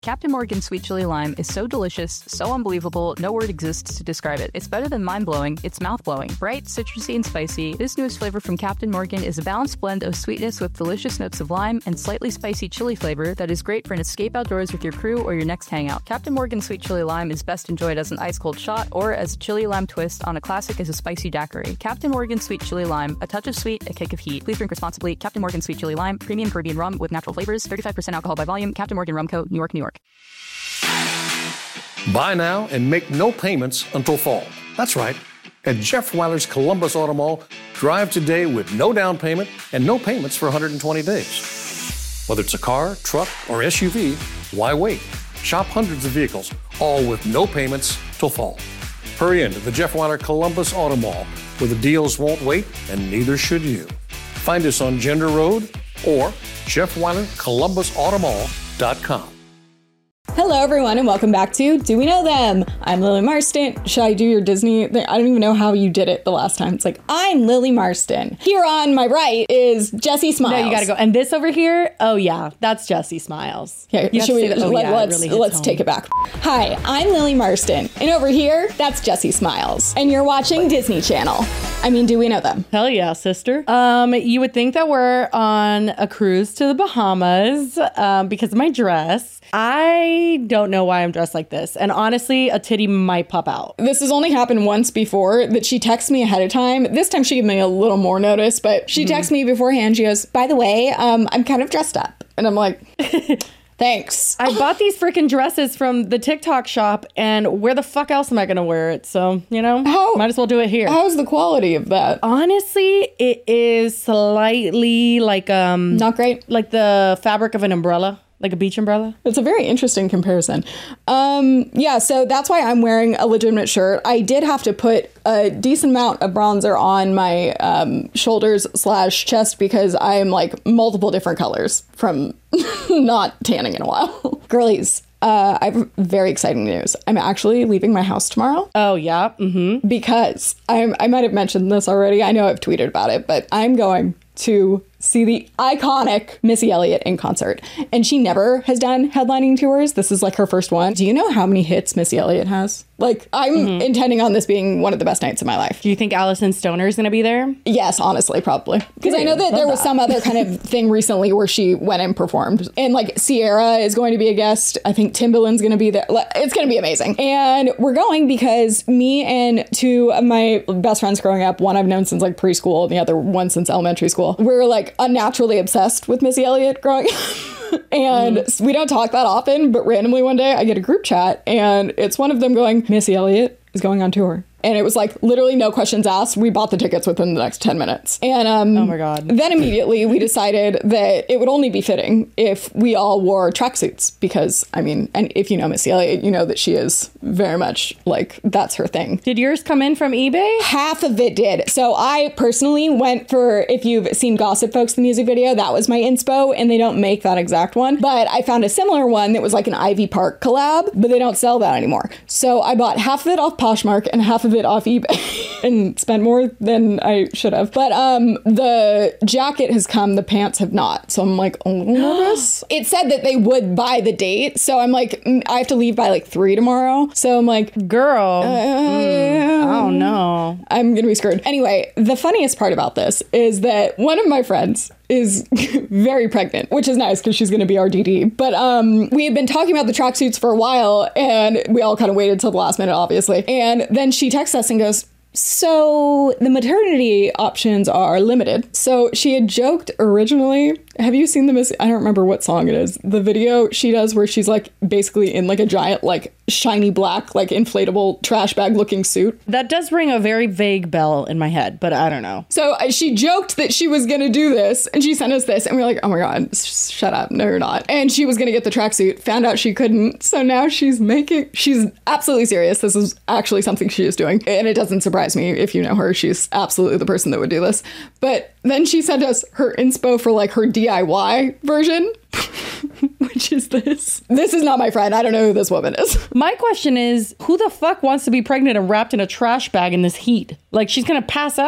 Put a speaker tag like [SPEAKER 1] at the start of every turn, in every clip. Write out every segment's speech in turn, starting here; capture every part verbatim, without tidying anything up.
[SPEAKER 1] Captain Morgan Sweet Chili Lime is so delicious, so unbelievable, no word exists to describe it. It's better than mind-blowing, it's mouth-blowing. Bright, citrusy, and spicy, this newest flavor from Captain Morgan is a balanced blend of sweetness with delicious notes of lime and slightly spicy chili flavor that is great for an escape outdoors with your crew or your next hangout. Captain Morgan Sweet Chili Lime is best enjoyed as an ice-cold shot or as a chili lime twist on a classic as a spicy daiquiri. Captain Morgan Sweet Chili Lime, a touch of sweet, a kick of heat. Please drink responsibly. Captain Morgan Sweet Chili Lime, premium Caribbean rum with natural flavors, thirty-five percent alcohol by volume. Captain Morgan Rum Co., New York, New York.
[SPEAKER 2] Buy now and make no payments until fall. That's right. At Jeff Weiler's Columbus Auto Mall, drive today with no down payment and no payments for one hundred twenty days. Whether it's a car, truck, or S U V, why wait? Shop hundreds of vehicles, all with no payments till fall. Hurry into the Jeff Weiler Columbus Auto Mall, where the deals won't wait and neither should you. Find us on Gender Road or Jeff Weiler Columbus Auto Mall dot com.
[SPEAKER 3] Hello, everyone, and welcome back to Do We Know Them? I'm Lily Marston. Should I do your Disney thing? I don't even know how you did it the last time. It's like, I'm Lily Marston. Here on my right is Jessie Smiles.
[SPEAKER 4] No, you gotta go. And this over here, oh yeah, that's Jessie Smiles.
[SPEAKER 3] Here,
[SPEAKER 4] you
[SPEAKER 3] should we,
[SPEAKER 4] that, oh,
[SPEAKER 3] let,
[SPEAKER 4] yeah,
[SPEAKER 3] let's,
[SPEAKER 4] really
[SPEAKER 3] let's
[SPEAKER 4] home.
[SPEAKER 3] take it back. Hi, I'm Lily Marston. And over here, that's Jessie Smiles. And you're watching Disney Channel. I mean, Do We Know Them?
[SPEAKER 4] Hell yeah, sister. Um, you would think that we're on a cruise to the Bahamas um, because of my dress. I don't know why I'm dressed like this. And honestly, a titty might pop out.
[SPEAKER 3] This has only happened once before that she texts me ahead of time. This time she gave me a little more notice, but she mm-hmm. texts me beforehand. She goes, by the way, um, I'm kind of dressed up. And I'm like, thanks.
[SPEAKER 4] I bought these freaking dresses from the TikTok shop, and where the fuck else am I going to wear it? So, you know,
[SPEAKER 3] How,
[SPEAKER 4] might as well do it here.
[SPEAKER 3] How's the quality of that?
[SPEAKER 4] Honestly, it is slightly like, um,
[SPEAKER 3] not great.
[SPEAKER 4] Like the fabric of an umbrella. Like a beach umbrella?
[SPEAKER 3] It's a very interesting comparison. Um, yeah, so that's why I'm wearing a legitimate shirt. I did have to put a decent amount of bronzer on my um, shoulders slash chest because I'm like multiple different colors from not tanning in a while. Girlies, uh, I have very exciting news. I'm actually leaving my house tomorrow.
[SPEAKER 4] Oh, yeah? Mm-hmm.
[SPEAKER 3] Because I'm, I might have mentioned this already. I know I've tweeted about it, but I'm going to see the iconic Missy Elliott in concert. And she never has done headlining tours. This is like her first one. Do you know how many hits Missy Elliott has? Like, I'm mm-hmm. intending on this being one of the best nights of my life.
[SPEAKER 4] Do you think Allison Stoner is going to be there?
[SPEAKER 3] Yes, honestly, probably. Because I know that there was that. some other kind of thing recently where she went and performed. And like Sierra is going to be a guest. I think Timbaland's going to be there. It's going to be amazing. And we're going because me and two of my best friends growing up, one I've known since like preschool and the other one since elementary school, we're like unnaturally obsessed with Missy Elliott growing up. And mm. we don't talk that often, but randomly one day I get a group chat and it's one of them going, Missy Elliott is going on tour. And it was like literally no questions asked. We bought the tickets within the next ten minutes. And um,
[SPEAKER 4] oh my God.
[SPEAKER 3] Then immediately we decided that it would only be fitting if we all wore tracksuits because, I mean, and if you know Missy Elliott, you know that she is very much like that's her thing.
[SPEAKER 4] Did yours come in from eBay?
[SPEAKER 3] Half of it did. So I personally went for, if you've seen Gossip Folks, the music video, that was my inspo and they don't make that exact one. But I found a similar one that was like an Ivy Park collab, but they don't sell that anymore. So I bought half of it off Poshmark and half of it off eBay and spent more than I should have. But um, the jacket has come, the pants have not. So I'm like a little nervous. It said that they would buy the date. So I'm like, I have to leave by like three tomorrow. So I'm like,
[SPEAKER 4] girl,
[SPEAKER 3] uh,
[SPEAKER 4] mm, oh no.
[SPEAKER 3] I'm going to be screwed. Anyway, the funniest part about this is that one of my friends is very pregnant, which is nice because she's going to be our D D. But um, we had been talking about the tracksuits for a while and we all kind of waited till the last minute, obviously. And then she texts us and goes, so the maternity options are limited. So she had joked originally. Have you seen the Miss? I don't remember what song it is. The video she does where she's like basically in like a giant, like shiny black, like inflatable trash bag looking suit.
[SPEAKER 4] That does ring a very vague bell in my head, but I don't know.
[SPEAKER 3] So uh, she joked that she was going to do this and she sent us this and we we're like, oh my God, sh- shut up. No, you're not. And she was going to get the tracksuit, found out she couldn't. So now she's making, she's absolutely serious. This is actually something she is doing. And it doesn't surprise me if you know her. She's absolutely the person that would do this. But then she sent us her inspo for like her D I Y version, which is this. This is not my friend. I don't know who this woman is.
[SPEAKER 4] My question is, who the fuck wants to be pregnant and wrapped in a trash bag in this heat? Like, she's gonna pass out.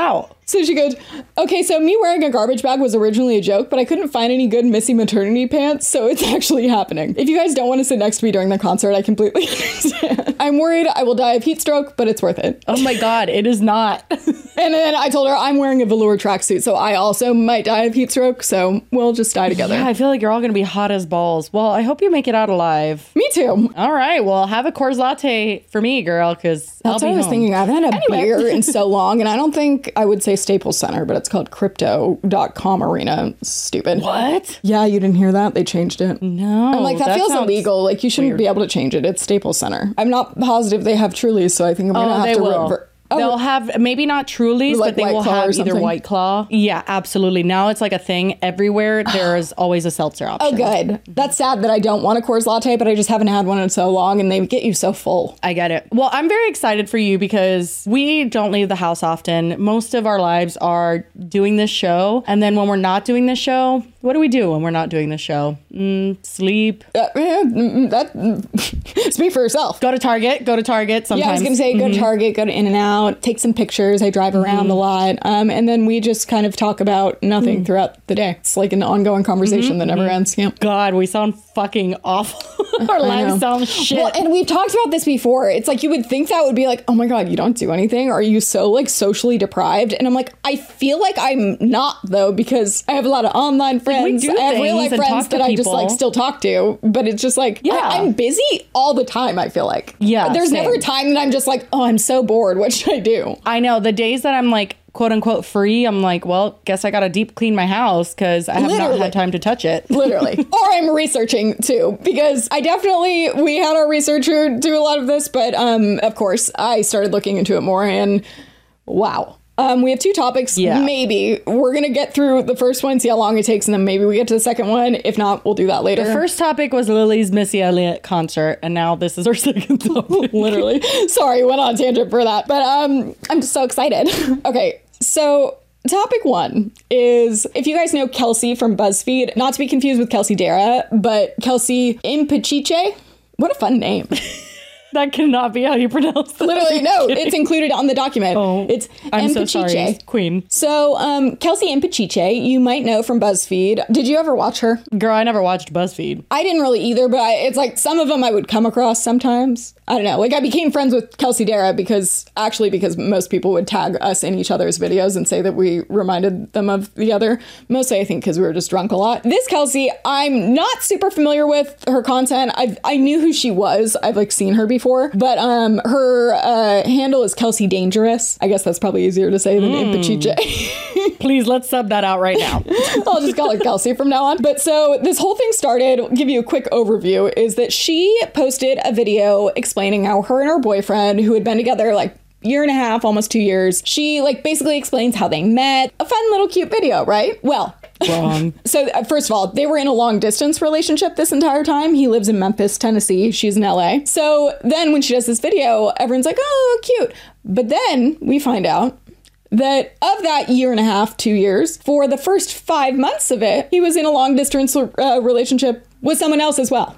[SPEAKER 3] So she goes, okay, so me wearing a garbage bag was originally a joke, but I couldn't find any good Missy maternity pants, so it's actually happening. If you guys don't want to sit next to me during the concert, I completely understand. I'm worried I will die of heat stroke, but it's worth it.
[SPEAKER 4] Oh my God, it is not.
[SPEAKER 3] And then I told her I'm wearing a velour tracksuit, so I also might die of heat stroke, so we'll just die together.
[SPEAKER 4] Yeah, I feel like you're all going to be hot as balls. Well, I hope you make it out alive.
[SPEAKER 3] Me too.
[SPEAKER 4] All right, well, have a Coors Latte for me, girl, because I'll
[SPEAKER 3] That's
[SPEAKER 4] be
[SPEAKER 3] what I was
[SPEAKER 4] home.
[SPEAKER 3] thinking. I haven't had a
[SPEAKER 4] Anyway.
[SPEAKER 3] beer in so long, and I don't think I would say Staples Center, but it's called crypto dot com Arena. Stupid.
[SPEAKER 4] What?
[SPEAKER 3] Yeah, you didn't hear that? They changed it.
[SPEAKER 4] No.
[SPEAKER 3] I'm like, that, feels
[SPEAKER 4] sounds
[SPEAKER 3] illegal. Like, you shouldn't
[SPEAKER 4] weird.
[SPEAKER 3] be able to change it. It's Staples Center. I'm not positive they have Trulies, so I think I'm going to
[SPEAKER 4] Oh,
[SPEAKER 3] have
[SPEAKER 4] they
[SPEAKER 3] to
[SPEAKER 4] will.
[SPEAKER 3] revert. Oh,
[SPEAKER 4] They'll have maybe not Trulies,
[SPEAKER 3] Like
[SPEAKER 4] but they
[SPEAKER 3] White
[SPEAKER 4] will
[SPEAKER 3] Claw or
[SPEAKER 4] have either
[SPEAKER 3] something?
[SPEAKER 4] White Claw. Yeah, absolutely. Now it's like a thing everywhere. There's always a seltzer option.
[SPEAKER 3] oh, good. That's sad that I don't want a Coors Latte, but I just haven't had one in so long, and they get you so full.
[SPEAKER 4] I get it. Well, I'm very excited for you because we don't leave the house often. Most of our lives are doing this show. And then when we're not doing this show, what do we do when we're not doing this show? Mm, sleep.
[SPEAKER 3] Uh, eh, mm, that mm, speak for yourself.
[SPEAKER 4] Go to Target. Go to Target sometimes.
[SPEAKER 3] Yeah, I was gonna say go to Target, go to In-N-Out, take some pictures. I drive around a lot, um, and then we just kind of talk about nothing throughout the day. It's like an ongoing conversation that never ends. Yeah.
[SPEAKER 4] God, we sound fucking awful. Our
[SPEAKER 3] know.
[SPEAKER 4] lives sound shit.
[SPEAKER 3] Well, and we've talked about this before. It's like you would think that would be like, oh my God, you don't do anything. Are you so like socially deprived? And I'm like, I feel like I'm not though, because I have a lot of online friends.
[SPEAKER 4] do
[SPEAKER 3] I have real life
[SPEAKER 4] things and
[SPEAKER 3] friends
[SPEAKER 4] talk to
[SPEAKER 3] that I just
[SPEAKER 4] people.
[SPEAKER 3] like still talk to. But it's just like,
[SPEAKER 4] Yeah.
[SPEAKER 3] I, I'm busy all the time, I feel like.
[SPEAKER 4] Yeah,
[SPEAKER 3] There's
[SPEAKER 4] same.
[SPEAKER 3] never a time that I'm just like, oh, I'm so bored. What should I do?
[SPEAKER 4] I know the days that I'm like, quote unquote, free, I'm like, well, guess I got to deep clean my house because I have
[SPEAKER 3] Literally.
[SPEAKER 4] not had time to touch it.
[SPEAKER 3] Literally. Or I'm researching too, because I definitely, we had our researcher do a lot of this, but um, of course, I started looking into it more and wow. Um, we have two topics.
[SPEAKER 4] Yeah.
[SPEAKER 3] Maybe we're going to get through the first one, see how long it takes, and then maybe we get to the second one. If not, we'll do that later.
[SPEAKER 4] The first topic was Lily's Missy Elliott concert, and now this is our second topic.
[SPEAKER 3] Literally. Sorry, went on a tangent for that. But um, I'm just so excited. Okay, so topic one is, if you guys know Kelsey from BuzzFeed, not to be confused with Kelsey Dara, but Kelsey Impichiche. What a fun name.
[SPEAKER 4] That cannot be how you pronounce that.
[SPEAKER 3] Literally, no, it's included on the document.
[SPEAKER 4] Oh,
[SPEAKER 3] it's
[SPEAKER 4] I'm so
[SPEAKER 3] Impichiche.
[SPEAKER 4] sorry, Queen.
[SPEAKER 3] So, um, Kelsey Impichiche, you might know from BuzzFeed. Did you ever watch her?
[SPEAKER 4] Girl, I never watched BuzzFeed.
[SPEAKER 3] I didn't really either, but I, it's like some of them I would come across sometimes. I don't know. Like I became friends with Kelsey Dara because actually because most people would tag us in each other's videos and say that we reminded them of the other. Mostly I think because we were just drunk a lot. This Kelsey, I'm not super familiar with her content. I I knew who she was. I've like seen her before, but um her uh, handle is Kelsey Dangerous. I guess that's probably easier to say than mm. Impichiche.
[SPEAKER 4] Please, let's sub that out right now.
[SPEAKER 3] I'll just call her Kelsey from now on. But so this whole thing started, I'll give you a quick overview, is that she posted a video explaining how her and her boyfriend, who had been together like year and a half, almost two years, she like basically explains how they met. A fun little cute video, right? Well,
[SPEAKER 4] Wrong.
[SPEAKER 3] so uh, first of all, they were in a long distance relationship this entire time. He lives in Memphis, Tennessee. She's in L A. So then when she does this video, everyone's like, oh, cute. But then we find out that of that year and a half, two years, for the first five months of it, he was in a long distance uh, relationship with someone else as well.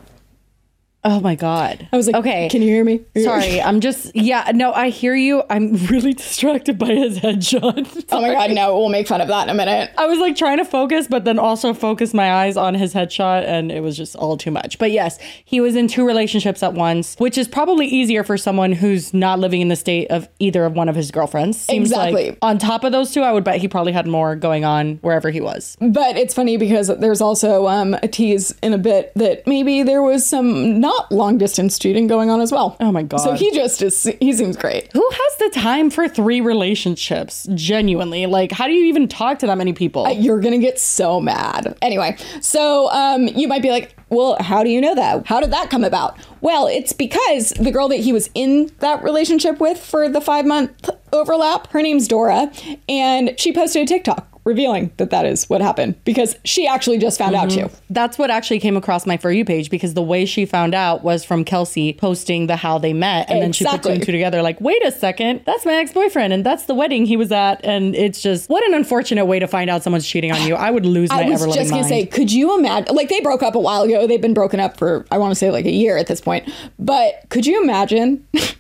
[SPEAKER 4] Oh my God.
[SPEAKER 3] I was like,
[SPEAKER 4] okay.
[SPEAKER 3] Can you hear me?
[SPEAKER 4] Sorry, I'm just, yeah, no, I hear you. I'm really distracted by his headshot.
[SPEAKER 3] Oh my God, no, we'll make fun of that in a minute.
[SPEAKER 4] I was like trying to focus, but then also focus my eyes on his headshot, and it was just all too much. But yes, he was in two relationships at once, which is probably easier for someone who's not living in the state of either of one of his girlfriends. Seems
[SPEAKER 3] Exactly.
[SPEAKER 4] like on top of those two, I would bet he probably had more going on wherever he was.
[SPEAKER 3] But it's funny because there's also um, a tease in a bit that maybe there was some not long distance cheating going on as well.
[SPEAKER 4] Oh my God.
[SPEAKER 3] So he just is, he seems great.
[SPEAKER 4] Who has the time for three relationships? Genuinely. Like, how do you even talk to that many people?
[SPEAKER 3] Uh, You're going to get so mad. Anyway, so um, you might be like, well, how do you know that? How did that come about? Well, it's because the girl that he was in that relationship with for the five month overlap, her name's Dora, and she posted a TikTok revealing that that is what happened because she actually just found
[SPEAKER 4] Mm-hmm.
[SPEAKER 3] out too.
[SPEAKER 4] That's what actually came across my For You page, because the way she found out was from Kelsey posting the how they met. And then she put two
[SPEAKER 3] Exactly.
[SPEAKER 4] and two together like, wait a second, that's my ex-boyfriend and that's the wedding he was at. And it's just, what an unfortunate way to find out someone's cheating on you. I would lose my
[SPEAKER 3] I was
[SPEAKER 4] ever-loving
[SPEAKER 3] just going to
[SPEAKER 4] mind.
[SPEAKER 3] say, could you imagine, like they broke up a while ago. They've been broken up for, I want to say like a year at this point. But could you imagine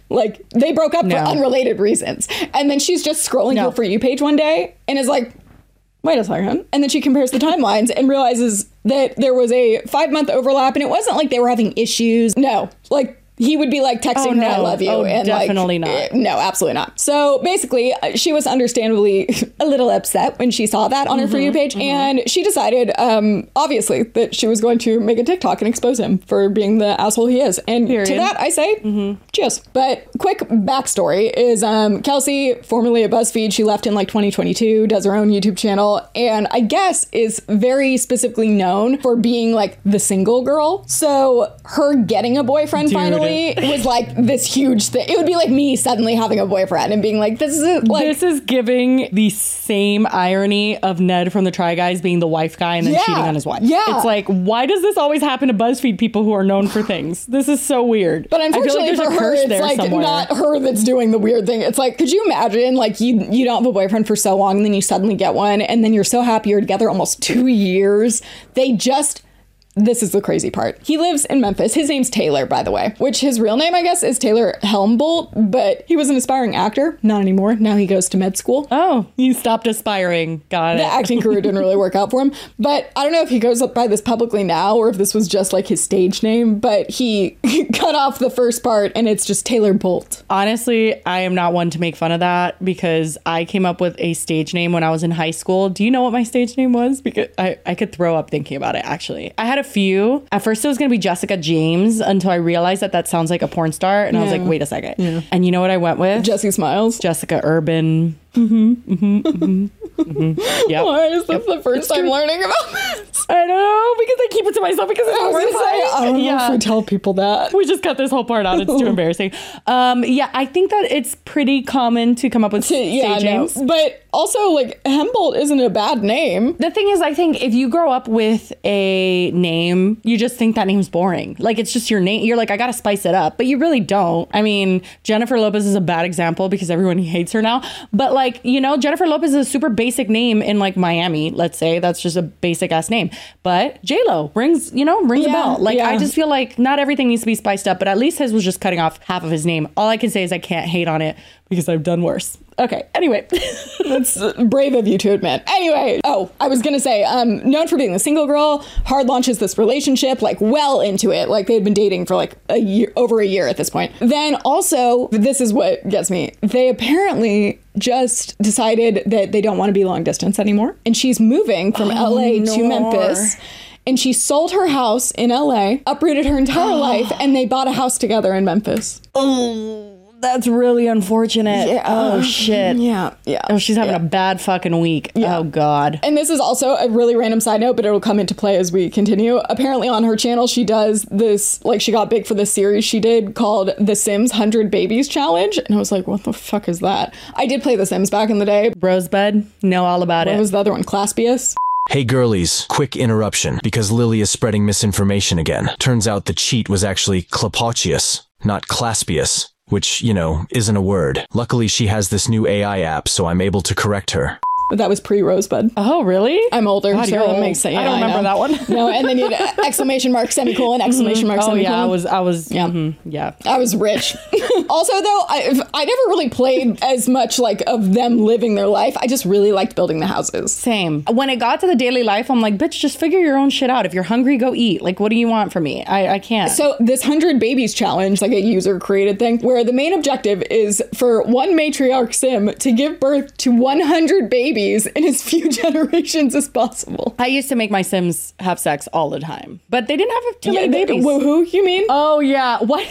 [SPEAKER 3] Like, they broke up
[SPEAKER 4] No.
[SPEAKER 3] for unrelated reasons. And then she's just scrolling
[SPEAKER 4] No.
[SPEAKER 3] her For You page one day and is like, wait a second. And then she compares the timelines and realizes that there was a five month overlap and it wasn't like they were having issues. No, like he would be like texting
[SPEAKER 4] Oh,
[SPEAKER 3] her, I
[SPEAKER 4] no.
[SPEAKER 3] love you.
[SPEAKER 4] Oh,
[SPEAKER 3] and
[SPEAKER 4] definitely
[SPEAKER 3] like,
[SPEAKER 4] not.
[SPEAKER 3] eh, No, absolutely not. So basically, uh, she was understandably a little upset when she saw that on her For You page. Mm-hmm. And she decided, um, obviously, that she was going to make a TikTok and expose him for being the asshole he is. And
[SPEAKER 4] Period.
[SPEAKER 3] to that, I say, mm-hmm. cheers. But quick backstory is um, Kelsey, formerly at BuzzFeed, she left in like twenty twenty-two, does her own YouTube channel, and I guess is very specifically known for being like the single girl. So her getting a boyfriend
[SPEAKER 4] Dude.
[SPEAKER 3] finally was like this huge thing. It would be like me suddenly having a boyfriend and being like, this is like...
[SPEAKER 4] This is giving the same irony of Ned from the Try Guys being the wife guy and then
[SPEAKER 3] Yeah.
[SPEAKER 4] cheating on his wife.
[SPEAKER 3] Yeah.
[SPEAKER 4] It's like, why does this always happen to BuzzFeed people who are known for things? This is so weird.
[SPEAKER 3] But
[SPEAKER 4] I feel
[SPEAKER 3] unfortunately
[SPEAKER 4] like there's
[SPEAKER 3] for
[SPEAKER 4] a
[SPEAKER 3] her,
[SPEAKER 4] curse
[SPEAKER 3] it's
[SPEAKER 4] there
[SPEAKER 3] like
[SPEAKER 4] somewhere.
[SPEAKER 3] not her that's doing the weird thing. It's like, could you imagine, like, you you don't have a boyfriend for so long, and then you suddenly get one, and then you're so happy you're together almost two years. They just... This is the crazy part. He lives in Memphis. His name's Taylor, by the way, which his real name, I guess, is Taylor Helmbolt, but he was an aspiring actor. Not anymore. Now he goes to med school.
[SPEAKER 4] Oh, you stopped aspiring. Got it.
[SPEAKER 3] The acting career didn't really work out for him. But I don't know if he goes up by this publicly now or if this was just like his stage name, but he cut off the first part and it's just Taylor Bolt.
[SPEAKER 4] Honestly, I am not one to make fun of that because I came up with a stage name when I was in high school. Do you know what my stage name was? Because I, I could throw up thinking about it, actually. I had a few. At first, it was going to be Jessica James until I realized that that sounds like a porn star. And I was
[SPEAKER 3] Yeah.
[SPEAKER 4] like, wait a second. Yeah. And you know what I went with?
[SPEAKER 3] Jesse Smiles.
[SPEAKER 4] Jessica Urban. Mm-hmm, mm-hmm, mm-hmm, mm-hmm. Yep.
[SPEAKER 3] Why is this
[SPEAKER 4] Yep.
[SPEAKER 3] the first time learning about this?
[SPEAKER 4] I don't know, because I keep it to myself because it's
[SPEAKER 3] I was gonna say, I
[SPEAKER 4] horrifying.
[SPEAKER 3] don't know if we tell people that.
[SPEAKER 4] We just cut this whole part out. It's too embarrassing. Um, yeah, I think that it's pretty common to come up with
[SPEAKER 3] Yeah,
[SPEAKER 4] stage
[SPEAKER 3] no.
[SPEAKER 4] names.
[SPEAKER 3] But also, like, Helmbolt isn't a bad name.
[SPEAKER 4] The thing is, I think if you grow up with a name, you just think that name's boring. Like, it's just your name. You're like, I gotta spice it up. But you really don't. I mean, Jennifer Lopez is a bad example because everyone hates her now. But, like, you know, Jennifer Lopez is a super basic name in, like, Miami, let's say. That's just a basic ass name. But J-Lo rings, you know, rings
[SPEAKER 3] Yeah,
[SPEAKER 4] a bell. Like,
[SPEAKER 3] yeah.
[SPEAKER 4] I just feel like not everything needs to be spiced up. But at least his was just cutting off half of his name. All I can say is I can't hate on it because I've done worse. Okay, anyway.
[SPEAKER 3] That's brave of you to admit. Anyway, oh, I was gonna say, um, known for being the single girl, Hard launches this relationship, like, well into it. Like, they had been dating for, like, a year, over a year at this point. Then also, this is what gets me. They apparently just decided that they don't want to be long distance anymore. And she's moving from L A to
[SPEAKER 4] no.
[SPEAKER 3] Memphis. And she sold her house in L A, uprooted her entire life, and they bought a house together in Memphis.
[SPEAKER 4] Oh, that's really unfortunate.
[SPEAKER 3] Yeah.
[SPEAKER 4] Oh, shit.
[SPEAKER 3] Yeah, yeah.
[SPEAKER 4] Oh, she's having
[SPEAKER 3] yeah.
[SPEAKER 4] a bad fucking week.
[SPEAKER 3] Yeah.
[SPEAKER 4] Oh, God.
[SPEAKER 3] And this is also a really random side note, but it'll come into play as we continue. Apparently on her channel, she does this, like, she got big for this series she did called The Sims one hundred Babies Challenge. And I was like, what the fuck is that? I did play The Sims back in the day.
[SPEAKER 4] Rosebud, know all about
[SPEAKER 3] What
[SPEAKER 4] it.
[SPEAKER 3] was the other one? Claspius?
[SPEAKER 5] Hey girlies, quick interruption because Lily is spreading misinformation again. Turns out the cheat was actually Clapotius, not Claspius, which, you know, isn't a word. Luckily she has this new A I app, so I'm able to correct her.
[SPEAKER 3] That was pre-Rosebud.
[SPEAKER 4] Oh, really?
[SPEAKER 3] I'm older,
[SPEAKER 4] God,
[SPEAKER 3] so
[SPEAKER 4] you're
[SPEAKER 3] that
[SPEAKER 4] old.
[SPEAKER 3] makes sense.
[SPEAKER 4] I
[SPEAKER 3] Yeah,
[SPEAKER 4] don't remember
[SPEAKER 3] know.
[SPEAKER 4] that one.
[SPEAKER 3] No, and then you had exclamation mark, semicolon, exclamation mark,
[SPEAKER 4] Oh,
[SPEAKER 3] semicolon.
[SPEAKER 4] yeah, I was, I was,
[SPEAKER 3] Yeah.
[SPEAKER 4] mhm, yeah.
[SPEAKER 3] I was rich. Also, though, I, I never really played as much like of them living their life. I just really liked building the houses.
[SPEAKER 4] Same. When it got to the daily life, I'm like, bitch, just figure your own shit out. If you're hungry, go eat. Like, what do you want from me? I, I can't.
[SPEAKER 3] So this one hundred Babies Challenge, like a user created thing, where the main objective is for one matriarch sim to give birth to one hundred babies in as few generations as possible.
[SPEAKER 4] I used to make my Sims have sex all the time, but they didn't have too many
[SPEAKER 3] they-
[SPEAKER 4] babies.
[SPEAKER 3] who, who you mean?
[SPEAKER 4] Oh, yeah. What?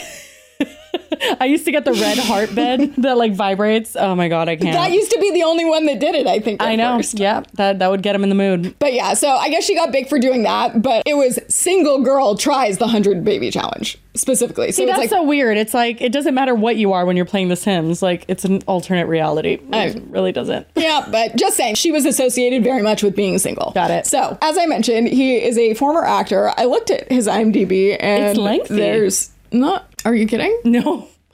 [SPEAKER 4] I used to get the red heart bed that like vibrates. Oh my God, I can't.
[SPEAKER 3] That used to be the only one that did it, I think. At
[SPEAKER 4] I know.
[SPEAKER 3] First.
[SPEAKER 4] Yeah, that, that would get him in the mood.
[SPEAKER 3] But yeah, so I guess she got big for doing that, but it was single girl tries the one hundred baby challenge specifically. So
[SPEAKER 4] See,
[SPEAKER 3] it's
[SPEAKER 4] that's
[SPEAKER 3] like,
[SPEAKER 4] so weird. It's like, it doesn't matter what you are when you're playing The Sims. Like, it's an alternate reality. It really doesn't.
[SPEAKER 3] yeah, but just saying, she was associated very much with being single.
[SPEAKER 4] Got it.
[SPEAKER 3] So, as I mentioned, he is a former actor. I looked at his IMDb and
[SPEAKER 4] It's lengthy.
[SPEAKER 3] there's not, are you kidding?
[SPEAKER 4] No.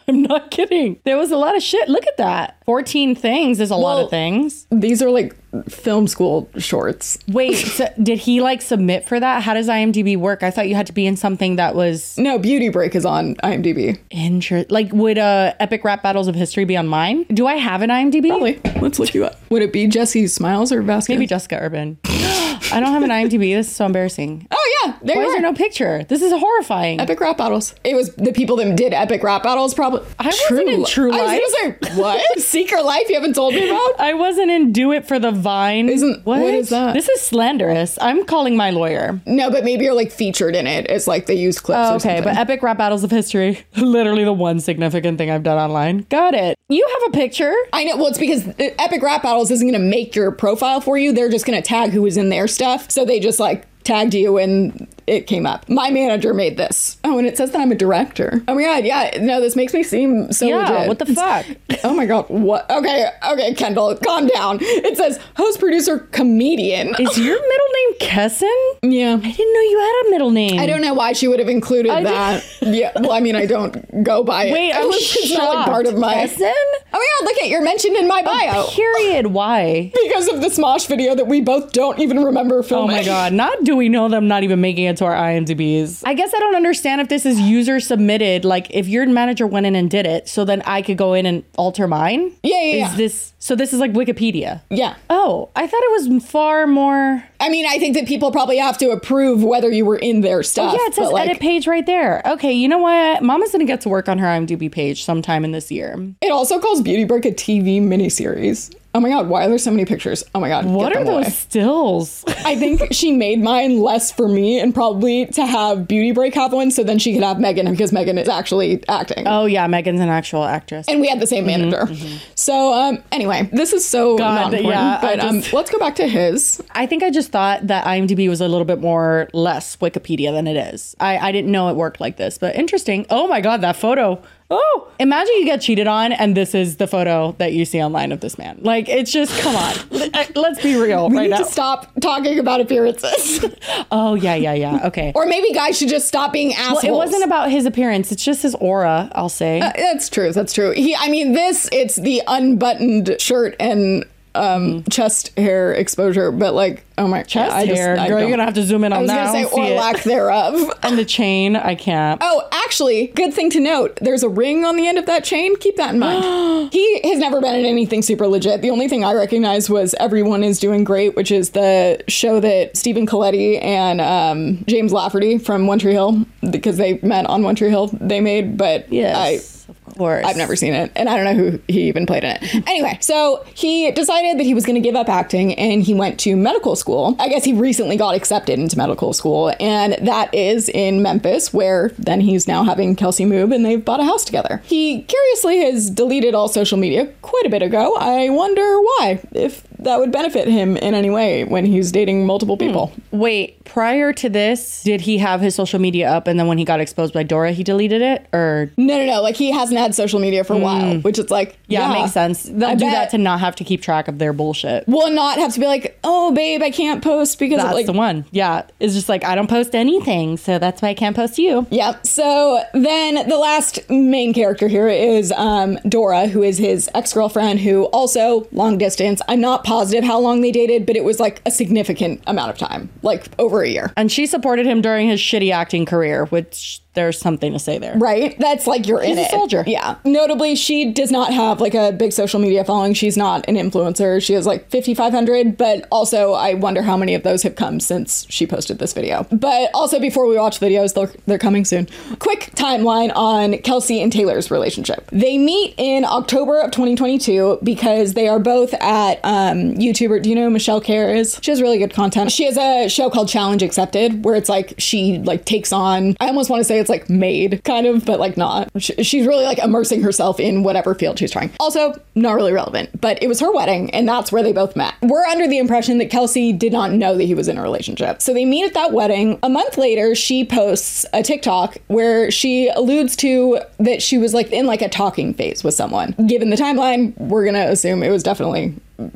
[SPEAKER 4] I'm not kidding. There was a lot of shit. Look at that. fourteen things is a well, lot of things.
[SPEAKER 3] These are like film school shorts.
[SPEAKER 4] Wait, so did he like submit for that? How does IMDb work? I thought you had to be in something that was...
[SPEAKER 3] No, Beauty Break is on IMDb.
[SPEAKER 4] Interesting. Like, would uh, Epic Rap Battles of History be on mine? Do I have an IMDb?
[SPEAKER 3] Probably. Let's look you up. Would it be Jessie Smiles or Vasquez?
[SPEAKER 4] Maybe Jessica Urban. I don't have an IMDb. This is so embarrassing.
[SPEAKER 3] Oh, yeah. There
[SPEAKER 4] Why
[SPEAKER 3] you
[SPEAKER 4] is
[SPEAKER 3] are.
[SPEAKER 4] there no picture? This is horrifying.
[SPEAKER 3] Epic Rap Battles. It was the people that did Epic Rap Battles probably.
[SPEAKER 4] I wasn't in True Life.
[SPEAKER 3] I was gonna say, what? Secret Life you haven't told me about?
[SPEAKER 4] I wasn't in Do It for the Vine.
[SPEAKER 3] Isn't, what? what is that?
[SPEAKER 4] This is slanderous. I'm calling my lawyer.
[SPEAKER 3] No, but maybe you're like featured in it. It's like they use clips
[SPEAKER 4] oh,
[SPEAKER 3] or
[SPEAKER 4] okay,
[SPEAKER 3] something.
[SPEAKER 4] but Epic Rap Battles of History, literally the one significant thing I've done online. Got it. You have a picture.
[SPEAKER 3] I know. Well, it's because Epic Rap Battles isn't going to make your profile for you. They're just going to tag who was in their stuff. So they just like tagged you and it came up. My manager made this. Oh, and it says that I'm a director. Oh my God. Yeah. No, this makes me seem so
[SPEAKER 4] yeah,
[SPEAKER 3] legit.
[SPEAKER 4] what the fuck?
[SPEAKER 3] Oh my God. What? Okay. Okay, Kendall, calm down. It says host, producer, comedian.
[SPEAKER 4] Is your middle name Kessin?
[SPEAKER 3] Yeah.
[SPEAKER 4] I didn't know you had a middle name.
[SPEAKER 3] I don't know why she would have included
[SPEAKER 4] I
[SPEAKER 3] that. Yeah. Well, I mean, I don't go by it.
[SPEAKER 4] Wait, I'm
[SPEAKER 3] it's not like part of my...
[SPEAKER 4] Kessin?
[SPEAKER 3] Oh my God, look at you're mentioned in my bio.
[SPEAKER 4] Oh, period. Why?
[SPEAKER 3] Because of the Smosh video that we both don't even remember filming.
[SPEAKER 4] Oh my God. Not do we know them not even making it to our IMDb's. I guess I don't understand if this is user submitted. Like if your manager went in and did it, so then I could go in and alter mine?
[SPEAKER 3] Yeah, yeah,
[SPEAKER 4] Is
[SPEAKER 3] yeah.
[SPEAKER 4] this, so this is like Wikipedia?
[SPEAKER 3] Yeah.
[SPEAKER 4] Oh, I thought it was far more...
[SPEAKER 3] I mean, I think that people probably have to approve whether you were in their stuff.
[SPEAKER 4] Oh, yeah, it says
[SPEAKER 3] like,
[SPEAKER 4] edit page right there. Okay, you know what? Mama's gonna get to work on her IMDb page sometime in this year.
[SPEAKER 3] It also calls Beauty Break a T V miniseries. Oh my God, why are there so many pictures? Oh my God,
[SPEAKER 4] what are those
[SPEAKER 3] away.
[SPEAKER 4] stills?
[SPEAKER 3] I think she made mine less for me and probably to have Beauty Break have one so then she could have Megan because Megan is actually acting.
[SPEAKER 4] Oh yeah, Megan's an actual actress.
[SPEAKER 3] And we had the same manager. Mm-hmm, mm-hmm. So um, anyway, this is so
[SPEAKER 4] God,
[SPEAKER 3] not important,
[SPEAKER 4] yeah,
[SPEAKER 3] but
[SPEAKER 4] just,
[SPEAKER 3] um, let's go back to his.
[SPEAKER 4] I think I just thought that IMDb was a little bit more less Wikipedia than it is. I, I didn't know it worked like this, but interesting. Oh my God, that photo. Oh, imagine you get cheated on and this is the photo that you see online of this man. Like, it's just, come on. Let's be real
[SPEAKER 3] we
[SPEAKER 4] right
[SPEAKER 3] need
[SPEAKER 4] now.
[SPEAKER 3] to stop talking about appearances.
[SPEAKER 4] Oh, yeah, yeah, yeah. Okay.
[SPEAKER 3] Or maybe guys should just stop being assholes.
[SPEAKER 4] Well, it wasn't about his appearance. It's just his aura, I'll say.
[SPEAKER 3] Uh, that's true. That's true. He, I mean, this, it's the unbuttoned shirt and um, mm. chest hair exposure, but like, oh my
[SPEAKER 4] chest
[SPEAKER 3] I
[SPEAKER 4] hair,
[SPEAKER 3] just,
[SPEAKER 4] girl, you're gonna have to zoom in on that.
[SPEAKER 3] I was gonna say, or lack thereof.
[SPEAKER 4] And the chain, I can't.
[SPEAKER 3] Oh, actually, good thing to note. There's a ring on the end of that chain. Keep that in mind. He has never been in anything super legit. The only thing I recognized was Everyone is Doing Great, which is the show that Stephen Coletti and um, James Lafferty from One Tree Hill, because they met on One Tree Hill, they made. But
[SPEAKER 4] yes.
[SPEAKER 3] I.
[SPEAKER 4] Of course.
[SPEAKER 3] I've never seen it, and I don't know who he even played in it. Anyway, so he decided that he was going to give up acting, and he went to medical school. I guess he recently got accepted into medical school, and that is in Memphis, where then he's now having Kelsey move, and they've bought a house together. He curiously has deleted all social media quite a bit ago. I wonder why, if that would benefit him in any way when he's dating multiple people.
[SPEAKER 4] Hmm. Wait, prior to this, did he have his social media up, and then when he got exposed by Dora, he deleted it? Or
[SPEAKER 3] no, no, no. Like he hasn't had social media for a while, which is like,
[SPEAKER 4] yeah,
[SPEAKER 3] yeah
[SPEAKER 4] it makes sense. They'll
[SPEAKER 3] I
[SPEAKER 4] do
[SPEAKER 3] bet.
[SPEAKER 4] that to not have to keep track of their bullshit.
[SPEAKER 3] Will not have to be like, oh, babe, I can't post because
[SPEAKER 4] that's
[SPEAKER 3] of, like,
[SPEAKER 4] the one. Yeah, it's just like I don't post anything, so that's why I can't post you.
[SPEAKER 3] Yeah. So then the last main character here is um, Dora, who is his ex-girlfriend, who also long distance. I'm not positive how long they dated, but it was like a significant amount of time, like over a year.
[SPEAKER 4] And she supported him during his shitty acting career, which there's something to say there.
[SPEAKER 3] Right? That's like you're
[SPEAKER 4] She's
[SPEAKER 3] in
[SPEAKER 4] a
[SPEAKER 3] it.
[SPEAKER 4] soldier.
[SPEAKER 3] Yeah. Notably, she does not have like a big social media following. She's not an influencer. She has like fifty-five hundred, but also I wonder how many of those have come since she posted this video. But also before we watch videos, they're, they're coming soon. Quick timeline on Kelsey and Taylor's relationship. They meet in October of twenty twenty-two because they are both at um, YouTuber. Do you know who Michelle Kerr is? She has really good content. She has a show called Challenge Accepted where it's like she like takes on, I almost want to say it's like made kind of, but like not. She's really like immersing herself in whatever field she's trying. Also, not really relevant, but it was her wedding and that's where they both met. We're under the impression that Kelsey did not know that he was in a relationship. So they meet at that wedding. A month later, she posts a TikTok where she alludes to that she was like in like a talking phase with someone. Given the timeline, we're going to assume it was definitely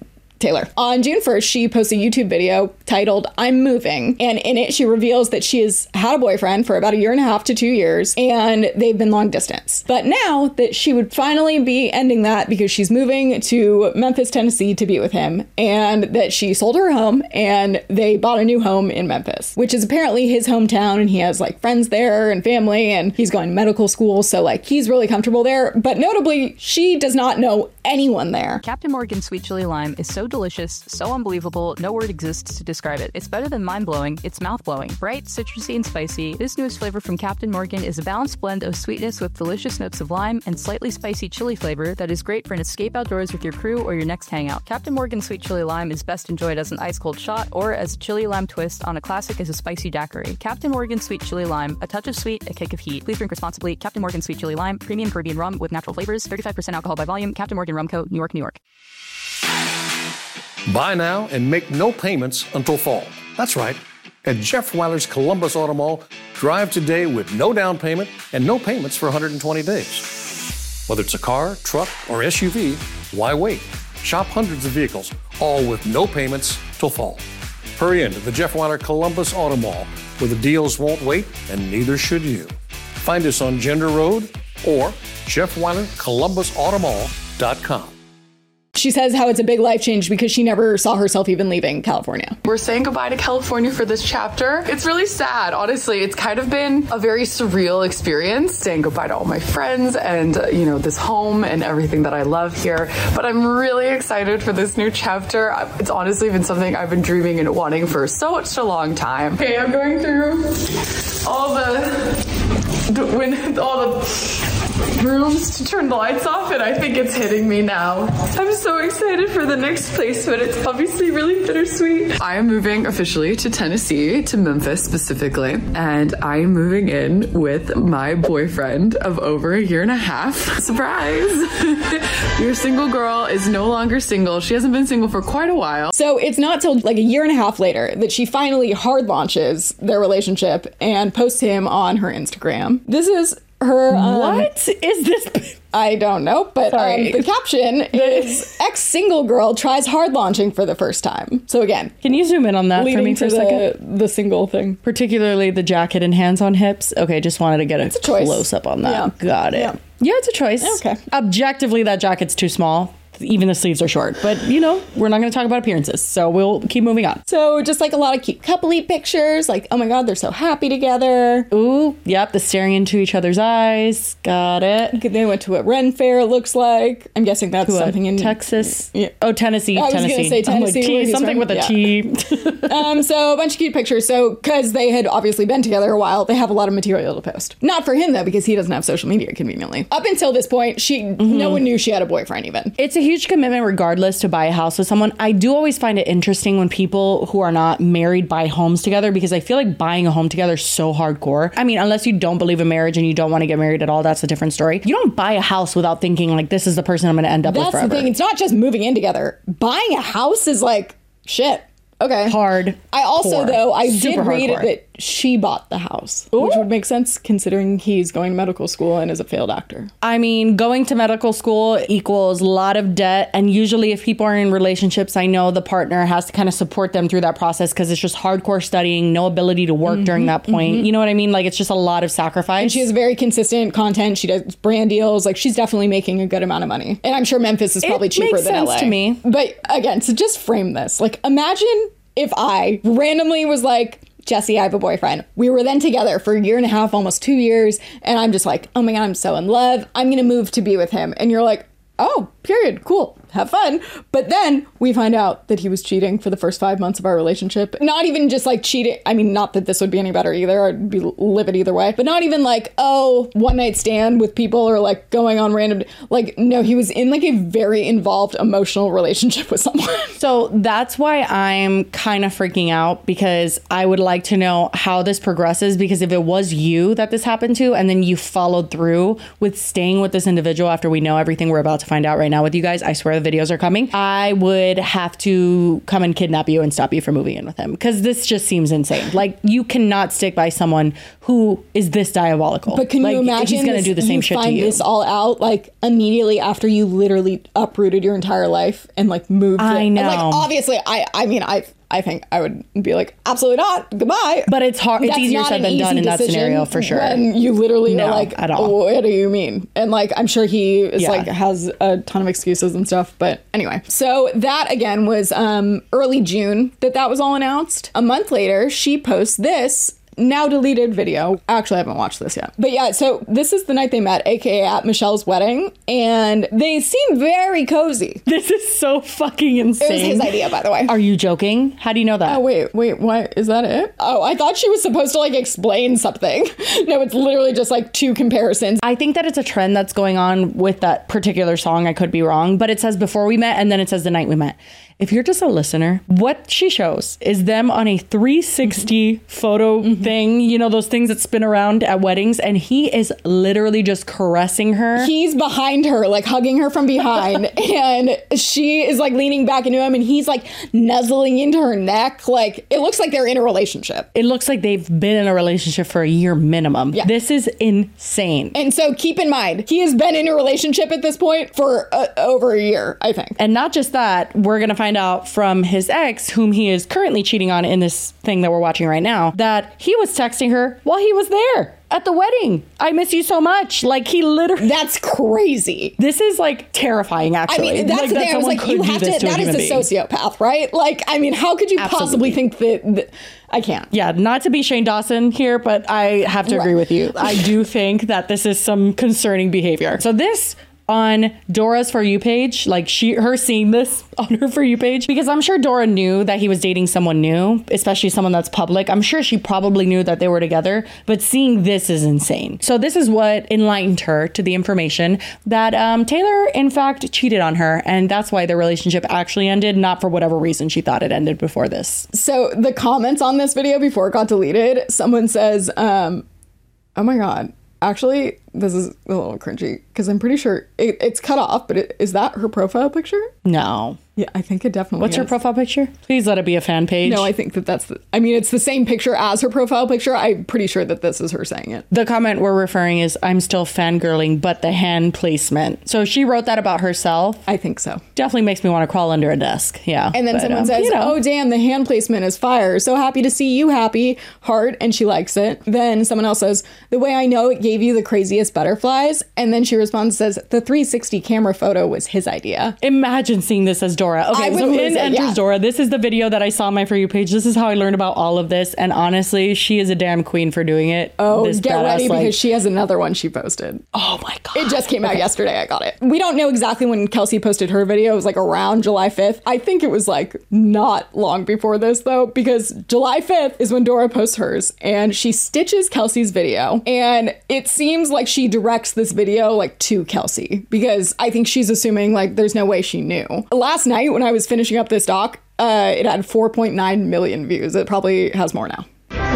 [SPEAKER 3] Taylor. On June first, she posts a YouTube video titled I'm Moving. And in it, she reveals that she has had a boyfriend for about a year and a half to two years, and they've been long distance. But now that she would finally be ending that because she's moving to Memphis, Tennessee to be with him, and that she sold her home and they bought a new home in Memphis, which is apparently his hometown, and he has like friends there and family, and he's going to medical school, so like he's really comfortable there. But notably, she does not know anyone there.
[SPEAKER 1] Captain Morgan's Sweet Chili Lime is so delicious, so unbelievable, no word exists to describe it. It's better than mind-blowing, it's mouth-blowing. Bright, citrusy, and spicy, this newest flavor from Captain Morgan is a balanced blend of sweetness with delicious notes of lime and slightly spicy chili flavor that is great for an escape outdoors with your crew or your next hangout. Captain Morgan's Sweet Chili Lime is best enjoyed as an ice-cold shot or as a chili lime twist on a classic as a spicy daiquiri. Captain Morgan's Sweet Chili Lime, a touch of sweet, a kick of heat. Please drink responsibly. Captain Morgan's Sweet Chili Lime, premium Caribbean rum with natural flavors, thirty-five percent alcohol by volume. Captain Morgan Rum Co., New York, New York.
[SPEAKER 2] Buy now and make no payments until fall. That's right. At Jeff Weiler's Columbus Auto Mall, drive today with no down payment and no payments for one hundred twenty days. Whether it's a car, truck, or S U V, why wait? Shop hundreds of vehicles, all with no payments till fall. Hurry into the Jeff Weiler Columbus Auto Mall, where the deals won't wait and neither should you. Find us on Gender Road or Jeff Weiler Columbus Auto Mall dot com.
[SPEAKER 3] She says how it's a big life change because she never saw herself even leaving California.
[SPEAKER 6] We're saying goodbye to California for this chapter. It's really sad, honestly. It's kind of been a very surreal experience, saying goodbye to all my friends and, uh, you know, this home and everything that I love here. But I'm really excited for this new chapter. It's honestly been something I've been dreaming and wanting for such a long time. Okay, I'm going through all the, when, all the rooms to turn the lights off, and I think it's hitting me now. I'm so excited for the next place, but it's obviously really bittersweet. I am moving officially to Tennessee, to Memphis specifically, and I am moving in with my boyfriend of over a year and a half. Surprise! Your single girl is no longer single. She hasn't been single for quite a while.
[SPEAKER 3] So it's not till like a year and a half later that she finally hard launches their relationship and posts him on her Instagram. This is her um,
[SPEAKER 4] what is this?
[SPEAKER 3] I don't know, but um, the caption is ex-single girl tries hard launching for the first time. So again,
[SPEAKER 4] can you zoom in on that for me for a
[SPEAKER 3] the,
[SPEAKER 4] second?
[SPEAKER 3] The single thing,
[SPEAKER 4] particularly the jacket and hands on hips. Okay, just wanted to get a,
[SPEAKER 3] a
[SPEAKER 4] close up on that.
[SPEAKER 3] Yeah.
[SPEAKER 4] Got it.
[SPEAKER 3] Yeah.
[SPEAKER 4] yeah, it's a choice.
[SPEAKER 3] Okay.
[SPEAKER 4] Objectively, that jacket's too small. Even the sleeves are short, but you know, we're not going to talk about appearances, so we'll keep moving on.
[SPEAKER 3] So just like a lot of cute coupley pictures, like, oh my God, they're so happy together.
[SPEAKER 4] Ooh, yep, the staring into each other's eyes. Got it.
[SPEAKER 3] They went to a Ren Fair, it looks like. I'm guessing that's
[SPEAKER 4] to
[SPEAKER 3] something in
[SPEAKER 4] Texas.
[SPEAKER 3] Yeah.
[SPEAKER 4] Oh, Tennessee.
[SPEAKER 3] I was
[SPEAKER 4] Tennessee.
[SPEAKER 3] going to say Tennessee.
[SPEAKER 4] Like, T, something with a
[SPEAKER 3] yeah.
[SPEAKER 4] T.
[SPEAKER 3] um, so a bunch of cute pictures. So because they had obviously been together a while, they have a lot of material to post. Not for him though, because he doesn't have social media conveniently. Up until this point, she mm-hmm. no one knew she had a boyfriend even.
[SPEAKER 4] It's a huge commitment regardless. Regardless to buy a house with someone. I do always find it interesting when people who are not married buy homes together, because I feel like buying a home together is so hardcore. I mean, unless you don't believe in marriage and you don't want to get married at all, that's a different story. You don't buy a house without thinking like, this is the person I'm going to end up
[SPEAKER 3] that's
[SPEAKER 4] with forever.
[SPEAKER 3] That's the thing. It's not just moving in together. Buying a house is like, shit. Okay.
[SPEAKER 4] Hard.
[SPEAKER 3] I also,
[SPEAKER 4] core.
[SPEAKER 3] though, I
[SPEAKER 4] Super
[SPEAKER 3] did read
[SPEAKER 4] hardcore.
[SPEAKER 3] it that she bought the house, Ooh. which would make sense considering he's going to medical school and is a failed actor.
[SPEAKER 4] I mean, going to medical school equals a lot of debt. And usually if people are in relationships, I know the partner has to kind of support them through that process because it's just hardcore studying, no ability to work mm-hmm, during that point. Mm-hmm. You know what I mean? Like, it's just a lot of sacrifice.
[SPEAKER 3] And she has very consistent content. She does brand deals. Like, she's definitely making a good amount of money. And I'm sure Memphis is probably
[SPEAKER 4] it
[SPEAKER 3] cheaper
[SPEAKER 4] makes
[SPEAKER 3] than
[SPEAKER 4] sense
[SPEAKER 3] L A.
[SPEAKER 4] to me.
[SPEAKER 3] But again, so just frame this. Like, imagine if I randomly was like, Jesse, I have a boyfriend. We were then together for a year and a half, almost two years. And I'm just like, oh my God, I'm so in love. I'm going to move to be with him. And you're like, oh, period. Cool. Have fun. But then we find out that he was cheating for the first five months of our relationship. Not even just like cheating. I mean, not that this would be any better either. I'd be livid either way. But not even like, oh, one night stand with people or like going on random. Like, no, he was in like a very involved emotional relationship with someone.
[SPEAKER 4] So that's why I'm kind of freaking out, because I would like to know how this progresses. Because if it was you that this happened to, and then you followed through with staying with this individual after we know everything we're about to find out right now with you guys, I swear videos are coming, I would have to come and kidnap you and stop you from moving in with him. Because this just seems insane. Like, you cannot stick by someone who is this diabolical.
[SPEAKER 3] But can
[SPEAKER 4] like,
[SPEAKER 3] you imagine
[SPEAKER 4] he's going to do the same
[SPEAKER 3] you
[SPEAKER 4] shit
[SPEAKER 3] find
[SPEAKER 4] to you?
[SPEAKER 3] this all out like immediately after you literally uprooted your entire life and like moved?
[SPEAKER 4] I
[SPEAKER 3] it.
[SPEAKER 4] know.
[SPEAKER 3] And, like, obviously, I I mean, I I think I would be like, absolutely not. Goodbye.
[SPEAKER 4] But it's hard. It's
[SPEAKER 3] That's
[SPEAKER 4] easier
[SPEAKER 3] not
[SPEAKER 4] said
[SPEAKER 3] an
[SPEAKER 4] than done
[SPEAKER 3] easy
[SPEAKER 4] in that
[SPEAKER 3] decision
[SPEAKER 4] scenario for sure.
[SPEAKER 3] When you literally
[SPEAKER 4] No,
[SPEAKER 3] are like,
[SPEAKER 4] at all.
[SPEAKER 3] what do you mean? And like, I'm sure he is
[SPEAKER 4] Yeah.
[SPEAKER 3] like has a ton of excuses and stuff. But anyway, so that again was um, early June that that was all announced. A month later, she posts this now deleted video. Actually, I haven't watched this yet. But yeah, so this is the night they met, aka at Michelle's wedding, and they seem very cozy.
[SPEAKER 4] This is so fucking insane.
[SPEAKER 3] It was his idea, by the way.
[SPEAKER 4] Are you joking? How do you know that?
[SPEAKER 3] Oh, wait, wait, what? Is that it? Oh, I thought she was supposed to like explain something. No, it's literally just like two comparisons.
[SPEAKER 4] I think that it's a trend that's going on with that particular song. I could be wrong, but it says before we met and then it says the night we met. If you're just a listener, what she shows is them on a three sixty mm-hmm. photo mm-hmm. thing, you know, those things that spin around at weddings, and he is literally just caressing her.
[SPEAKER 3] He's behind her, like hugging her from behind, and she is like leaning back into him, and he's like nuzzling into her neck. Like, it looks like they're in a relationship.
[SPEAKER 4] It looks like they've been in a relationship for a year minimum.
[SPEAKER 3] Yeah.
[SPEAKER 4] This is insane.
[SPEAKER 3] And so keep in mind, he has been in a relationship at this point for uh, over a year, I think.
[SPEAKER 4] And not just that, we're going to find out from his ex, whom he is currently cheating on in this thing that we're watching right now, that he was texting her while he was there at the wedding. I miss you so much. Like, he literally...
[SPEAKER 3] That's crazy.
[SPEAKER 4] This is like terrifying, actually.
[SPEAKER 3] I mean, that's
[SPEAKER 4] like,
[SPEAKER 3] the
[SPEAKER 4] that
[SPEAKER 3] thing. I was
[SPEAKER 4] someone
[SPEAKER 3] like,
[SPEAKER 4] could
[SPEAKER 3] you
[SPEAKER 4] do
[SPEAKER 3] have to,
[SPEAKER 4] this to
[SPEAKER 3] that
[SPEAKER 4] a
[SPEAKER 3] is
[SPEAKER 4] human
[SPEAKER 3] a
[SPEAKER 4] being.
[SPEAKER 3] sociopath, right? Like, I mean, how could you
[SPEAKER 4] Absolutely.
[SPEAKER 3] possibly think that, that I can't.
[SPEAKER 4] Yeah, not to be Shane Dawson here, but I have to agree
[SPEAKER 3] Right.
[SPEAKER 4] with you. I do think that this is some concerning behavior. So this on Dora's For You page, like she, her seeing this on her For You page, because I'm sure Dora knew that he was dating someone new, especially someone that's public. I'm sure she probably knew that they were together, but seeing this is insane. So this is what enlightened her to the information that um, Taylor, in fact, cheated on her. And that's why the relationship actually ended, not for whatever reason she thought it ended before this.
[SPEAKER 3] So the comments on this video before it got deleted, someone says, um, oh my God, actually, this is a little cringy because I'm pretty sure it, it's cut off, but it, is that her profile picture?
[SPEAKER 4] No.
[SPEAKER 3] Yeah, I think it definitely
[SPEAKER 4] What's
[SPEAKER 3] is.
[SPEAKER 4] her profile picture? Please let it be a fan page.
[SPEAKER 3] No, I think that that's the, I mean, it's the same picture as her profile picture. I'm pretty sure that this is her saying it.
[SPEAKER 4] The comment we're referring is, I'm still fangirling, but the hand placement. So she wrote that about herself.
[SPEAKER 3] I think so.
[SPEAKER 4] Definitely makes me want to crawl under a desk. Yeah.
[SPEAKER 3] And then
[SPEAKER 4] But,
[SPEAKER 3] someone
[SPEAKER 4] um,
[SPEAKER 3] says,
[SPEAKER 4] you know.
[SPEAKER 3] oh, damn, the hand placement is fire. So happy to see you happy. Heart. And she likes it. Then someone else says, the way I know it gave you the craziest butterflies. And then she responds, says, the three sixty camera photo was his idea.
[SPEAKER 4] Imagine seeing this as Dora.
[SPEAKER 3] I
[SPEAKER 4] Okay,
[SPEAKER 3] would
[SPEAKER 4] so
[SPEAKER 3] lose
[SPEAKER 4] in
[SPEAKER 3] it,
[SPEAKER 4] enters
[SPEAKER 3] yeah.
[SPEAKER 4] Dora. This is the video that I saw on my For You page. This is how I learned about all of this. And honestly, she is a damn queen for doing it.
[SPEAKER 3] Oh,
[SPEAKER 4] This
[SPEAKER 3] get
[SPEAKER 4] badass,
[SPEAKER 3] ready
[SPEAKER 4] like-
[SPEAKER 3] because she has another one she posted.
[SPEAKER 4] Oh my God.
[SPEAKER 3] It just came out yesterday. I got it. We don't know exactly when Kelsey posted her video. It was like around July fifth. I think it was like not long before this though, because July fifth is when Dora posts hers and she stitches Kelsey's video. And it seems like she directs this video like to Kelsey because I think she's assuming like there's no way she knew. Last night when I was finishing up this doc, uh, it had four point nine million views. It probably has more now.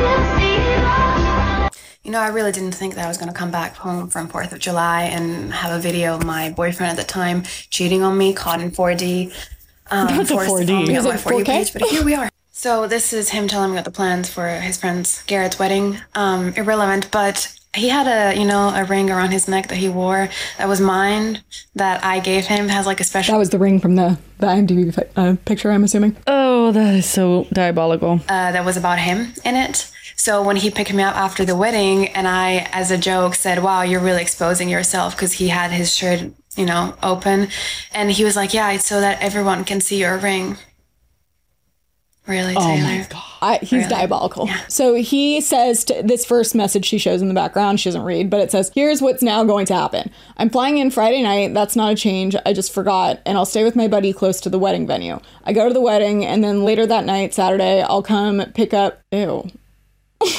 [SPEAKER 7] You know, I really didn't think that I was going to come back home from fourth of July and have a video of my boyfriend at the time cheating on me, caught in four D. Um,
[SPEAKER 4] What's a
[SPEAKER 7] forced
[SPEAKER 4] four D?
[SPEAKER 7] to follow me
[SPEAKER 3] Is
[SPEAKER 7] on
[SPEAKER 3] it
[SPEAKER 7] my For You
[SPEAKER 3] four K?
[SPEAKER 7] page, but here we are. So this is him telling me about the plans for his friend's Garrett's wedding. Um, irrelevant, but he had a, you know, a ring around his neck that he wore that was mine, that I gave him. It has like a special...
[SPEAKER 3] That was the ring from the, the IMDb fi- uh, picture, I'm assuming.
[SPEAKER 4] Oh, that is so diabolical.
[SPEAKER 7] Uh, that was about him in it. So when he picked me up after the wedding and I, as a joke, said, wow, you're really exposing yourself, because he had his shirt, you know, open. And he was like, yeah, it's so that everyone can see your ring. Really, Taylor?
[SPEAKER 3] Oh my God. I, he's
[SPEAKER 7] Really?
[SPEAKER 3] diabolical.
[SPEAKER 7] Yeah.
[SPEAKER 3] So he says to, this first message she shows in the background, she doesn't read, but it says, here's what's now going to happen. I'm flying in Friday night. That's not a change. I just forgot. And I'll stay with my buddy close to the wedding venue. I go to the wedding, and then later that night, Saturday, I'll come pick up... Ew.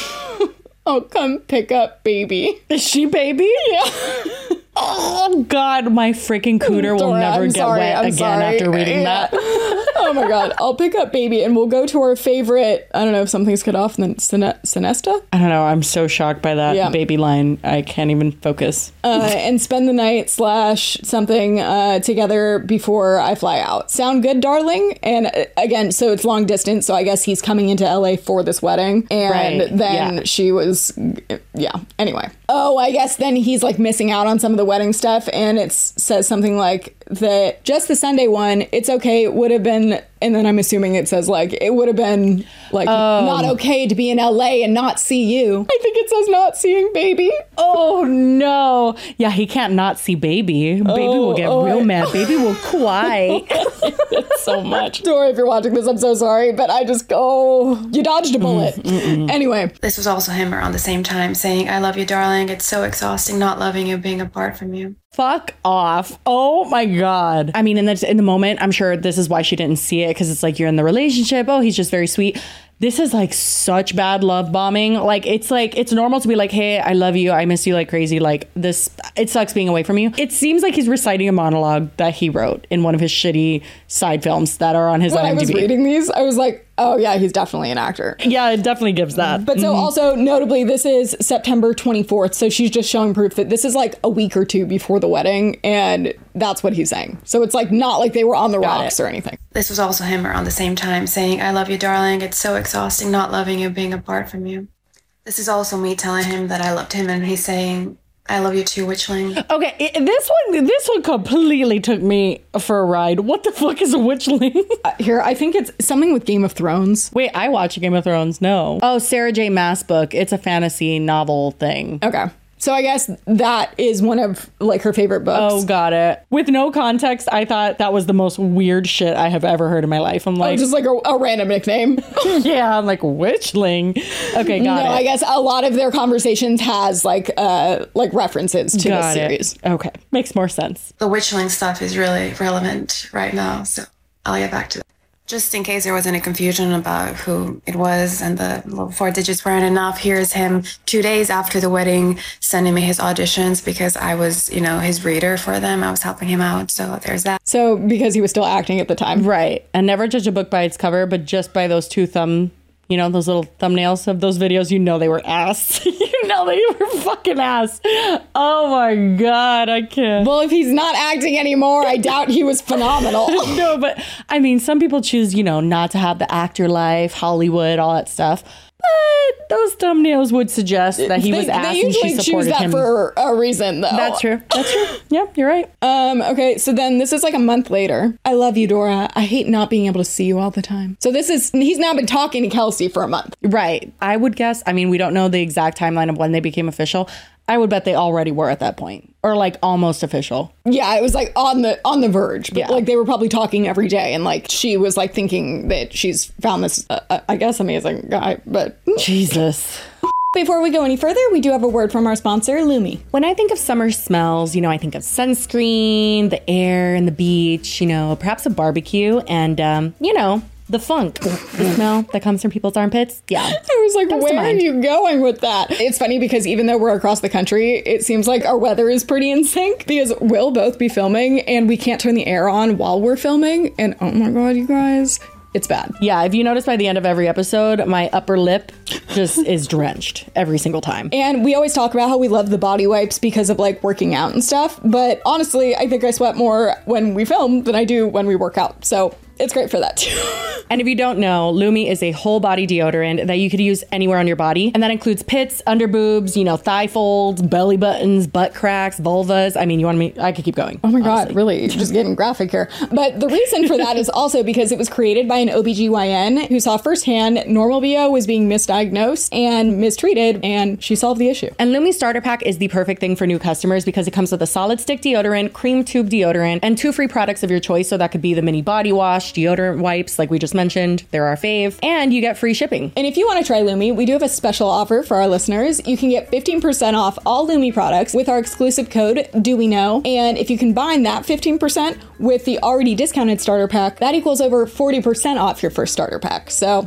[SPEAKER 3] I'll come pick up baby.
[SPEAKER 4] Is she baby?
[SPEAKER 3] Yeah.
[SPEAKER 4] Oh God, God, my freaking cooter will
[SPEAKER 3] Dora,
[SPEAKER 4] never
[SPEAKER 3] I'm
[SPEAKER 4] get
[SPEAKER 3] sorry,
[SPEAKER 4] wet
[SPEAKER 3] I'm
[SPEAKER 4] again
[SPEAKER 3] sorry.
[SPEAKER 4] after reading
[SPEAKER 3] Yeah.
[SPEAKER 4] that.
[SPEAKER 3] Oh my God. I'll pick up baby and we'll go to our favorite, I don't know if something's cut off, and then Sine- Sinesta?
[SPEAKER 4] I don't know. I'm so shocked by that
[SPEAKER 3] Yeah.
[SPEAKER 4] baby line. I can't even focus.
[SPEAKER 3] Uh, and spend the night slash something uh, together before I fly out. Sound good, darling? And uh, again, so it's long distance, so I guess he's coming into L A for this wedding. And
[SPEAKER 4] Right,
[SPEAKER 3] then
[SPEAKER 4] yeah.
[SPEAKER 3] she was, yeah, anyway. Oh, I guess then he's like missing out on some of the wedding stuff, and it says something like that just the Sunday one, it's okay, it would have been, and then I'm assuming it says like, it would have been like not okay to be in L A and not see you. I think it says not seeing baby.
[SPEAKER 4] Oh no. Yeah, he can't not see baby. Baby will get
[SPEAKER 3] oh,
[SPEAKER 4] real
[SPEAKER 3] I-
[SPEAKER 4] mad. Baby will cry.
[SPEAKER 3] So much. Dora, if you're watching this, I'm so sorry, but I just, oh, you dodged a bullet. Anyway.
[SPEAKER 7] This was also him around the same time saying, I love you, darling. It's so exhausting not loving you, being apart from you.
[SPEAKER 4] Fuck off. Oh my God. I mean, in the, in the moment, I'm sure this is why she didn't see it, because it's like you're in the relationship. Oh, he's just very sweet. This is like such bad love bombing. Like, it's like, it's normal to be like, hey, I love you. I miss you like crazy. Like this, it sucks being away from you. It seems like he's reciting a monologue that he wrote in one of his shitty side films that are on his
[SPEAKER 3] When I was
[SPEAKER 4] I M D B.
[SPEAKER 3] reading these, I was like, oh yeah, he's definitely an actor.
[SPEAKER 4] Yeah, it definitely gives that.
[SPEAKER 3] But so also notably, this is September twenty-fourth. So she's just showing proof that this is like a week or two before the wedding. And that's what he's saying. So it's like not like they were on the
[SPEAKER 4] Got
[SPEAKER 3] rocks
[SPEAKER 4] it.
[SPEAKER 3] or anything.
[SPEAKER 7] This was also him around the same time saying, I love you, darling. It's so exhausting not loving you, being apart from you. This is also me telling him that I loved him, and he's saying, I love you too, witchling.
[SPEAKER 4] Okay, i- this one, this one completely took me for a ride. What the fuck is a witchling?
[SPEAKER 3] Uh, here, I think it's something with Game of Thrones.
[SPEAKER 4] Wait, I watch Game of Thrones. No. Oh, Sarah J. Maas book. It's a fantasy novel thing.
[SPEAKER 3] Okay. So I guess that is one of like her favorite books.
[SPEAKER 4] Oh, got it. With no context, I thought that was the most weird shit I have ever heard in my life. I'm
[SPEAKER 3] Oh,
[SPEAKER 4] like,
[SPEAKER 3] just like a, a random nickname.
[SPEAKER 4] yeah, I'm like, witchling. Okay, got
[SPEAKER 3] no,
[SPEAKER 4] it.
[SPEAKER 3] I guess a lot of their conversations has like uh like references to
[SPEAKER 4] got
[SPEAKER 3] this
[SPEAKER 4] it.
[SPEAKER 3] series.
[SPEAKER 4] Okay, makes more sense.
[SPEAKER 7] The witchling stuff is really relevant right now, so I'll get back to that. Just in case there was any confusion about who it was and the little four digits weren't enough, here's him two days after the wedding sending me his auditions because I was, you know, his reader for them. I was helping him out, so there's that.
[SPEAKER 3] So because he was still acting at the time.
[SPEAKER 4] Right. And never judge a book by its cover, but just by those two thumb, you know, those little thumbnails of those videos, you know they were ass. You know they were fucking ass. Oh my God, I can't.
[SPEAKER 3] Well, if he's not acting anymore, I doubt he was phenomenal.
[SPEAKER 4] No, but I mean, some people choose, you know, not to have the actor life, Hollywood, all that stuff. But those thumbnails would suggest that he
[SPEAKER 3] they,
[SPEAKER 4] was ass
[SPEAKER 3] they
[SPEAKER 4] and she
[SPEAKER 3] usually choose
[SPEAKER 4] supported
[SPEAKER 3] that
[SPEAKER 4] him.
[SPEAKER 3] for a reason, though.
[SPEAKER 4] That's true. That's true. Yeah, you're right.
[SPEAKER 3] Um, okay, so then this is like a month later. I love you, Dora. I hate not being able to see you all the time. So this is, he's now been talking to Kelsey for a month.
[SPEAKER 4] Right. I would guess, I mean, we don't know the exact timeline of when they became official. I would bet they already were at that point, or like almost official.
[SPEAKER 3] Yeah, it was like on the on the verge, but
[SPEAKER 4] Yeah.
[SPEAKER 3] like they were probably talking every day, and like she was like thinking that she's found this, uh, uh, I guess, amazing guy. But
[SPEAKER 4] Jesus.
[SPEAKER 3] before we go any further, we do have a word from our sponsor, Lumi.
[SPEAKER 4] When I think of summer smells, you know, I think of sunscreen, the air and the beach, you know, perhaps a barbecue, and, um, you know, the funk, the smell that comes from people's armpits. Yeah.
[SPEAKER 3] I was like,
[SPEAKER 4] Comes to
[SPEAKER 3] where are
[SPEAKER 4] mind.
[SPEAKER 3] you going with that? It's funny because even though we're across the country, it seems like our weather is pretty in sync because we'll both be filming and we can't turn the air on while we're filming. And oh my God, you guys, it's bad.
[SPEAKER 4] Yeah, if you notice by the end of every episode, my upper lip just is drenched every single time.
[SPEAKER 3] And we always talk about how we love the body wipes because of like working out and stuff. But honestly, I think I sweat more when we film than I do when we work out. So it's great for that too.
[SPEAKER 4] And if you don't know, Lumi is a whole body deodorant that you could use anywhere on your body. And that includes pits, under boobs, you know, thigh folds, belly buttons, butt cracks, vulvas. I mean, you want me, I could keep going.
[SPEAKER 3] Oh my God, really? You're just getting graphic here. But the reason for that is also because it was created by an O B G Y N who saw firsthand normal B O was being misdiagnosed and mistreated, and she solved the issue.
[SPEAKER 4] And Lumi Starter Pack is the perfect thing for new customers because it comes with a solid stick deodorant, cream tube deodorant, and two free products of your choice. So that could be the mini body wash, deodorant wipes, like we just mentioned. They're our fave. And you get free shipping.
[SPEAKER 3] And if you want to try Lumi, we do have a special offer for our listeners. You can get fifteen percent off all Lumi products with our exclusive code, Do We Know? And if you combine that fifteen percent with the already discounted starter pack, that equals over forty percent off your first starter pack. So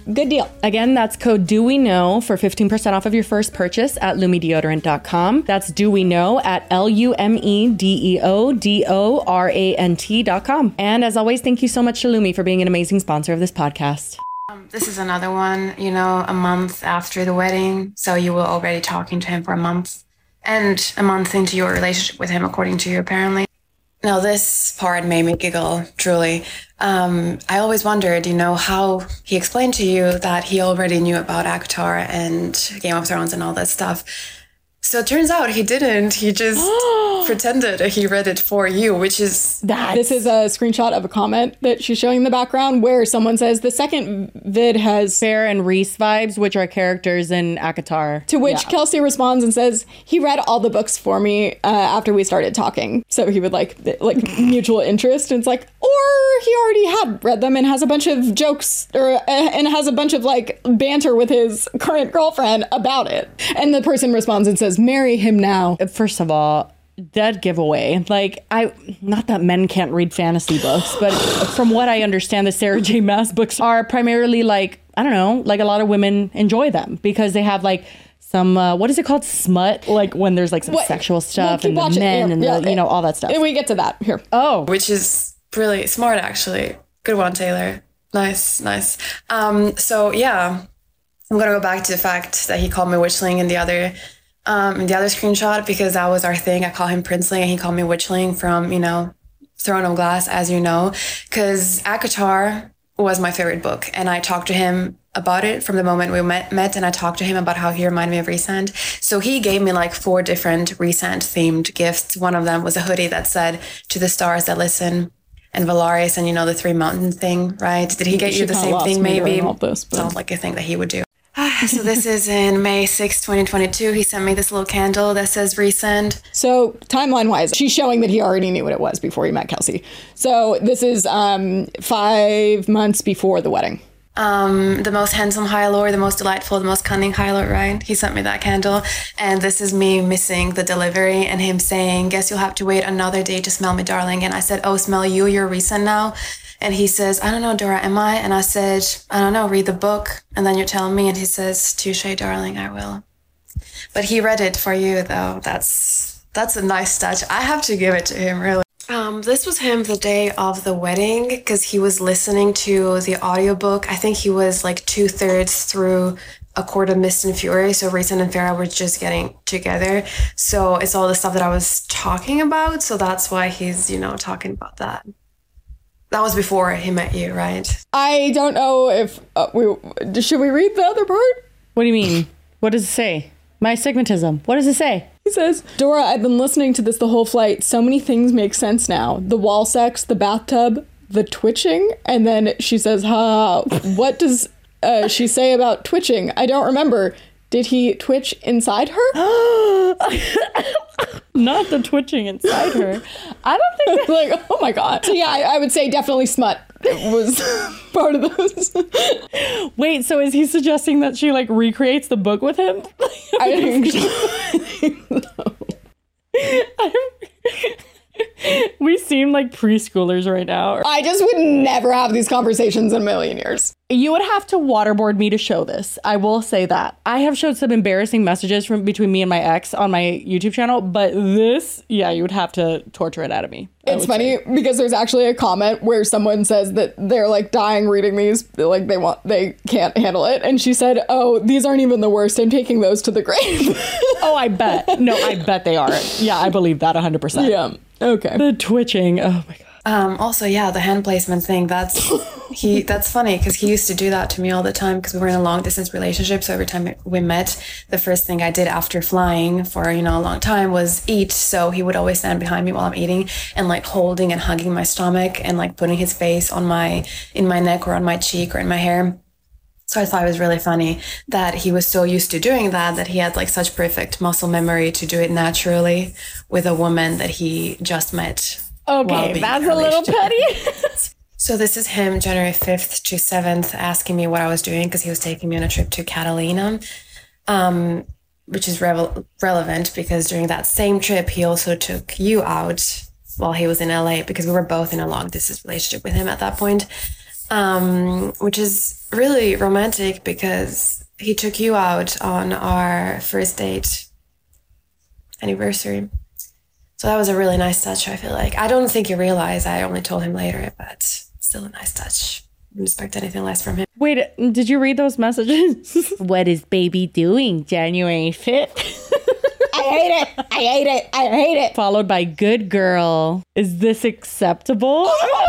[SPEAKER 3] Good deal.
[SPEAKER 4] Again, that's code Do We Know for fifteen percent off of your first purchase at lumi deodorant dot com. That's Do We Know at L U M E D E O D O R A N T dot com. And as always, thank you so much to Lumi for being an amazing sponsor of this podcast.
[SPEAKER 7] Um, this is another one, you know, a month after the wedding. So you were already talking to him for a month and a month into your relationship with him, according to you, apparently. Now, this part made me giggle, truly. Um, I always wondered, you know, how he explained to you that he already knew about ACOTAR and Game of Thrones and all that stuff. So it turns out he didn't. He just pretended he read it for you, which is...
[SPEAKER 3] That. This is a screenshot of a comment that she's showing in the background where someone says the second vid has...
[SPEAKER 4] Fair and Rhys vibes, which are characters in ACOTAR.
[SPEAKER 3] To which
[SPEAKER 4] yeah.
[SPEAKER 3] Kelsey responds and says, he read all the books for me uh, after we started talking. So he would like, like mutual interest. And it's like, or he already had read them and has a bunch of jokes or uh, and has a bunch of like banter with his current girlfriend about it. And the person responds and says, marry him now.
[SPEAKER 4] First of all, dead giveaway. Like, I, not that men can't read fantasy books, but from what I understand, the Sarah J. Maas books are primarily like, I don't know, like a lot of women enjoy them because they have like some, uh, what is it called? Smut? Like when there's like some what? sexual stuff we'll and the men yeah, and the, yeah, you know, all that stuff.
[SPEAKER 3] We get to that here.
[SPEAKER 4] Oh.
[SPEAKER 7] Which is really smart, actually. Good one, Taylor. Nice, nice. Um, so yeah, I'm going to go back to the fact that he called me witchling in the other Um, in the other screenshot, because that was our thing. I call him Princeling and he called me Witchling from, you know, Throne of Glass, as you know, because ACOTAR was my favorite book. And I talked to him about it from the moment we met, met and I talked to him about how he reminded me of Rhysand. So he gave me like four different Rhysand themed gifts. One of them was a hoodie that said, to the stars that listen, and Valaris and, you know, the three mountain thing, right? Did he get she you the same thing maybe?
[SPEAKER 3] This, but...
[SPEAKER 7] Sounds like a thing that he would do. So this is in May sixth, twenty twenty-two. He sent me this little candle that says Rhysand.
[SPEAKER 3] So timeline wise, she's showing that he already knew what it was before he met Kelsey. So this is um, five months before the wedding.
[SPEAKER 7] Um, the most handsome High Lord, the most delightful, the most cunning High Lord, right? He sent me that candle. And this is me missing the delivery and him saying, guess you'll have to wait another day to smell me, darling. And I said, oh, smell you, you're Rhysand now. And he says, I don't know, Dora, am I? And I said, I don't know, read the book. And then you're telling me. And he says, touche, darling, I will. But he read it for you, though. That's that's a nice touch. I have to give it to him, really. Um, this was him the day of the wedding because he was listening to the audiobook. I think he was like two thirds through A Court of Mist and Fury. So Rhysand and Farah were just getting together. So it's all the stuff that I was talking about. So that's why he's, you know, talking about that. That was before he met you, right?
[SPEAKER 3] I don't know if uh, we should we read the other part?
[SPEAKER 4] What do you mean? What does it say? My stigmatism. What does it say?
[SPEAKER 3] He says, Dora, I've been listening to this the whole flight. So many things make sense now. The wall sex, the bathtub, the twitching. And then she says, ha, what does uh, she say about twitching? I don't remember. Did he twitch inside her?
[SPEAKER 4] Not the twitching inside her. I don't think
[SPEAKER 3] that... like, oh my God. So yeah, I, I would say definitely smut was part of those.
[SPEAKER 4] Wait, so is he suggesting that she like recreates the book with him?
[SPEAKER 3] I think so. I think so.
[SPEAKER 4] We seem like preschoolers right now.
[SPEAKER 3] I just would never have these conversations in a million years.
[SPEAKER 4] You would have to waterboard me to show this. I will say that. I have showed some embarrassing messages from between me and my ex on my YouTube channel, but this, yeah, you would have to torture it out of me.
[SPEAKER 3] It's funny say. because there's actually a comment where someone says that they're like dying reading these, like they want, they can't handle it. And she said, oh, these aren't even the worst. I'm taking those to the grave.
[SPEAKER 4] Oh, I bet. No, I bet they are. Yeah, I believe that one hundred percent.
[SPEAKER 3] Yeah. Okay.
[SPEAKER 4] The twitching. Oh my God.
[SPEAKER 7] Um, also, yeah, the hand placement thing, that's he. That's funny because he used to do that to me all the time because we were in a long distance relationship. So every time we met, the first thing I did after flying for, you know, a long time was eat. So he would always stand behind me while I'm eating and like holding and hugging my stomach and like putting his face on my, in my neck or on my cheek or in my hair. So I thought it was really funny that he was so used to doing that, that he had like such perfect muscle memory to do it naturally with a woman that he just met.
[SPEAKER 4] Okay, that's a little petty.
[SPEAKER 7] So this is him January fifth to seventh asking me what I was doing because he was taking me on a trip to Catalina, um, which is revel- relevant because during that same trip, he also took you out while he was in L A because we were both in a long distance relationship with him at that point. um, which is really romantic because he took you out on our first date anniversary. So that was a really nice touch, I feel like. I don't think he realized. I only told him later, but still a nice touch. Didn't expect anything less from him.
[SPEAKER 4] Wait, did you read those messages? What is baby doing January fifth?
[SPEAKER 3] I hate it. I hate it. I hate it.
[SPEAKER 4] Followed by good girl. Is this acceptable?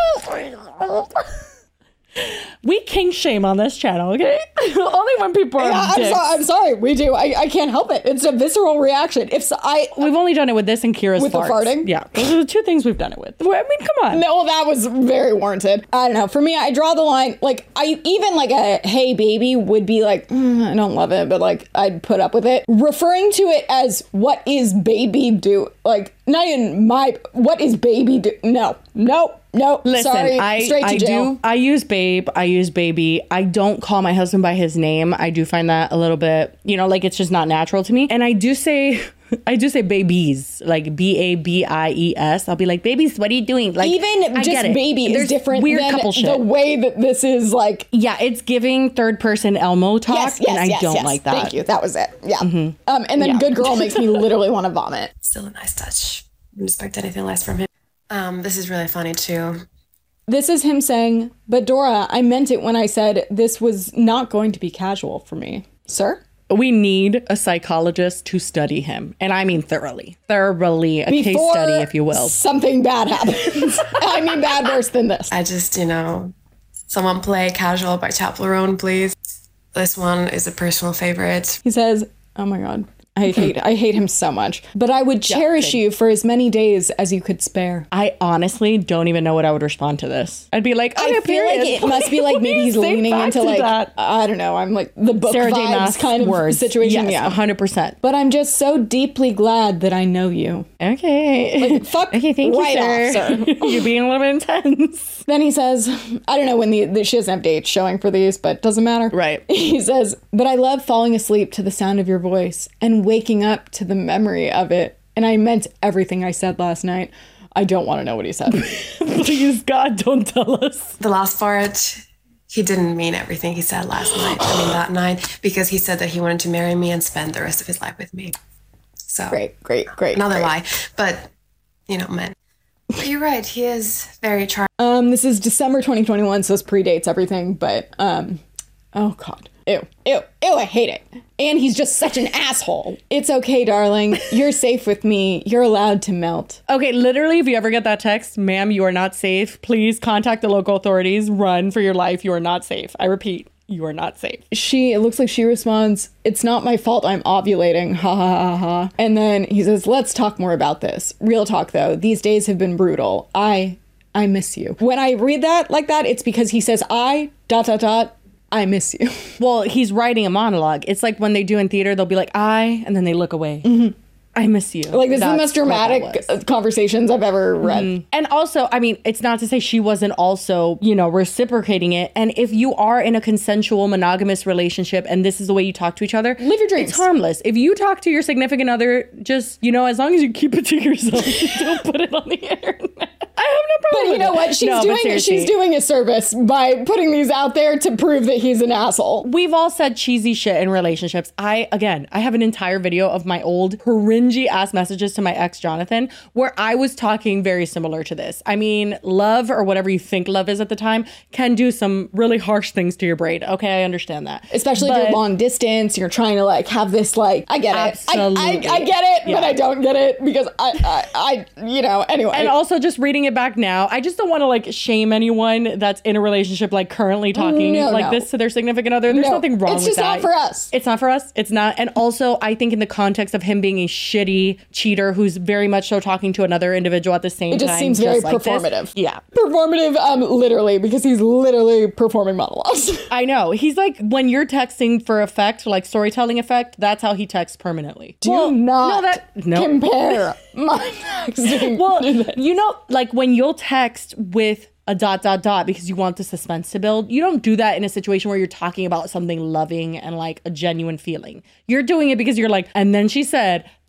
[SPEAKER 4] We kink shame on this channel, okay? Only when people are
[SPEAKER 3] Yeah, I'm,
[SPEAKER 4] dicks.
[SPEAKER 3] so, I'm sorry. We do. I, I can't help it. It's a visceral reaction. If so, I
[SPEAKER 4] We've only done it with this and Kira's
[SPEAKER 3] With the
[SPEAKER 4] farts.
[SPEAKER 3] farting?
[SPEAKER 4] Yeah. Those are the two things we've done it with. I mean, come on.
[SPEAKER 3] No, that was very warranted. I don't know. For me, I draw the line. Like, I even like a hey baby would be like, mm, I don't love it, but like I'd put up with it. Referring to it as what is baby do? Like, not even my what is baby do? No, no, no.
[SPEAKER 4] Listen,
[SPEAKER 3] sorry,
[SPEAKER 4] I,
[SPEAKER 3] straight to
[SPEAKER 4] I
[SPEAKER 3] jail.
[SPEAKER 4] do. I use babe. I use baby. I don't call my husband by his name. I do find that a little bit, you know, like it's just not natural to me. And I do say, I do say babies, like B A B I E S. I'll be like, babies, what are you doing? Like,
[SPEAKER 3] Even
[SPEAKER 4] I
[SPEAKER 3] just
[SPEAKER 4] get it.
[SPEAKER 3] baby is
[SPEAKER 4] There's
[SPEAKER 3] different
[SPEAKER 4] weird
[SPEAKER 3] than
[SPEAKER 4] couple
[SPEAKER 3] the
[SPEAKER 4] shit.
[SPEAKER 3] way that this is like.
[SPEAKER 4] Yeah, it's giving third person Elmo talk,
[SPEAKER 3] Yes, yes,
[SPEAKER 4] and I
[SPEAKER 3] yes,
[SPEAKER 4] don't
[SPEAKER 3] yes.
[SPEAKER 4] like that.
[SPEAKER 3] Thank you. That was it. Yeah. Um, and then
[SPEAKER 4] Yeah.
[SPEAKER 3] good girl makes me literally want to vomit.
[SPEAKER 7] Still a nice touch. Didn't expect anything less from him. Um, this is really funny too.
[SPEAKER 3] This is him saying, but Dora, I meant it when I said this was not going to be casual for me. Sir?
[SPEAKER 4] We need a psychologist to study him, and I mean thoroughly, thoroughly, a case
[SPEAKER 3] Before
[SPEAKER 4] study, if you will.
[SPEAKER 3] something bad happens. I mean, bad worse than this.
[SPEAKER 7] I just, you know, someone play Casual by Chaperone, please. This one is a personal favorite.
[SPEAKER 3] He says, oh my God, I hate I hate him so much. But I would cherish you for as many days as you could spare.
[SPEAKER 4] I honestly don't even know what I would respond to this. I'd be like, oh,
[SPEAKER 3] I
[SPEAKER 4] yeah,
[SPEAKER 3] feel like
[SPEAKER 4] period.
[SPEAKER 3] it must be like maybe he's
[SPEAKER 4] Think
[SPEAKER 3] leaning
[SPEAKER 4] back
[SPEAKER 3] into
[SPEAKER 4] to
[SPEAKER 3] like,
[SPEAKER 4] that.
[SPEAKER 3] I don't know, I'm like the book
[SPEAKER 4] Sarah J.
[SPEAKER 3] vibes
[SPEAKER 4] Maas
[SPEAKER 3] kind of
[SPEAKER 4] words.
[SPEAKER 3] situation.
[SPEAKER 4] Yes,
[SPEAKER 3] Yeah.
[SPEAKER 4] one hundred percent.
[SPEAKER 3] But I'm just so deeply glad that I know you.
[SPEAKER 4] Okay.
[SPEAKER 3] Like, fuck
[SPEAKER 4] Okay, thank
[SPEAKER 3] right
[SPEAKER 4] you, sir.
[SPEAKER 3] off, sir.
[SPEAKER 4] You're being a little bit intense.
[SPEAKER 3] Then he says, I don't know when the, the she doesn't have dates showing for these, but doesn't matter.
[SPEAKER 4] Right.
[SPEAKER 3] He says, but I love falling asleep to the sound of your voice and waking up to the memory of it. And I meant everything I said last night. I don't want to know what he said.
[SPEAKER 4] Please, God, don't tell us.
[SPEAKER 7] The last part, he didn't mean everything he said last night. I mean, that night, because he said that he wanted to marry me and spend the rest of his life with me. So,
[SPEAKER 3] Great, great, great.
[SPEAKER 7] another
[SPEAKER 3] great.
[SPEAKER 7] lie. But, you know, man. But you're right. He is very charming.
[SPEAKER 3] Um, this is December twenty twenty-one, so this predates everything, but, um, oh God. Ew, ew, ew, I hate it. And he's just such an asshole. It's okay, darling. You're safe with me. You're allowed to melt.
[SPEAKER 4] Okay, literally, if you ever get that text, ma'am, you are not safe. Please contact the local authorities. Run for your life. You are not safe. I repeat, you are not safe.
[SPEAKER 3] She, it looks like she responds, it's not my fault I'm ovulating. Ha ha ha ha. And then he says, let's talk more about this. Real talk though. These days have been brutal. I, I miss you. When I read that like that, it's because he says, I, dot, dot, dot, I miss you.
[SPEAKER 4] Well, he's writing a monologue. It's like when they do in theater, they'll be like, I, and then they look away. Mm-hmm. I miss you.
[SPEAKER 3] Like, this
[SPEAKER 4] That's
[SPEAKER 3] is the most
[SPEAKER 4] what that
[SPEAKER 3] dramatic
[SPEAKER 4] was.
[SPEAKER 3] conversations I've ever read.
[SPEAKER 4] Mm. And also, I mean, it's not to say she wasn't also, you know, reciprocating it. And if you are in a consensual monogamous relationship and this is the way you talk to each other,
[SPEAKER 3] Live your dreams.
[SPEAKER 4] It's harmless. If you talk to your significant other, just, you know, as long as you keep it to yourself, don't put it on the internet. I have no
[SPEAKER 3] But
[SPEAKER 4] problem
[SPEAKER 3] you
[SPEAKER 4] with
[SPEAKER 3] know
[SPEAKER 4] it.
[SPEAKER 3] what? She's
[SPEAKER 4] No, but
[SPEAKER 3] doing
[SPEAKER 4] seriously.
[SPEAKER 3] she's doing a service by putting these out there to prove that he's an asshole.
[SPEAKER 4] We've all said cheesy shit in relationships. I, again, I have an entire video of my old cringy ass messages to my ex Jonathan where I was talking very similar to this. I mean, love or whatever you think love is at the time can do some really harsh things to your brain. Okay, I understand that.
[SPEAKER 3] Especially if
[SPEAKER 4] But-
[SPEAKER 3] you're long distance, you're trying to like have this like I get it. I, I,
[SPEAKER 4] Absolutely.
[SPEAKER 3] I get it,
[SPEAKER 4] Yeah.
[SPEAKER 3] but I don't get it because I, I, I you know, anyway.
[SPEAKER 4] And also just reading it back now, I just don't want to like shame anyone that's in a relationship like currently talking
[SPEAKER 3] No,
[SPEAKER 4] like
[SPEAKER 3] no.
[SPEAKER 4] this to their significant other. There's
[SPEAKER 3] No,
[SPEAKER 4] nothing wrong
[SPEAKER 3] it's
[SPEAKER 4] with
[SPEAKER 3] just
[SPEAKER 4] that.
[SPEAKER 3] not for us.
[SPEAKER 4] It's not for us. It's not. And also, I think in the context of him being a shitty cheater who's very much so talking to another individual at the same
[SPEAKER 3] it just
[SPEAKER 4] time.
[SPEAKER 3] seems very
[SPEAKER 4] like this.
[SPEAKER 3] performative.
[SPEAKER 4] Yeah.
[SPEAKER 3] Performative, um, literally, because he's literally performing monologues.
[SPEAKER 4] I know. He's like, when you're texting for effect, like storytelling effect, that's how he texts permanently.
[SPEAKER 3] Do
[SPEAKER 4] Well,
[SPEAKER 3] not
[SPEAKER 4] no, that, no.
[SPEAKER 3] compare my texting.
[SPEAKER 4] Well,
[SPEAKER 3] to this.
[SPEAKER 4] you know, like when you'll text with a dot, dot, dot because you want the suspense to build, you don't do that in a situation where you're talking about something loving and like a genuine feeling. You're doing it because you're like, and then she said,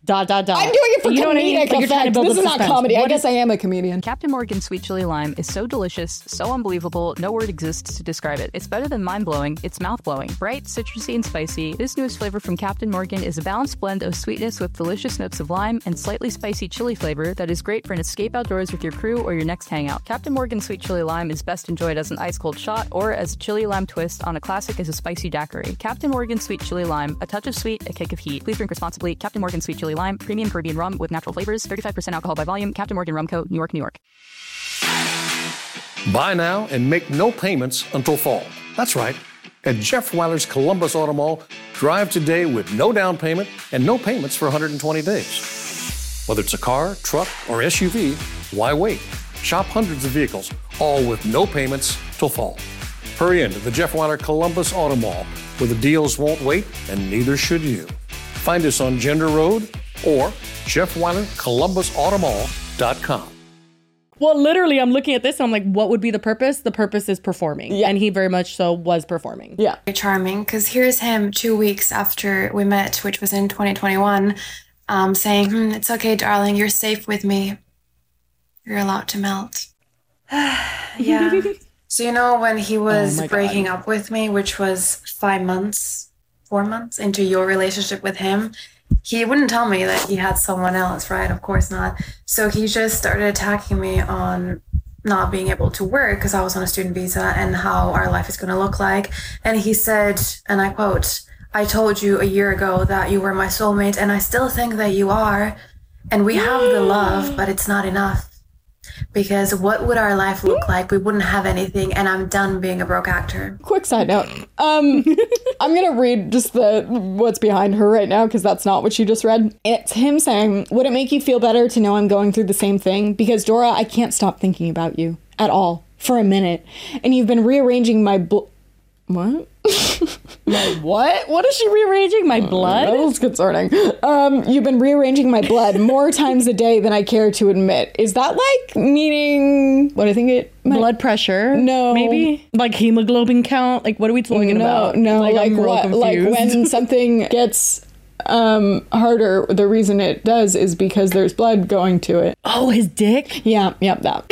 [SPEAKER 4] dot, dot, dot.
[SPEAKER 3] I'm doing it for
[SPEAKER 4] You know what I mean?
[SPEAKER 3] comedic
[SPEAKER 4] Like, you're trying to
[SPEAKER 3] effect.
[SPEAKER 4] build
[SPEAKER 3] This
[SPEAKER 4] up
[SPEAKER 3] is not
[SPEAKER 4] suspense.
[SPEAKER 3] comedy. I
[SPEAKER 4] What
[SPEAKER 3] guess
[SPEAKER 4] is-
[SPEAKER 3] I am a comedian.
[SPEAKER 1] Captain Morgan's Sweet Chili Lime is so delicious, so unbelievable, no word exists to describe it. It's better than mind-blowing, it's mouth-blowing. Bright, citrusy, and spicy, this newest flavor from Captain Morgan is a balanced blend of sweetness with delicious notes of lime and slightly spicy chili flavor that is great for an escape outdoors with your crew or your next hangout. Captain Morgan's Sweet Chili Lime is best enjoyed as an ice-cold shot or as a chili lime twist on a classic as a spicy daiquiri. Captain Morgan's Sweet Chili Lime, a touch of sweet, a kick of heat. Please drink responsibly. Captain Morgan Sweet Chili Lime, premium Caribbean rum with natural flavors, thirty-five percent alcohol by volume. Captain Morgan Rum Co., New York, New York.
[SPEAKER 2] Buy now and make no payments until fall. That's right. At Jeff Weiler's Columbus Auto Mall, drive today with no down payment and no payments for one hundred twenty days. Whether it's a car, truck, or S U V, why wait? Shop hundreds of vehicles, all with no payments till fall. Hurry into the Jeff Weiler Columbus Auto Mall, where the deals won't wait and neither should you. Find us on Gender Road or Jeff Weiler Columbus Auto Mall dot com.
[SPEAKER 4] Well, literally, I'm looking at this and I'm like, what would be the purpose? The purpose is performing.
[SPEAKER 3] Yeah.
[SPEAKER 4] And he very much so was performing.
[SPEAKER 3] Yeah.
[SPEAKER 7] Charming, because here's him two weeks after we met, which was in twenty twenty-one, um, saying, hmm, it's okay, darling, you're safe with me. You're allowed to melt. Yeah. So, you know, when he was
[SPEAKER 4] Oh my
[SPEAKER 7] breaking
[SPEAKER 4] God.
[SPEAKER 7] up with me, which was five months, four months into your relationship with him, he wouldn't tell me that he had someone else, right? Of course not. So he just started attacking me on not being able to work because I was on a student visa and how our life is going to look like. And he said, and I quote, I told you a year ago that you were my soulmate and I still think that you are. And we have the love, but it's not enough. Because what would our life look like? We wouldn't have anything, and I'm done being a broke actor.
[SPEAKER 3] Quick side note. Um, I'm gonna read just the what's behind her right now because that's not what she just read. It's him saying, "Would it make you feel better to know I'm going through the same thing? Because Dora, I can't stop thinking about you at all for a minute, and you've been rearranging my bl- what."
[SPEAKER 4] Like, what? What is she rearranging? My blood?
[SPEAKER 3] That was concerning. Um, you've been rearranging my blood more times a day than I care to admit. Is that like meaning what I think it might-
[SPEAKER 4] Blood pressure?
[SPEAKER 3] No.
[SPEAKER 4] Maybe? Like hemoglobin count? Like, what are we talking
[SPEAKER 3] no,
[SPEAKER 4] about?
[SPEAKER 3] No, like,
[SPEAKER 4] I'm real
[SPEAKER 3] what? Like
[SPEAKER 4] confused.
[SPEAKER 3] when something gets um harder, the reason it does is because there's blood going to it.
[SPEAKER 4] Oh, his dick?
[SPEAKER 3] Yeah, yep, that.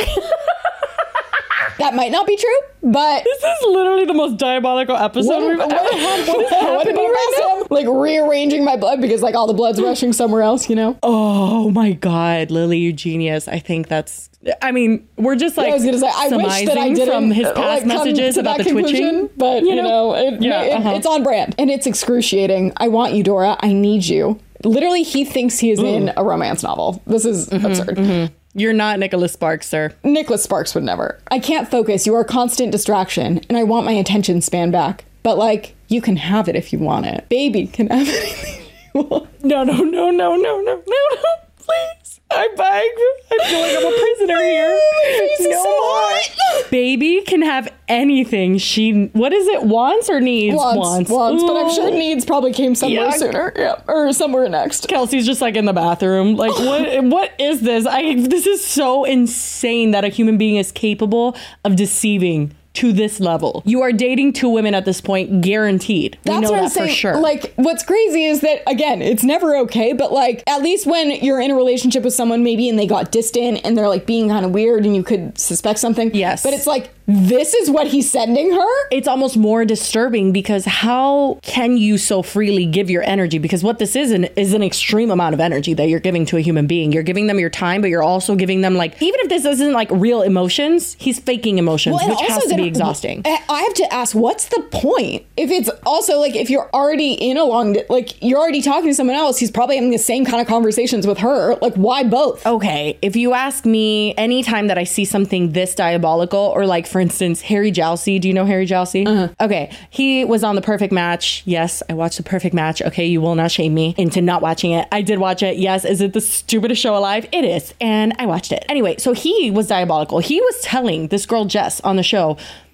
[SPEAKER 3] That might not be true, but
[SPEAKER 4] This is literally the most diabolical episode we've ever had. What is happening right now?
[SPEAKER 3] like rearranging my blood because like all the blood's rushing somewhere else, you know?
[SPEAKER 4] Oh my God, Lily, you genius. I think that's, I mean, we're just like
[SPEAKER 3] I was gonna say, I wish that I
[SPEAKER 4] surmising
[SPEAKER 3] didn't
[SPEAKER 4] from his past
[SPEAKER 3] like, come
[SPEAKER 4] messages
[SPEAKER 3] to
[SPEAKER 4] about
[SPEAKER 3] that
[SPEAKER 4] the
[SPEAKER 3] conclusion,
[SPEAKER 4] twitching.
[SPEAKER 3] but you know, it,
[SPEAKER 4] Yeah,
[SPEAKER 3] it-
[SPEAKER 4] uh-huh.
[SPEAKER 3] it's on brand and it's excruciating. I want you, Dora. I need you. Literally, he thinks he is in a romance novel. This is
[SPEAKER 4] Mm-hmm,
[SPEAKER 3] absurd.
[SPEAKER 4] You're not Nicholas Sparks, sir.
[SPEAKER 3] Nicholas Sparks would never. I can't focus. You are a constant distraction, and I want my attention span back. But like, you can have it if you want it. Baby can have anything you want.
[SPEAKER 4] No, no, no, no, no, no, no, no, please. I beg. I feel like I'm a prisoner here. No more. Baby can have anything she, what is it, wants or needs?
[SPEAKER 3] Wants, wants, but I'm sure
[SPEAKER 4] Ooh.
[SPEAKER 3] needs probably came somewhere
[SPEAKER 4] Yuck.
[SPEAKER 3] sooner. Yeah, or somewhere next.
[SPEAKER 4] Kelsey's just like in the bathroom. Like, what? What is this? I. This is so insane that a human being is capable of deceiving to this level. You are dating two women at this point, guaranteed. We
[SPEAKER 3] That's
[SPEAKER 4] know
[SPEAKER 3] what
[SPEAKER 4] that
[SPEAKER 3] I'm saying.
[SPEAKER 4] for sure.
[SPEAKER 3] Like, what's crazy is that, again, it's never okay, but like, at least when you're in a relationship with someone maybe and they got distant and they're like being kind of weird and you could suspect something.
[SPEAKER 4] Yes.
[SPEAKER 3] But it's like, this is what he's sending her?
[SPEAKER 4] it's almost more disturbing because how can you so freely give your energy? Because what this is an, is an extreme amount of energy that you're giving to a human being. You're giving them your time, but you're also giving them like, even if this isn't like real emotions, he's faking emotions,
[SPEAKER 3] Well, and
[SPEAKER 4] which has
[SPEAKER 3] also
[SPEAKER 4] to be
[SPEAKER 3] then-
[SPEAKER 4] exhausting.
[SPEAKER 3] I have to ask, what's the point? If it's also like, if you're already in a long, like you're already talking to someone else, he's probably having the same kind of conversations with her. Like, why both?
[SPEAKER 4] Okay, if you ask me, anytime that I see something this diabolical, or like, for instance, Harry Jowsey, do you know Harry Jowsey?
[SPEAKER 3] Uh-huh.
[SPEAKER 4] Okay, he was on The Perfect Match. Yes, I watched The Perfect Match. Okay, you will not shame me into not watching it. I did watch it. Yes, is it the stupidest show alive? It is, and I watched it. Anyway, so he was diabolical. He was telling this girl, Jess, on the show,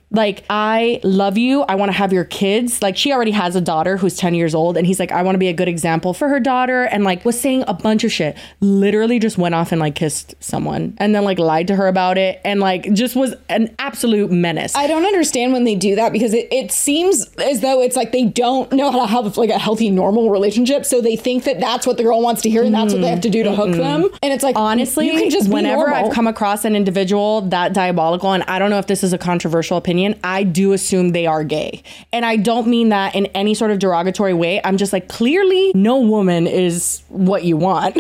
[SPEAKER 4] Like, I love you. I want to have your kids. Like, she already has a daughter who's ten years old. And he's like, I want to be a good example for her daughter. And like was saying a bunch of shit. Literally just went off and like kissed someone and then like lied to her about it. And like just was an absolute menace.
[SPEAKER 3] I don't understand when they do that because it, it seems as though it's like they don't know how to have like a healthy, normal relationship. So they think that that's what the girl wants to hear and that's what they have to do to hook them. And it's like,
[SPEAKER 4] honestly,
[SPEAKER 3] you can just be
[SPEAKER 4] whenever
[SPEAKER 3] normal.
[SPEAKER 4] I've come across an individual that diabolical, and I don't know if this is a controversial opinion, I do assume they are gay. And I don't mean that in any sort of derogatory way. I'm just like, clearly no woman is what you want.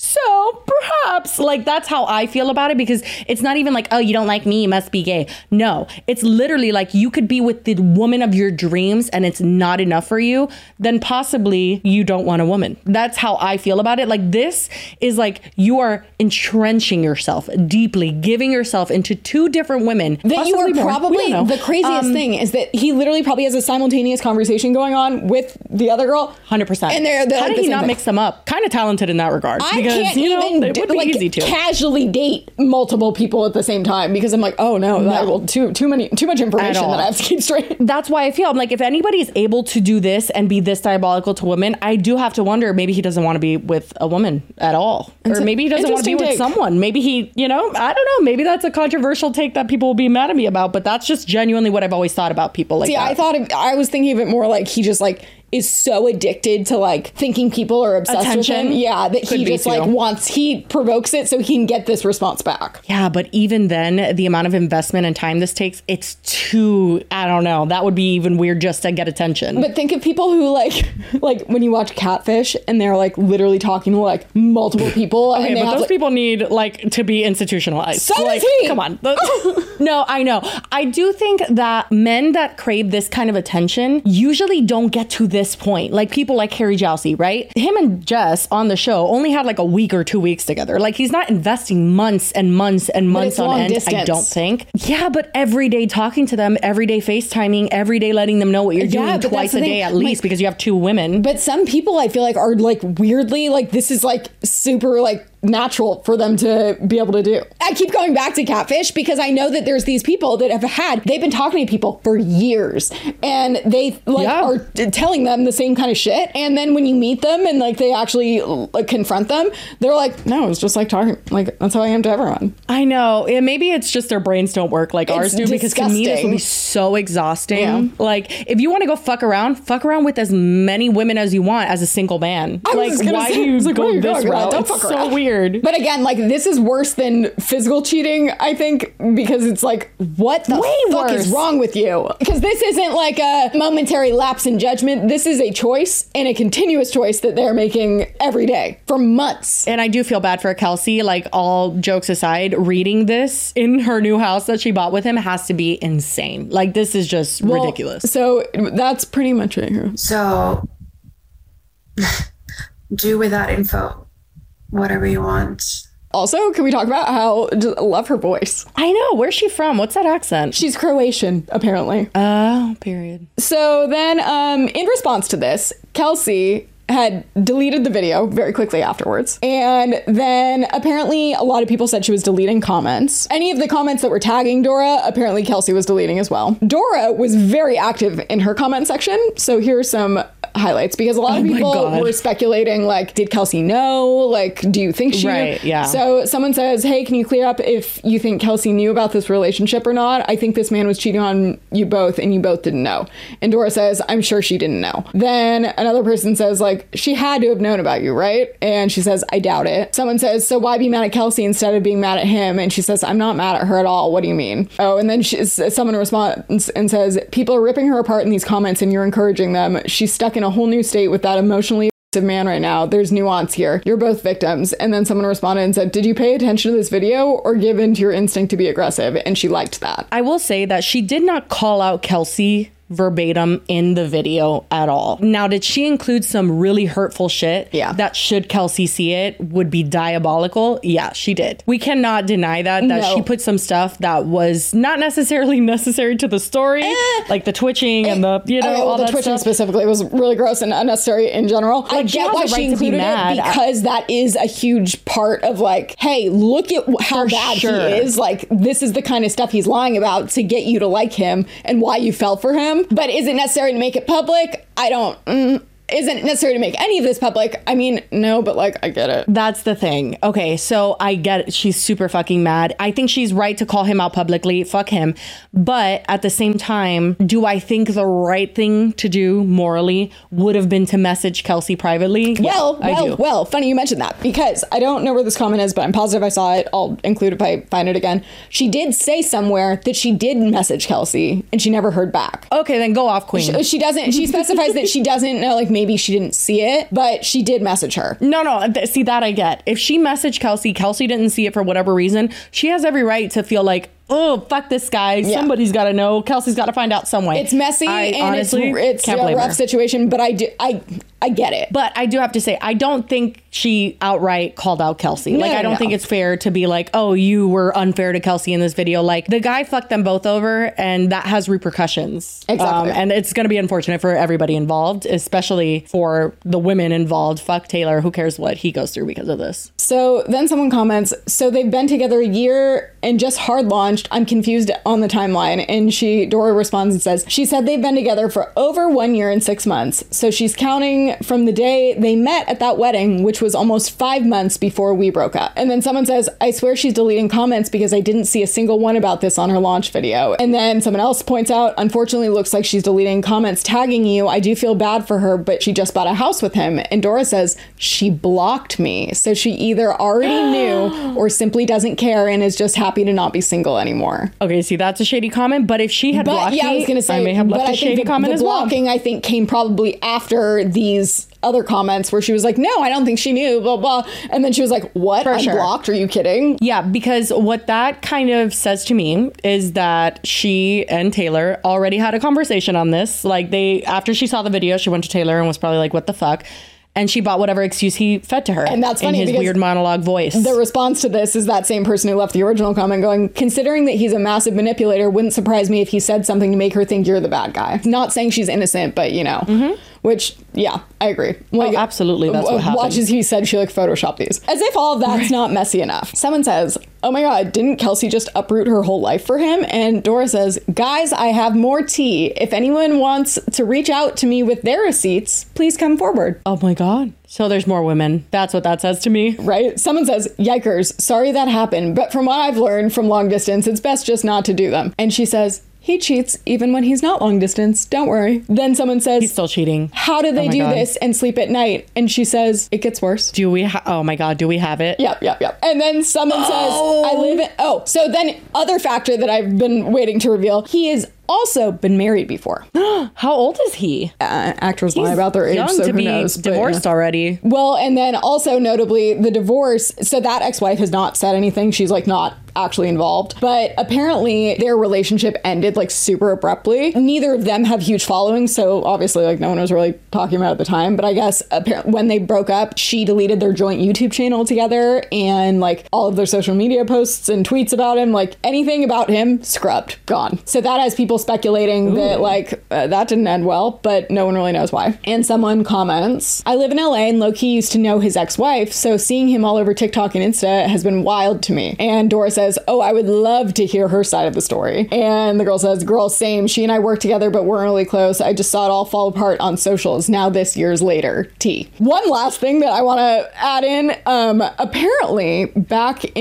[SPEAKER 4] So perhaps like that's how I feel about it, because it's not even like, oh, you don't like me, you must be gay. No, it's literally like you could be with the woman of your dreams and it's not enough for you, then possibly you don't want a woman. That's how I feel about it. Like this is like you are entrenching yourself deeply, giving yourself into two different women.
[SPEAKER 3] That you are probably, the craziest
[SPEAKER 4] um,
[SPEAKER 3] thing is that he literally probably has a simultaneous conversation going on with the other girl.
[SPEAKER 4] one hundred percent.
[SPEAKER 3] And they're, they're
[SPEAKER 4] how
[SPEAKER 3] like
[SPEAKER 4] did
[SPEAKER 3] the
[SPEAKER 4] he
[SPEAKER 3] same
[SPEAKER 4] not
[SPEAKER 3] thing.
[SPEAKER 4] mix them up? Kind of talented in that regard.
[SPEAKER 3] I
[SPEAKER 4] because,
[SPEAKER 3] can't
[SPEAKER 4] you know,
[SPEAKER 3] even
[SPEAKER 4] it would
[SPEAKER 3] do,
[SPEAKER 4] be
[SPEAKER 3] like,
[SPEAKER 4] easy to.
[SPEAKER 3] casually date multiple people at the same time because I'm like, oh no,
[SPEAKER 4] No.
[SPEAKER 3] that will too too many too much information
[SPEAKER 4] all.
[SPEAKER 3] that I have to keep straight.
[SPEAKER 4] That's why I feel I'm like, if anybody's able to do this and be this diabolical to women, I do have to wonder, maybe he doesn't want to be with a woman at all.
[SPEAKER 3] It's
[SPEAKER 4] or
[SPEAKER 3] a-
[SPEAKER 4] maybe he doesn't want to be
[SPEAKER 3] interesting
[SPEAKER 4] with
[SPEAKER 3] take.
[SPEAKER 4] someone. Maybe he, you know, I don't know. Maybe that's a controversial take that people will be mad at me about, but that's just genuinely what I've always thought about people like
[SPEAKER 3] See,
[SPEAKER 4] that.
[SPEAKER 3] I thought of, I was thinking of it more like he just like is so addicted to like thinking people are obsessed
[SPEAKER 4] Attention?
[SPEAKER 3] with him. Yeah, that
[SPEAKER 4] Could
[SPEAKER 3] he
[SPEAKER 4] be
[SPEAKER 3] just
[SPEAKER 4] too.
[SPEAKER 3] like wants, he provokes it so he can get this response back.
[SPEAKER 4] Yeah, but even then, the amount of investment and time this takes, it's too, I don't know. That would be even weird just to get attention.
[SPEAKER 3] But think of people who like, like when you watch Catfish and they're like literally talking to like multiple people.
[SPEAKER 4] Okay,
[SPEAKER 3] and they
[SPEAKER 4] but
[SPEAKER 3] have,
[SPEAKER 4] those
[SPEAKER 3] like,
[SPEAKER 4] people need like to be institutionalized.
[SPEAKER 3] So does
[SPEAKER 4] like,
[SPEAKER 3] he.
[SPEAKER 4] come on. No, I know. I do think that men that crave this kind of attention usually don't get to this point. Like people like Harry Jowsey, right? Him and Jess on the show only had like a week or two weeks together. Like he's not investing months and months and months
[SPEAKER 3] it's
[SPEAKER 4] on
[SPEAKER 3] long
[SPEAKER 4] end. I
[SPEAKER 3] distance.
[SPEAKER 4] don't think. Yeah, but every day talking to them, every day FaceTiming, every day letting them know what you're
[SPEAKER 3] Yeah,
[SPEAKER 4] doing
[SPEAKER 3] but that's
[SPEAKER 4] twice
[SPEAKER 3] the
[SPEAKER 4] a
[SPEAKER 3] thing.
[SPEAKER 4] day at
[SPEAKER 3] Like-
[SPEAKER 4] least because you have two women.
[SPEAKER 3] But some people I feel like are like weirdly like this is like super like natural for them to be able to do. I keep going back to Catfish because I know that there's these people that have had, they've been talking to people for years and they like
[SPEAKER 4] Yeah.
[SPEAKER 3] are t- telling them the same kind of shit. And then when you meet them and like they actually like, confront them, they're like, no, it's just like talking. Like that's how I am to everyone.
[SPEAKER 4] I know. And maybe it's just their brains don't work like ours do, because to me this would be
[SPEAKER 3] disgusting.
[SPEAKER 4] so exhausting.
[SPEAKER 3] Yeah.
[SPEAKER 4] Like if you want to go fuck around, fuck around with as many women as you want as a single man.
[SPEAKER 3] I was
[SPEAKER 4] Like
[SPEAKER 3] just gonna
[SPEAKER 4] why
[SPEAKER 3] say,
[SPEAKER 4] do
[SPEAKER 3] I
[SPEAKER 4] you
[SPEAKER 3] was like,
[SPEAKER 4] go
[SPEAKER 3] where are you
[SPEAKER 4] this
[SPEAKER 3] going?
[SPEAKER 4] route?
[SPEAKER 3] Don't
[SPEAKER 4] It's
[SPEAKER 3] fuck
[SPEAKER 4] so
[SPEAKER 3] around.
[SPEAKER 4] weird.
[SPEAKER 3] But again, like this is worse than physical cheating, I think, because it's like, what the
[SPEAKER 4] Way
[SPEAKER 3] fuck
[SPEAKER 4] worse.
[SPEAKER 3] is wrong with you? Because this isn't like a momentary lapse in judgment. This is a choice and a continuous choice that they're making every day for months.
[SPEAKER 4] And I do feel bad for Kelsey. Like all jokes aside, reading this in her new house that she bought with him has to be insane. Like this is just
[SPEAKER 3] Well,
[SPEAKER 4] ridiculous.
[SPEAKER 3] So that's pretty much it here.
[SPEAKER 7] So do with that info whatever you want.
[SPEAKER 3] Also, can we talk about how just love her voice?
[SPEAKER 4] I know. Where's she from? What's that accent?
[SPEAKER 3] She's Croatian, apparently.
[SPEAKER 4] Oh, period.
[SPEAKER 3] So then, um, in response to this, Kelsey had deleted the video very quickly afterwards. And then apparently a lot of people said she was deleting comments. Any of the comments that were tagging Dora, apparently Kelsey was deleting as well. Dora was very active in her comment section. So here's some highlights because a lot
[SPEAKER 4] Oh
[SPEAKER 3] of
[SPEAKER 4] my
[SPEAKER 3] people
[SPEAKER 4] God.
[SPEAKER 3] were speculating like, did Kelsey know? Like, do you think she
[SPEAKER 4] Right, yeah.
[SPEAKER 3] So someone says, hey, can you clear up if you think Kelsey knew about this relationship or not? I think this man was cheating on you both and you both didn't know. And Dora says, I'm sure she didn't know. Then another person says like, she had to have known about you, right? And she says, I doubt it. Someone says, so why be mad at Kelsey instead of being mad at him? And she says, I'm not mad at her at all. What do you mean? Oh, and then she, someone responds and says, people are ripping her apart in these comments and you're encouraging them. She's stuck in a whole new state with that emotionally abusive man right now. There's nuance here. You're both victims. And then someone responded and said, did you pay attention to this video or give in to your instinct to be aggressive? And she liked that.
[SPEAKER 4] I will say that she did not call out Kelsey verbatim in the video at all. Now, did she include some really hurtful shit?
[SPEAKER 3] Yeah.
[SPEAKER 4] That should Kelsey see it would be diabolical? Yeah, she did. We cannot deny that, that
[SPEAKER 3] No.
[SPEAKER 4] she put some stuff that was not necessarily necessary to the story,
[SPEAKER 3] Eh.
[SPEAKER 4] like the twitching and the, you know,
[SPEAKER 3] Oh,
[SPEAKER 4] all
[SPEAKER 3] the
[SPEAKER 4] that
[SPEAKER 3] twitching
[SPEAKER 4] stuff.
[SPEAKER 3] specifically was really gross and unnecessary in general. I
[SPEAKER 4] Like, she
[SPEAKER 3] get
[SPEAKER 4] has
[SPEAKER 3] why
[SPEAKER 4] a
[SPEAKER 3] she
[SPEAKER 4] right to be
[SPEAKER 3] included
[SPEAKER 4] mad.
[SPEAKER 3] it because that is a huge part of like, hey, look at how
[SPEAKER 4] For
[SPEAKER 3] bad
[SPEAKER 4] sure.
[SPEAKER 3] he is. Like, this is the kind of stuff he's lying about to get you to like him and why you fell for him. But is it necessary to make it public? I don't. Mm, isn't it necessary to make any of this public? I mean, no, but like, I get it.
[SPEAKER 4] That's the thing. Okay, so I get it. She's super fucking mad. I think she's right to call him out publicly. Fuck him. But at the same time, do I think the right thing to do morally would have been to message Kelsey privately?
[SPEAKER 3] Well,
[SPEAKER 4] Yeah, I
[SPEAKER 3] well,
[SPEAKER 4] do.
[SPEAKER 3] well, funny you mentioned that because I don't know where this comment is, but I'm positive I saw it. I'll include it if I find it again. She did say somewhere that she did message Kelsey and she never heard back.
[SPEAKER 4] Okay, then go off, queen.
[SPEAKER 3] She, she doesn't, she specifies that she doesn't know, like maybe she didn't see it, but she did message her.
[SPEAKER 4] No, no. Th- see, that I get. If she messaged Kelsey, Kelsey didn't see it for whatever reason, she has every right to feel like, oh, fuck this guy.
[SPEAKER 3] Yeah.
[SPEAKER 4] Somebody's got to know. Kelsey's got to find out some way.
[SPEAKER 3] It's messy
[SPEAKER 4] I
[SPEAKER 3] and
[SPEAKER 4] honestly
[SPEAKER 3] it's, it's
[SPEAKER 4] can't
[SPEAKER 3] a
[SPEAKER 4] blame
[SPEAKER 3] rough
[SPEAKER 4] her.
[SPEAKER 3] situation, but I do, I, I get it.
[SPEAKER 4] But I do have to say, I don't think she outright called out Kelsey.
[SPEAKER 3] No,
[SPEAKER 4] like, I don't
[SPEAKER 3] no.
[SPEAKER 4] think it's fair to be like, oh, you were unfair to Kelsey in this video. Like, the guy fucked them both over, and that has repercussions.
[SPEAKER 3] Exactly.
[SPEAKER 4] Um, and it's going to be unfortunate for everybody involved, especially for the women involved. Fuck Taylor. Who cares what he goes through because of this?
[SPEAKER 3] So then someone comments, so they've been together a year and just hard launched. I'm confused on the timeline. And she, Dora responds and says, she said they've been together for over one year and six months. So she's counting from the day they met at that wedding, which was almost five months before we broke up. And then someone says, I swear she's deleting comments because I didn't see a single one about this on her launch video. And then someone else points out, unfortunately, looks like she's deleting comments tagging you. I do feel bad for her, but she just bought a house with him. And Dora says, she blocked me. So she either already knew or simply doesn't care and is just happy to not be single anymore.
[SPEAKER 4] Okay, see, that's a shady comment. But if she had
[SPEAKER 3] But
[SPEAKER 4] blocked
[SPEAKER 3] yeah, I
[SPEAKER 4] me,
[SPEAKER 3] was going to say,
[SPEAKER 4] I may have
[SPEAKER 3] but
[SPEAKER 4] left
[SPEAKER 3] I
[SPEAKER 4] a
[SPEAKER 3] think
[SPEAKER 4] shady
[SPEAKER 3] the,
[SPEAKER 4] comment
[SPEAKER 3] the
[SPEAKER 4] as well.
[SPEAKER 3] blocking, I think, came probably after these other comments where she was like, no, I don't think she knew, blah, blah. And then she was like, what?
[SPEAKER 4] For
[SPEAKER 3] I'm
[SPEAKER 4] sure.
[SPEAKER 3] blocked? Are you kidding?
[SPEAKER 4] Yeah, because what that kind of says to me is that she and Taylor already had a conversation on this. Like, they, after she saw the video, she went to Taylor and was probably like, what the fuck? And she bought whatever excuse he fed to her.
[SPEAKER 3] And that's funny
[SPEAKER 4] in his
[SPEAKER 3] because
[SPEAKER 4] weird monologue voice.
[SPEAKER 3] The response to this is that same person who left the original comment going, considering that he's a massive manipulator, wouldn't surprise me if he said something to make her think you're the bad guy. Not saying she's innocent, but you know, mm-hmm. which, yeah, I agree. Like,
[SPEAKER 4] Oh, absolutely. That's
[SPEAKER 3] w-
[SPEAKER 4] what happened.
[SPEAKER 3] Watch as he said she like photoshopped these. As if all of that's right. Not messy enough. Someone says, oh my God, didn't Kelsey just uproot her whole life for him? And Dora says, guys, I have more tea. If anyone wants to reach out to me with their receipts, please come forward.
[SPEAKER 4] Oh my God. So there's more women. That's what that says to me.
[SPEAKER 3] Right? Someone says, yikers, sorry that happened. But from what I've learned from long distance, it's best just not to do them. And she says, he cheats even when he's not long distance. Don't worry. Then someone says,
[SPEAKER 4] he's still cheating.
[SPEAKER 3] How do they
[SPEAKER 4] Oh my
[SPEAKER 3] do
[SPEAKER 4] God.
[SPEAKER 3] this and sleep at night? And she says, it gets worse.
[SPEAKER 4] Do we? Ha- oh my God. Do we have it?
[SPEAKER 3] Yep, yep, yep. And then someone
[SPEAKER 4] Oh.
[SPEAKER 3] says, I live in. Oh, so then other factor that I've been waiting to reveal, he has also been married before.
[SPEAKER 4] How old is he?
[SPEAKER 3] Uh, actors lie about their age,
[SPEAKER 4] young
[SPEAKER 3] so
[SPEAKER 4] to
[SPEAKER 3] who
[SPEAKER 4] be
[SPEAKER 3] knows? But,
[SPEAKER 4] divorced
[SPEAKER 3] yeah.
[SPEAKER 4] already.
[SPEAKER 3] Well, and then also notably the divorce. So that ex-wife has not said anything. She's like not actually involved. But apparently their relationship ended like super abruptly. Neither of them have huge followings. So obviously like no one was really talking about it at the time. But I guess apparently when they broke up, she deleted their joint YouTube channel together and like all of their social media posts and tweets about him, like anything about him, scrubbed, gone. So that has people speculating Ooh. that like uh, that didn't end well, but no one really knows why. And someone comments, I live in L A and low-key used to know his ex-wife, so seeing him all over TikTok and Insta has been wild to me. And Dora says, oh, I would love to hear her side of the story. And the girl says, girl, same. She and I worked together but weren't really close. I just saw it all fall apart on socials. Now this years later. T. One last thing that I want to add in. Um, apparently back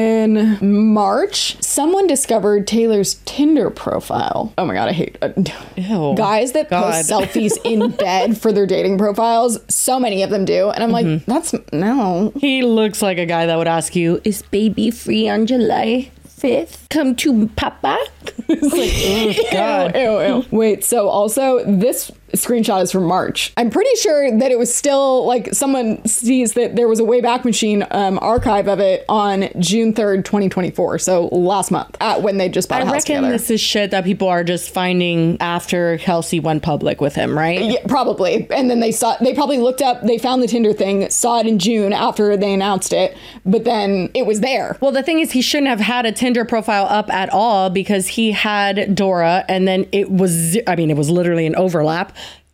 [SPEAKER 3] in March, someone discovered Taylor's Tinder profile. Oh my God, I hate it.
[SPEAKER 4] Ew,
[SPEAKER 3] guys that
[SPEAKER 4] God.
[SPEAKER 3] post selfies in bed for their dating profiles. So many of them do. And I'm like,
[SPEAKER 4] Mm-hmm.
[SPEAKER 3] that's no.
[SPEAKER 4] He looks like a guy that would ask you, is baby free on July fifth? Come to Papa? It's like, oh God.
[SPEAKER 3] Ew, ew, ew. Wait, so also this screenshot is from March. I'm pretty sure that it was still like someone sees that there was a Wayback Machine um, archive of it on June third, twenty twenty-four. So last month at when they just bought
[SPEAKER 4] I
[SPEAKER 3] a house
[SPEAKER 4] reckon
[SPEAKER 3] together.
[SPEAKER 4] this is shit that people are just finding after Kelsey went public with him, right?
[SPEAKER 3] Yeah, probably. And then they saw, they probably looked up, they found the Tinder thing, saw it in June after they announced it, but then it was there.
[SPEAKER 4] Well, the thing is, he shouldn't have had a Tinder profile up at all because he had Dora, and then it was, I mean, it was literally an overlap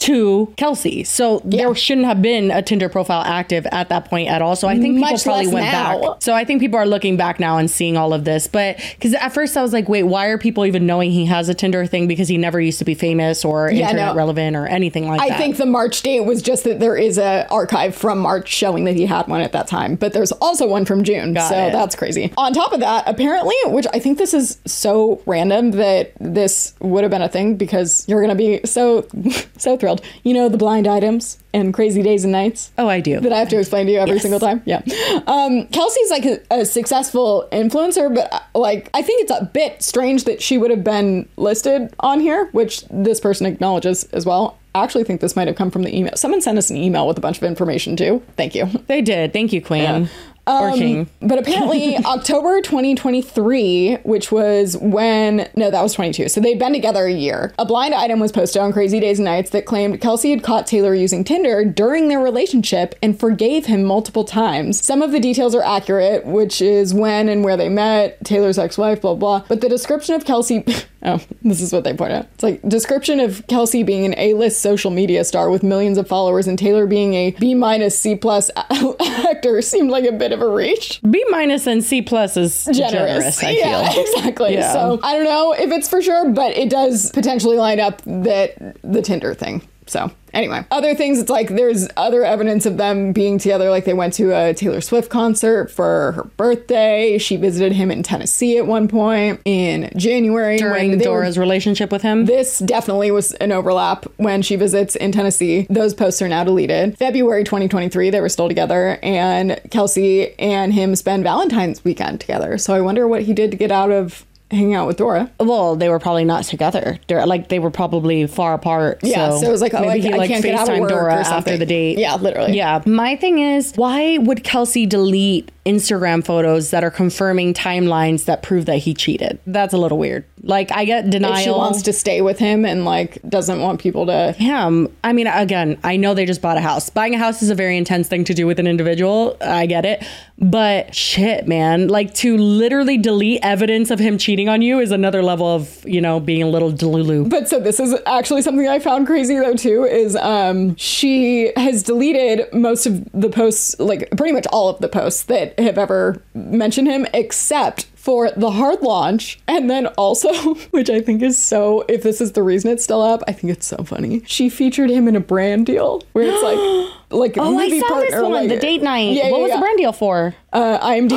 [SPEAKER 4] to Kelsey. So
[SPEAKER 3] Yeah.
[SPEAKER 4] there shouldn't have been a Tinder profile active at that point at all. So I think people
[SPEAKER 3] Much
[SPEAKER 4] probably
[SPEAKER 3] less
[SPEAKER 4] went
[SPEAKER 3] now.
[SPEAKER 4] back. So I think people are looking back now and seeing all of this. But because at first I was like, wait, why are people even knowing he has a Tinder thing? Because he never used to be famous or
[SPEAKER 3] Yeah,
[SPEAKER 4] internet
[SPEAKER 3] no.
[SPEAKER 4] relevant or anything like
[SPEAKER 3] I
[SPEAKER 4] that.
[SPEAKER 3] think the March date was just that there is a archive from March showing that he had one at that time, but there's also one from June.
[SPEAKER 4] Got
[SPEAKER 3] so
[SPEAKER 4] it.
[SPEAKER 3] that's crazy. On top of that, apparently, which I think this is so random that this would have been a thing because you're going to be so, so thrilled. You know, the blind items and Crazy Days and Nights.
[SPEAKER 4] Oh, I do.
[SPEAKER 3] That I have to explain to you every
[SPEAKER 4] Yes.
[SPEAKER 3] single time. Yeah. Um, Kelsey's like a, a successful influencer, but uh, like, I think it's a bit strange that she would have been listed on here, which this person acknowledges as well. I actually think this might have come from the email. Someone sent us an email with a bunch of information too. Thank you.
[SPEAKER 4] They did. Thank you, Queen.
[SPEAKER 3] Yeah.
[SPEAKER 4] Or
[SPEAKER 3] Um,
[SPEAKER 4] King.
[SPEAKER 3] But apparently October twenty twenty-three, which was when, no, that was twenty-two. So they'd been together a year. A blind item was posted on Crazy Days and Nights that claimed Kelsey had caught Taylor using Tinder during their relationship and forgave him multiple times. Some of the details are accurate, which is when and where they met, Taylor's ex-wife, blah, blah. But the description of Kelsey, oh, this is what they point out. It's like description of Kelsey being an A-list social media star with millions of followers and Taylor being a B minus C plus actor seemed like a bit of a reach.
[SPEAKER 4] B minus and C plus is generous,
[SPEAKER 3] Generous.
[SPEAKER 4] I
[SPEAKER 3] yeah,
[SPEAKER 4] feel.
[SPEAKER 3] exactly.
[SPEAKER 4] Yeah.
[SPEAKER 3] So I don't know if it's for sure, but it does potentially line up that the Tinder thing. So anyway, other things, it's like there's other evidence of them being together. Like they went to a Taylor Swift concert for her birthday. She visited him in Tennessee at one point in January.
[SPEAKER 4] During
[SPEAKER 3] when they were-
[SPEAKER 4] Dora's relationship with him.
[SPEAKER 3] This definitely was an overlap when she visits in Tennessee. Those posts are now deleted. February twenty twenty-three, they were still together, and Kelsey and him spend Valentine's weekend together. So I wonder what he did to get out of hanging out with Dora.
[SPEAKER 4] Well, they were probably not together. They're like they were probably far apart.
[SPEAKER 3] Yeah, so, it was like, oh,
[SPEAKER 4] maybe
[SPEAKER 3] I,
[SPEAKER 4] he
[SPEAKER 3] I
[SPEAKER 4] like
[SPEAKER 3] can't get out of
[SPEAKER 4] FaceTimed
[SPEAKER 3] work
[SPEAKER 4] Dora
[SPEAKER 3] or something.
[SPEAKER 4] after the date.
[SPEAKER 3] Yeah, literally.
[SPEAKER 4] Yeah. My thing is, why would Kelsey delete Instagram photos that are confirming timelines that prove that he cheated? That's a little weird. Like, I get denial.
[SPEAKER 3] If she wants to stay with him and like doesn't want people to.
[SPEAKER 4] Him. I mean, again, I know they just bought a house. Buying a house is a very intense thing to do with an individual. I get it. But shit, man, like to literally delete evidence of him cheating on you is another level of, you know, being a little delulu.
[SPEAKER 3] But so this is actually something I found crazy though too, is um she has deleted most of the posts, like pretty much all of the posts that have ever mentioned him, except for the hard launch. And then also, which I think is so, if this is the reason it's still up, I think it's so funny. She featured him in a brand deal where it's like, like
[SPEAKER 4] Oh, I
[SPEAKER 3] movie
[SPEAKER 4] saw this
[SPEAKER 3] partner,
[SPEAKER 4] one,
[SPEAKER 3] like-
[SPEAKER 4] the date night.
[SPEAKER 3] Yeah,
[SPEAKER 4] what
[SPEAKER 3] yeah,
[SPEAKER 4] was
[SPEAKER 3] yeah.
[SPEAKER 4] the brand deal for?
[SPEAKER 3] Uh, IMDb.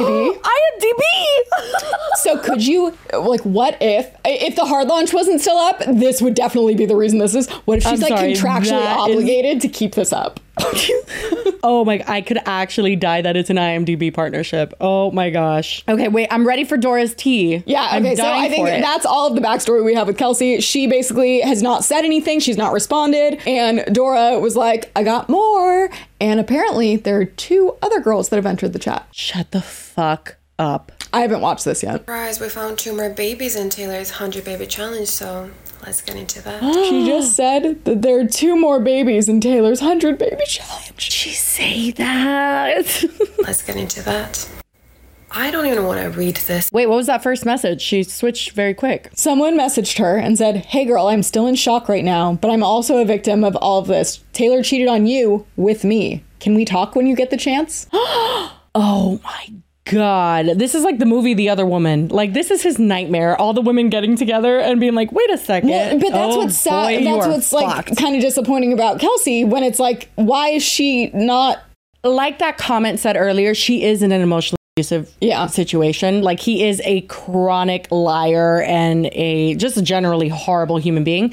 [SPEAKER 4] IMDb!
[SPEAKER 3] So could you, like, what if, if the hard launch wasn't still up, this would definitely be the reason this is. What if she's
[SPEAKER 4] I'm
[SPEAKER 3] like
[SPEAKER 4] sorry,
[SPEAKER 3] contractually
[SPEAKER 4] that is-
[SPEAKER 3] obligated to keep this up?
[SPEAKER 4] Oh my, I could actually die that it's an IMDb partnership. Oh my gosh. Okay, wait, I'm ready for Dora's tea.
[SPEAKER 3] Yeah,
[SPEAKER 4] I'm
[SPEAKER 3] okay, so
[SPEAKER 4] dying
[SPEAKER 3] I think
[SPEAKER 4] for it.
[SPEAKER 3] that's all of the backstory we have with Kelsey. She basically has not said anything, she's not responded, and Dora was like, I got more. And apparently there are two other girls that have entered the chat.
[SPEAKER 4] Shut the fuck up.
[SPEAKER 3] I haven't watched this yet.
[SPEAKER 8] Surprise, we found two more babies in Taylor's one hundred baby challenge, so let's get into that.
[SPEAKER 3] She just said that there are two more babies in Taylor's one hundred baby challenge.
[SPEAKER 4] She say that.
[SPEAKER 8] Let's get into that. I don't even want to read this.
[SPEAKER 4] Wait, what was that first message? She switched very quick.
[SPEAKER 3] Someone messaged her and said, hey girl, I'm still in shock right now, but I'm also a victim of all of this. Taylor cheated on you with me. Can we talk when you get the chance?
[SPEAKER 4] Oh my God. This is like the movie The Other Woman. Like, this is his nightmare. All the women getting together and being like, wait a second.
[SPEAKER 3] Well, but that's
[SPEAKER 4] Oh,
[SPEAKER 3] what's sad.
[SPEAKER 4] boy, you
[SPEAKER 3] That's
[SPEAKER 4] are
[SPEAKER 3] what's like
[SPEAKER 4] fucked.
[SPEAKER 3] kind of disappointing about Kelsey when it's like, why is she not?
[SPEAKER 4] Like that comment said earlier, she is in an emotionally abusive
[SPEAKER 3] Yeah.
[SPEAKER 4] situation. Like, he is a chronic liar and a just a generally horrible human being.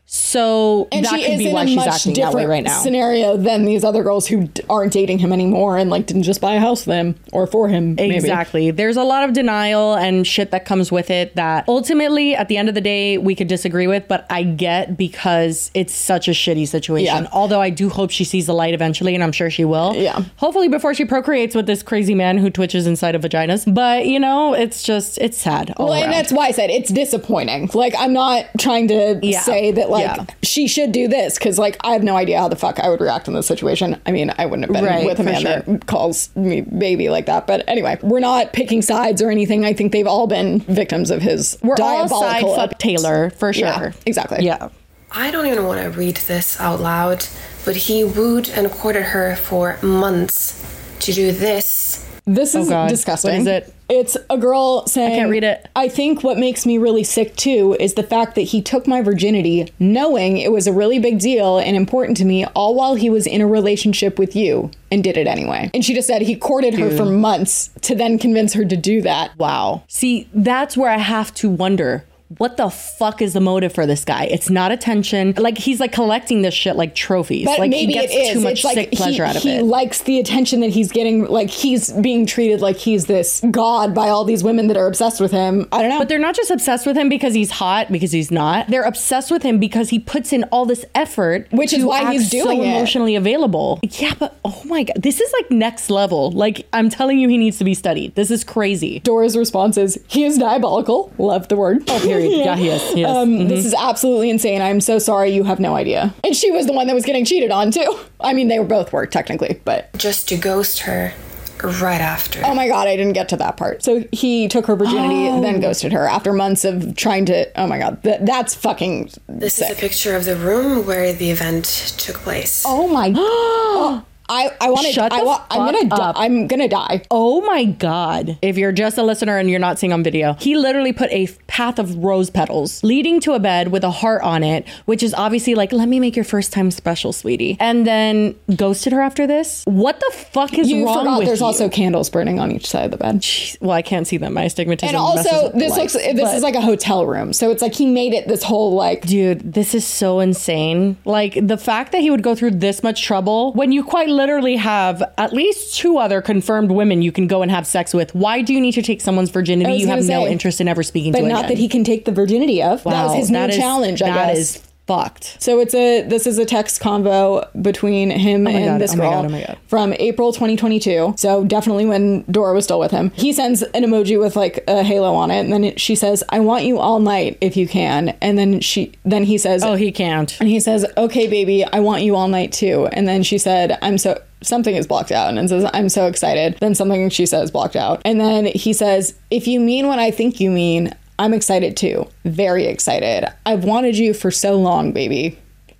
[SPEAKER 4] So
[SPEAKER 3] And
[SPEAKER 4] that
[SPEAKER 3] she
[SPEAKER 4] could
[SPEAKER 3] is
[SPEAKER 4] be
[SPEAKER 3] in
[SPEAKER 4] why
[SPEAKER 3] a
[SPEAKER 4] she's
[SPEAKER 3] much
[SPEAKER 4] acting that way
[SPEAKER 3] different
[SPEAKER 4] right now.
[SPEAKER 3] scenario than these other girls who d- aren't dating him anymore and like didn't just buy a house for him or for him. Maybe.
[SPEAKER 4] Exactly. There's a lot of denial and shit that comes with it that ultimately at the end of the day we could disagree with, but I get because it's such a shitty situation.
[SPEAKER 3] Yeah.
[SPEAKER 4] Although I do hope she sees the light eventually, and I'm sure she will.
[SPEAKER 3] Yeah.
[SPEAKER 4] Hopefully before she procreates with this crazy man who twitches inside of vaginas. But you know, it's just it's sad. All
[SPEAKER 3] Well, and
[SPEAKER 4] around.
[SPEAKER 3] that's why I said it's disappointing. Like, I'm not trying to
[SPEAKER 4] Yeah.
[SPEAKER 3] say that, like,
[SPEAKER 4] Yeah.
[SPEAKER 3] she should do this, because, like, I have no idea how the fuck I would react in this situation. I mean, I wouldn't have been
[SPEAKER 4] Right,
[SPEAKER 3] with a
[SPEAKER 4] for
[SPEAKER 3] man
[SPEAKER 4] sure.
[SPEAKER 3] that calls me baby like that. But anyway, we're not picking sides or anything. I think they've all been victims of his
[SPEAKER 4] We're all
[SPEAKER 3] diabolical
[SPEAKER 4] side fuck
[SPEAKER 3] approach.
[SPEAKER 4] Taylor for sure.
[SPEAKER 3] Yeah, exactly.
[SPEAKER 4] Yeah.
[SPEAKER 8] I don't even want to read this out loud, but he wooed and courted her for months to do this.
[SPEAKER 3] This is
[SPEAKER 4] Oh, God.
[SPEAKER 3] disgusting.
[SPEAKER 4] What is it?
[SPEAKER 3] It's a girl saying,
[SPEAKER 4] I can't read it.
[SPEAKER 3] I think what makes me really sick too is the fact that he took my virginity knowing it was a really big deal and important to me, all while he was in a relationship with you, and did it anyway. And she just said he courted her for months to then convince her to do that.
[SPEAKER 4] Wow. See, that's where I have to wonder. What the fuck is the motive for this guy? It's not attention. Like, he's like collecting this shit like trophies.
[SPEAKER 3] But
[SPEAKER 4] like,
[SPEAKER 3] maybe
[SPEAKER 4] he gets
[SPEAKER 3] it is.
[SPEAKER 4] too much
[SPEAKER 3] It's like
[SPEAKER 4] sick pleasure
[SPEAKER 3] he,
[SPEAKER 4] out of
[SPEAKER 3] he
[SPEAKER 4] it.
[SPEAKER 3] likes the attention that he's getting. Like, he's being treated like he's this god by all these women that are obsessed with him. I don't know.
[SPEAKER 4] But they're not just obsessed with him because he's hot, because he's not. They're obsessed with him because he puts in all this effort,
[SPEAKER 3] Which is
[SPEAKER 4] to
[SPEAKER 3] why
[SPEAKER 4] act
[SPEAKER 3] he's doing
[SPEAKER 4] so
[SPEAKER 3] it.
[SPEAKER 4] emotionally available. Yeah, but oh my god, this is like next level. Like, I'm telling you, he needs to be studied. This is crazy.
[SPEAKER 3] Dora's response is, he is diabolical. Love the word.
[SPEAKER 4] Oh, period. Yeah, he is. He is.
[SPEAKER 3] Um,
[SPEAKER 4] Mhm.
[SPEAKER 3] This is absolutely insane. I'm so sorry. You have no idea. And she was the one that was getting cheated on too. I mean, they were both were technically, but
[SPEAKER 8] Just to ghost her right after.
[SPEAKER 3] oh my god, I didn't get to that part. So he took her virginity,
[SPEAKER 4] Oh.
[SPEAKER 3] then ghosted her after months of trying to. Oh my god, that, that's fucking
[SPEAKER 8] This
[SPEAKER 3] sick.
[SPEAKER 8] is a picture of the room where the event took place.
[SPEAKER 3] Oh my. oh, I I want to.
[SPEAKER 4] Shut
[SPEAKER 3] I
[SPEAKER 4] the
[SPEAKER 3] wa- I'm gonna.
[SPEAKER 4] fuck
[SPEAKER 3] Di-
[SPEAKER 4] up.
[SPEAKER 3] I'm gonna die.
[SPEAKER 4] Oh my God. If you're just a listener and you're not seeing on video, he literally put a path of rose petals leading to a bed with a heart on it, which is obviously like, let me make your first time special, sweetie. And then ghosted her after this. What the fuck is
[SPEAKER 3] You
[SPEAKER 4] wrong
[SPEAKER 3] forgot
[SPEAKER 4] with
[SPEAKER 3] there's
[SPEAKER 4] you?
[SPEAKER 3] also candles burning on each side of the bed.
[SPEAKER 4] Jeez. Well, I can't see them. My astigmatism.
[SPEAKER 3] And
[SPEAKER 4] messes
[SPEAKER 3] also,
[SPEAKER 4] with the
[SPEAKER 3] this
[SPEAKER 4] lights,
[SPEAKER 3] looks. This
[SPEAKER 4] but-
[SPEAKER 3] is like a hotel room, so it's like he made it this whole like.
[SPEAKER 4] Dude, this is so insane. Like, the fact that he would go through this much trouble when you quite literally have at least two other confirmed women you can go and have sex with. Why do you need to take someone's
[SPEAKER 3] I
[SPEAKER 4] virginity
[SPEAKER 3] was
[SPEAKER 4] you have
[SPEAKER 3] gonna
[SPEAKER 4] no
[SPEAKER 3] say,
[SPEAKER 4] interest in ever speaking
[SPEAKER 3] But
[SPEAKER 4] to
[SPEAKER 3] not
[SPEAKER 4] again?
[SPEAKER 3] that he can take the virginity of. that was
[SPEAKER 4] Wow,
[SPEAKER 3] his new
[SPEAKER 4] that is-
[SPEAKER 3] challenge, I
[SPEAKER 4] that
[SPEAKER 3] guess.
[SPEAKER 4] is fucked.
[SPEAKER 3] So it's a this is a text convo between him
[SPEAKER 4] my
[SPEAKER 3] and
[SPEAKER 4] God,
[SPEAKER 3] this
[SPEAKER 4] oh my
[SPEAKER 3] girl
[SPEAKER 4] God, oh my God.
[SPEAKER 3] from April twenty twenty-two. So definitely when Dora was still with him. He sends an emoji with like a halo on it, and then it, she says, "I want you all night if you can." And then she then he says,
[SPEAKER 4] Oh, he can't.
[SPEAKER 3] and he says, "Okay, baby, I want you all night too." And then she said, "I'm so." Something is blocked out, and says, "I'm so excited." Then something she says blocked out, and then he says, "If you mean what I think you mean, I'm excited too. Very excited. I've wanted you for so long, baby."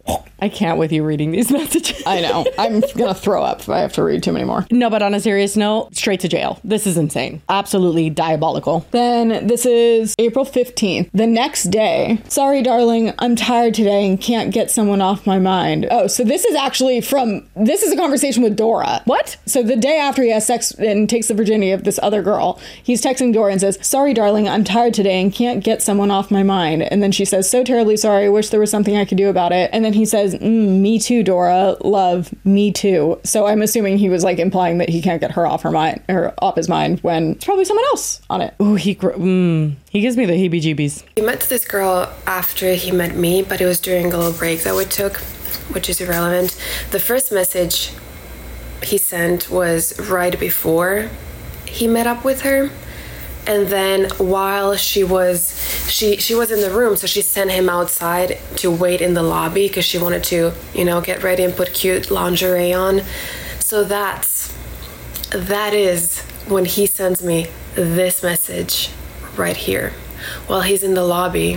[SPEAKER 4] I can't with you reading these messages.
[SPEAKER 3] I know. I'm gonna throw up if I have to read too many more.
[SPEAKER 4] No, but on a serious note, straight to jail. This is insane. Absolutely diabolical.
[SPEAKER 3] Then this is April fifteenth. The next day, sorry, darling, I'm tired today and can't get someone off my mind. Oh, so this is actually from, this is a conversation with Dora.
[SPEAKER 4] What?
[SPEAKER 3] So the day after he has sex and takes the virginity of this other girl, he's texting Dora and says, sorry, darling, I'm tired today and can't get someone off my mind. And then she says, so terribly sorry. I wish there was something I could do about it. And then he says, mm, me too, Dora. Love, me too. So I'm assuming he was like implying that he can't get her off her mind or off his mind when it's probably someone else on it.
[SPEAKER 4] Ooh, he gr- mm, he gives me the heebie-jeebies.
[SPEAKER 8] He met this girl after he met me, but it was during a little break that we took, which is irrelevant. The first message he sent was right before he met up with her. And then while she was she she was in the room, so she sent him outside to wait in the lobby because she wanted to, you know, get ready and put cute lingerie on. So that's that is when he sends me this message right here while he's in the lobby.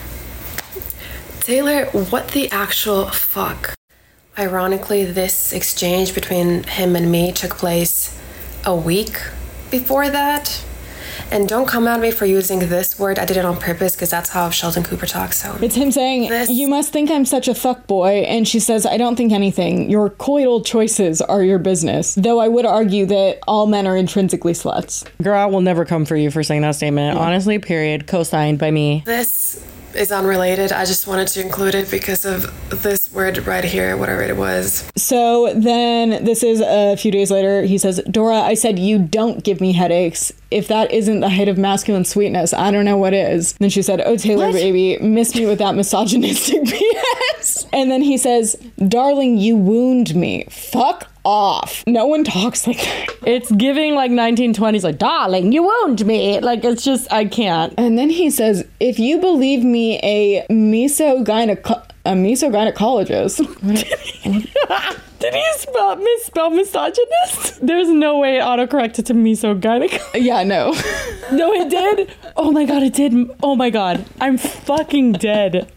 [SPEAKER 8] Taylor, what the actual fuck? Ironically, this exchange between him and me took place a week before that. And don't come at me for using this word. I did it on purpose because that's how Sheldon Cooper talks. So
[SPEAKER 3] It's him saying,
[SPEAKER 8] This-
[SPEAKER 3] you must think I'm such a fuckboy. And she says, I don't think anything. Your coital choices are your business. Though I would argue that all men are intrinsically sluts.
[SPEAKER 4] Girl, I will never come for you for saying that statement. Honestly, period. Co-signed by me.
[SPEAKER 8] this is unrelated. I just wanted to include it because of this word right here, whatever it was.
[SPEAKER 3] So then this is a few days later. He says, Dora, I said you don't give me headaches. If that isn't the height of masculine sweetness, I don't know what is. Then she said, oh, Taylor, what? Baby, miss me with that misogynistic B S. And then he says, darling, you wound me. Fuck off. No one talks like that.
[SPEAKER 4] It's giving like nineteen twenties, like, darling, you wound me. Like, it's just, I can't.
[SPEAKER 3] And then he says, if you believe me, a mesogyneco- a mesogynecologist.
[SPEAKER 4] Did he spell, misspell misogynist? There's no way it autocorrected to mesogynecologist.
[SPEAKER 3] Yeah, no.
[SPEAKER 4] No, it did? Oh my god, it did. Oh my god. I'm fucking dead.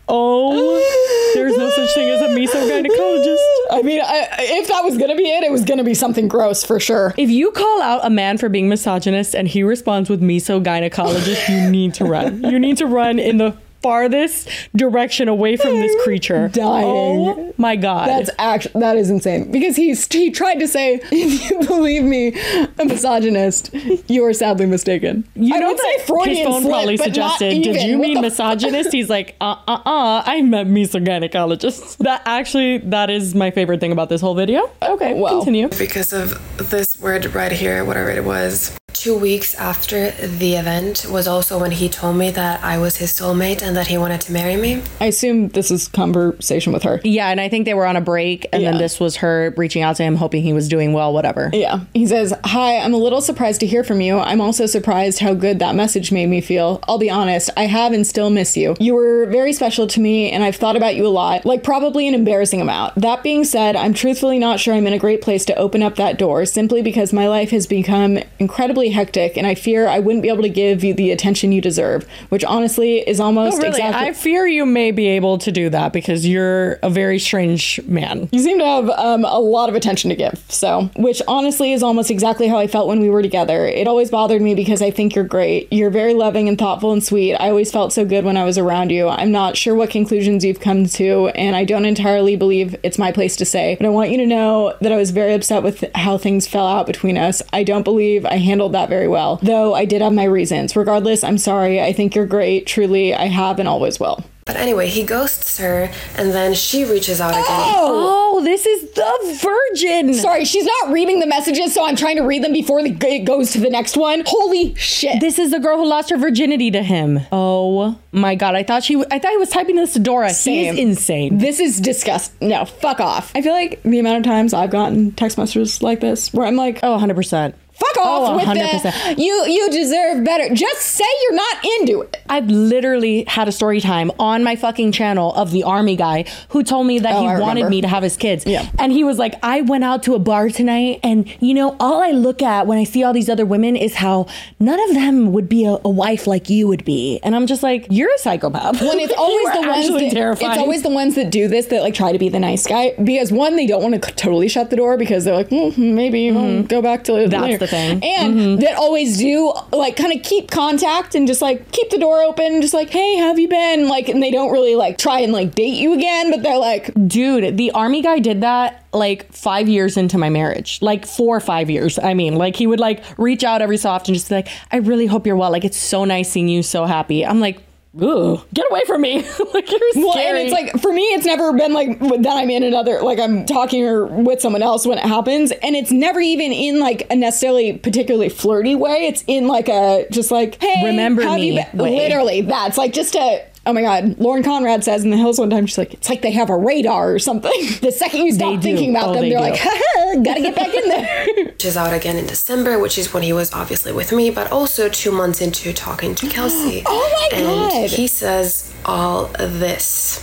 [SPEAKER 4] Oh, there's no such thing as a mesogynecologist.
[SPEAKER 3] I mean, I, if that was gonna be it, it was gonna be something gross for sure.
[SPEAKER 4] If you call out a man for being misogynist and he responds with mesogynecologist, you need to run. You need to run in the farthest direction away from this creature.
[SPEAKER 3] Dying.
[SPEAKER 4] Oh my god.
[SPEAKER 3] That's actually, that is insane. Because he, he tried to say, if you believe me, a misogynist, you are sadly mistaken.
[SPEAKER 4] You
[SPEAKER 3] I
[SPEAKER 4] know
[SPEAKER 3] would say Freudian
[SPEAKER 4] his phone
[SPEAKER 3] slip,
[SPEAKER 4] probably
[SPEAKER 3] but
[SPEAKER 4] suggested,
[SPEAKER 3] not
[SPEAKER 4] did
[SPEAKER 3] even.
[SPEAKER 4] you
[SPEAKER 3] What
[SPEAKER 4] mean
[SPEAKER 3] the
[SPEAKER 4] misogynist?
[SPEAKER 3] fuck?
[SPEAKER 4] He's like, uh uh uh, I meant mesogynecologist. That actually, that is my favorite thing about this whole video. Okay, well, continue.
[SPEAKER 8] Because of this word right here, whatever it was. Two weeks after the event was also when he told me that I was his soulmate and that he wanted to marry me.
[SPEAKER 3] I assume this is conversation with her.
[SPEAKER 4] Yeah, and I think they were on a break, and
[SPEAKER 3] Yeah.
[SPEAKER 4] then this was her reaching out to him, hoping he was doing well, whatever.
[SPEAKER 3] Yeah. He says, hi, I'm a little surprised to hear from you. I'm also surprised how good that message made me feel. I'll be honest, I have and still miss you. You were very special to me, and I've thought about you a lot, like probably an embarrassing amount. That being said, I'm truthfully not sure I'm in a great place to open up that door, simply because my life has become incredibly hectic, and I fear I wouldn't be able to give you the attention you deserve, which honestly is almost
[SPEAKER 4] Oh, really?
[SPEAKER 3] exactly...
[SPEAKER 4] I fear you may be able to do that because you're a very strange man.
[SPEAKER 3] You seem to have um, a lot of attention to give, so, which honestly is almost exactly how I felt when we were together. It always bothered me because I think you're great. You're very loving and thoughtful and sweet. I always felt so good when I was around you. I'm not sure what conclusions you've come to, and I don't entirely believe it's my place to say, but I want you to know that I was very upset with how things fell out between us. I don't believe I handled that very well, though I did have my reasons. Regardless, I'm sorry. I think you're great. Truly, I have and always will.
[SPEAKER 8] But anyway, he ghosts her and then she reaches out again.
[SPEAKER 4] Oh, oh this is the virgin.
[SPEAKER 3] Sorry, she's not reading the messages, so I'm trying to read them before the, it goes to the next one. Holy shit.
[SPEAKER 4] This is the girl who lost her virginity to him. Oh my god, I thought she w- I thought he was typing this to Dora.
[SPEAKER 3] Same.
[SPEAKER 4] He is insane.
[SPEAKER 3] This is disgusting. No, fuck off. I feel like the amount of times I've gotten text messages like this where I'm like,
[SPEAKER 4] Oh, one hundred percent.
[SPEAKER 3] fuck off
[SPEAKER 4] Oh,
[SPEAKER 3] with
[SPEAKER 4] one hundred percent.
[SPEAKER 3] that. You you deserve better. Just say you're not into it.
[SPEAKER 4] I've literally had a story time on my fucking channel of the army guy who told me that
[SPEAKER 3] Oh,
[SPEAKER 4] he
[SPEAKER 3] I
[SPEAKER 4] wanted
[SPEAKER 3] remember.
[SPEAKER 4] me to have his kids.
[SPEAKER 3] Yeah.
[SPEAKER 4] And he was like, I went out to a bar tonight and, you know, all I look at when I see all these other women is how none of them would be a, a wife like you would be. And I'm just like, you're a psychopath.
[SPEAKER 3] When it's
[SPEAKER 4] You
[SPEAKER 3] always
[SPEAKER 4] are
[SPEAKER 3] the ones
[SPEAKER 4] actually
[SPEAKER 3] that,
[SPEAKER 4] terrifying.
[SPEAKER 3] it's always the ones that do this that like try to be the nice guy, because one, they don't want to totally shut the door because they're like, mm, maybe mm-hmm. go back to
[SPEAKER 4] That's
[SPEAKER 3] later.
[SPEAKER 4] the thing.
[SPEAKER 3] And
[SPEAKER 4] Mm-hmm.
[SPEAKER 3] that always do like kind of keep contact and just like keep the door open, just like, hey, how have you been? Like, and they don't really like try and like date you again, but they're like,
[SPEAKER 4] Dude, the army guy did that like five years into my marriage, like four or five years. I mean, like he would like reach out every so often, just be like, I really hope you're well. Like, it's so nice seeing you so happy. I'm like, ooh, get away from me. Like, you're scary.
[SPEAKER 3] well, and it's like, for me, it's never been like that I'm in another, like I'm talking or with someone else when it happens. And it's never even in like a necessarily particularly flirty way. It's in like a, just like, hey,
[SPEAKER 4] Remember
[SPEAKER 3] how have you
[SPEAKER 4] me
[SPEAKER 3] been?
[SPEAKER 4] way.
[SPEAKER 3] Literally, that's like just a, oh my God, Lauren Conrad says in The Hills one time, she's like, it's like they have a radar or something. The second you stop
[SPEAKER 4] They do.
[SPEAKER 3] thinking about
[SPEAKER 4] Oh,
[SPEAKER 3] them,
[SPEAKER 4] they
[SPEAKER 3] they're
[SPEAKER 4] do.
[SPEAKER 3] like, haha, gotta get back in there.
[SPEAKER 8] Which is out again in December, which is when he was obviously with me, but also two months into talking to Kelsey.
[SPEAKER 3] Oh my
[SPEAKER 8] and
[SPEAKER 3] God.
[SPEAKER 8] he says all this.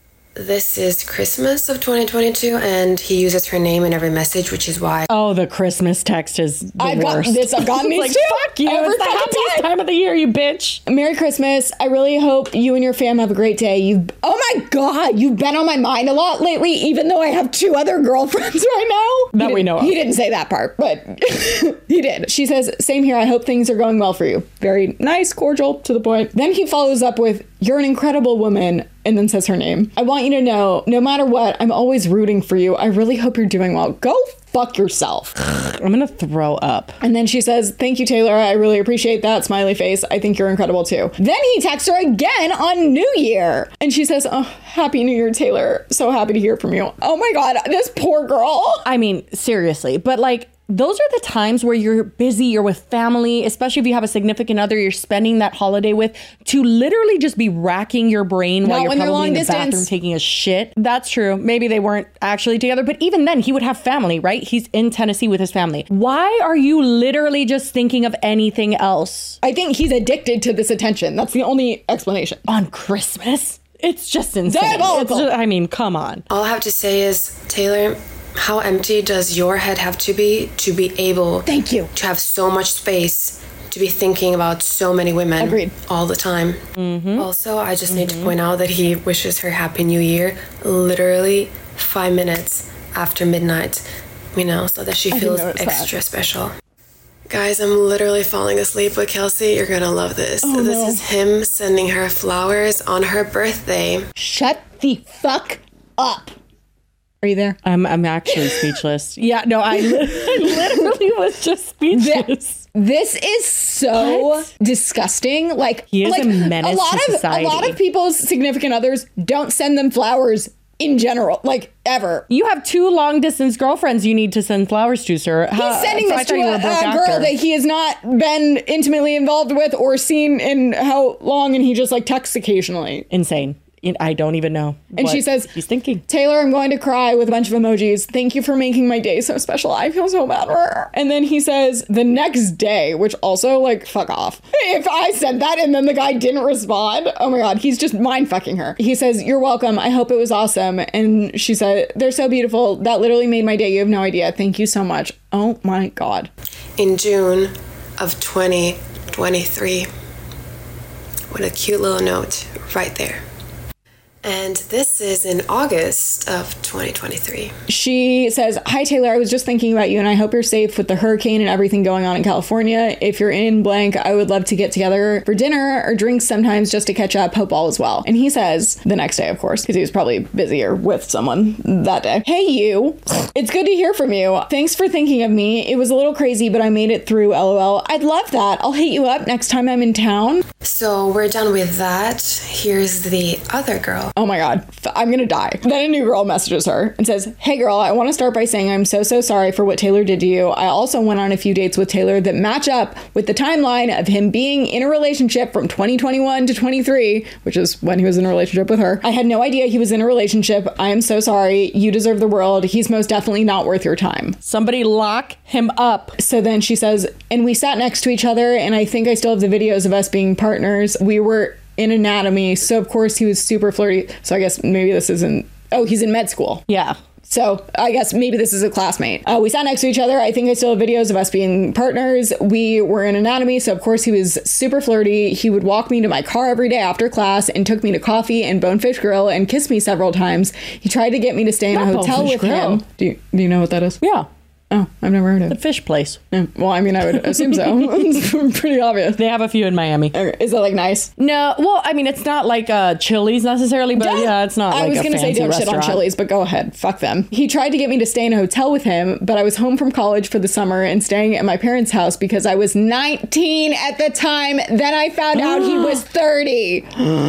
[SPEAKER 8] This is Christmas of twenty twenty-two, and he uses her name in every message, which is why
[SPEAKER 4] Oh, the Christmas text is the
[SPEAKER 3] I've got
[SPEAKER 4] worst.
[SPEAKER 3] this, I've gotten these
[SPEAKER 4] like,
[SPEAKER 3] too.
[SPEAKER 4] fuck you.
[SPEAKER 3] Every
[SPEAKER 4] It's the
[SPEAKER 3] fucking
[SPEAKER 4] happiest
[SPEAKER 3] time.
[SPEAKER 4] time of the year, you bitch.
[SPEAKER 3] Merry Christmas. I really hope you and your fam have a great day. You've, oh my God, you've been on my mind a lot lately, even though I have two other girlfriends right now.
[SPEAKER 4] That
[SPEAKER 3] He
[SPEAKER 4] we
[SPEAKER 3] didn't-
[SPEAKER 4] know of.
[SPEAKER 3] He didn't say that part, but he did. She says, same here. I hope things are going well for you. Very nice, cordial, to the point. Then he follows up with, you're an incredible woman, and then says her name. I want you to know, no matter what, I'm always rooting for you. I really hope you're doing well. Go fuck yourself.
[SPEAKER 4] I'm gonna throw up.
[SPEAKER 3] And then she says, thank you, Taylor. I really appreciate that. Smiley face. I think you're incredible too. Then he texts her again on New Year. And she says, oh, happy New Year, Taylor. So happy to hear from you. Oh my God, this poor girl.
[SPEAKER 4] I mean, seriously, but like, those are the times where you're busy, you're with family, especially if you have a significant other you're spending that holiday with, to literally just be racking your brain
[SPEAKER 3] Not
[SPEAKER 4] while you're
[SPEAKER 3] when they're
[SPEAKER 4] probably
[SPEAKER 3] long
[SPEAKER 4] in the
[SPEAKER 3] distance.
[SPEAKER 4] bathroom taking a shit. That's true. Maybe they weren't actually together, but even then he would have family, right? He's in Tennessee with his family. Why are you literally just thinking of anything else?
[SPEAKER 3] I think he's addicted to this attention. That's the only explanation.
[SPEAKER 4] On Christmas? It's just insane.
[SPEAKER 3] Diabolical.
[SPEAKER 4] It's just, I mean, come on.
[SPEAKER 8] All I have to say is, Taylor, how empty does your head have to be to be able
[SPEAKER 3] Thank you.
[SPEAKER 8] to have so much space to be thinking about so many women
[SPEAKER 3] Agreed.
[SPEAKER 8] all the time?
[SPEAKER 4] Mm-hmm.
[SPEAKER 8] Also, I just mm-hmm. need to point out that he wishes her Happy New Year literally five minutes after midnight, you know, so that she feels extra that. special. Guys, I'm literally falling asleep with Kelsey. You're gonna love this.
[SPEAKER 3] Oh,
[SPEAKER 8] this
[SPEAKER 3] no.
[SPEAKER 8] is him sending her flowers on her birthday.
[SPEAKER 3] Shut the fuck up. Are you there?
[SPEAKER 4] I'm I'm actually speechless. Yeah, no, I, li- I literally was just speechless.
[SPEAKER 3] This is so
[SPEAKER 4] What?
[SPEAKER 3] disgusting. Like,
[SPEAKER 4] He is
[SPEAKER 3] like
[SPEAKER 4] a menace
[SPEAKER 3] a lot
[SPEAKER 4] to
[SPEAKER 3] of
[SPEAKER 4] society.
[SPEAKER 3] a lot of people's significant others don't send them flowers in general, like ever.
[SPEAKER 4] You have two long distance girlfriends you need to send flowers to, sir.
[SPEAKER 3] He's
[SPEAKER 4] How-
[SPEAKER 3] sending
[SPEAKER 4] I
[SPEAKER 3] this
[SPEAKER 4] thought
[SPEAKER 3] to
[SPEAKER 4] you were
[SPEAKER 3] a,
[SPEAKER 4] a broke
[SPEAKER 3] a girl
[SPEAKER 4] actor.
[SPEAKER 3] that he has not been intimately involved with or seen in how long, and he just like texts occasionally.
[SPEAKER 4] Insane. I don't even know.
[SPEAKER 3] And
[SPEAKER 4] what
[SPEAKER 3] she says,
[SPEAKER 4] he's thinking.
[SPEAKER 3] Taylor, I'm going to cry with a bunch of emojis. Thank you for making my day so special. I feel so bad for her. And then he says the next day, which also like, fuck off. If I said that and then the guy didn't respond, oh my God, he's just mind fucking her. He says, you're welcome. I hope it was awesome. And she said, they're so beautiful. That literally made my day. You have no idea. Thank you so much. Oh my God.
[SPEAKER 8] In June of twenty twenty-three, with a cute little note right there. And this is in August of twenty twenty-three.
[SPEAKER 3] She says, hi, Taylor. I was just thinking about you and I hope you're safe with the hurricane and everything going on in California. If you're in blank, I would love to get together for dinner or drinks sometimes just to catch up. Hope all is well. And he says, the next day, of course, because he was probably busier with someone that day. Hey, you. It's good to hear from you. Thanks for thinking of me. It was a little crazy, but I made it through. LOL. I'd love that. I'll hit you up next time I'm in town.
[SPEAKER 8] So we're done with that. Here's the other girl.
[SPEAKER 3] Oh my God, I'm gonna die. Then a new girl messages her and says, hey girl, I want to start by saying I'm so, so sorry for what Taylor did to you. I also went on a few dates with Taylor that match up with the timeline of him being in a relationship from twenty twenty-one to twenty-three, which is when he was in a relationship with her. I had no idea he was in a relationship. I am so sorry. You deserve the world. He's most definitely not worth your time.
[SPEAKER 4] Somebody lock him up.
[SPEAKER 3] So then she says, and we sat next to each other and I think I still have the videos of us being partners. We were in anatomy, so of course he was super flirty. So I guess maybe this isn't, oh, he's in med school.
[SPEAKER 4] Yeah.
[SPEAKER 3] So I guess maybe this is a classmate. Uh, we sat next to each other. I think I still have videos of us being partners. We were in anatomy, so of course he was super flirty. He would walk me to my car every day after class and took me to coffee and Bonefish Grill and kissed me several times. He tried to get me to stay in
[SPEAKER 4] Not
[SPEAKER 3] a hotel
[SPEAKER 4] Bonefish
[SPEAKER 3] with
[SPEAKER 4] Grill.
[SPEAKER 3] him. Do you, do you know what that is?
[SPEAKER 4] Yeah.
[SPEAKER 3] Oh, I've never heard of
[SPEAKER 4] The
[SPEAKER 3] it.
[SPEAKER 4] fish place.
[SPEAKER 3] Yeah, well, I mean, I would assume so. It's pretty obvious.
[SPEAKER 4] They have a few in Miami.
[SPEAKER 3] Okay, is that like nice?
[SPEAKER 4] No, well, I mean, it's not like uh, Chili's necessarily, but
[SPEAKER 3] Don't-
[SPEAKER 4] yeah, it's not
[SPEAKER 3] I
[SPEAKER 4] like
[SPEAKER 3] was
[SPEAKER 4] a
[SPEAKER 3] gonna say
[SPEAKER 4] fancy
[SPEAKER 3] don't shit on
[SPEAKER 4] restaurant.
[SPEAKER 3] Chili's, but go ahead. Fuck them. He tried to get me to stay in a hotel with him, but I was home from college for the summer and staying at my parents' house because I was nineteen at the time. Then I found out he was thirty.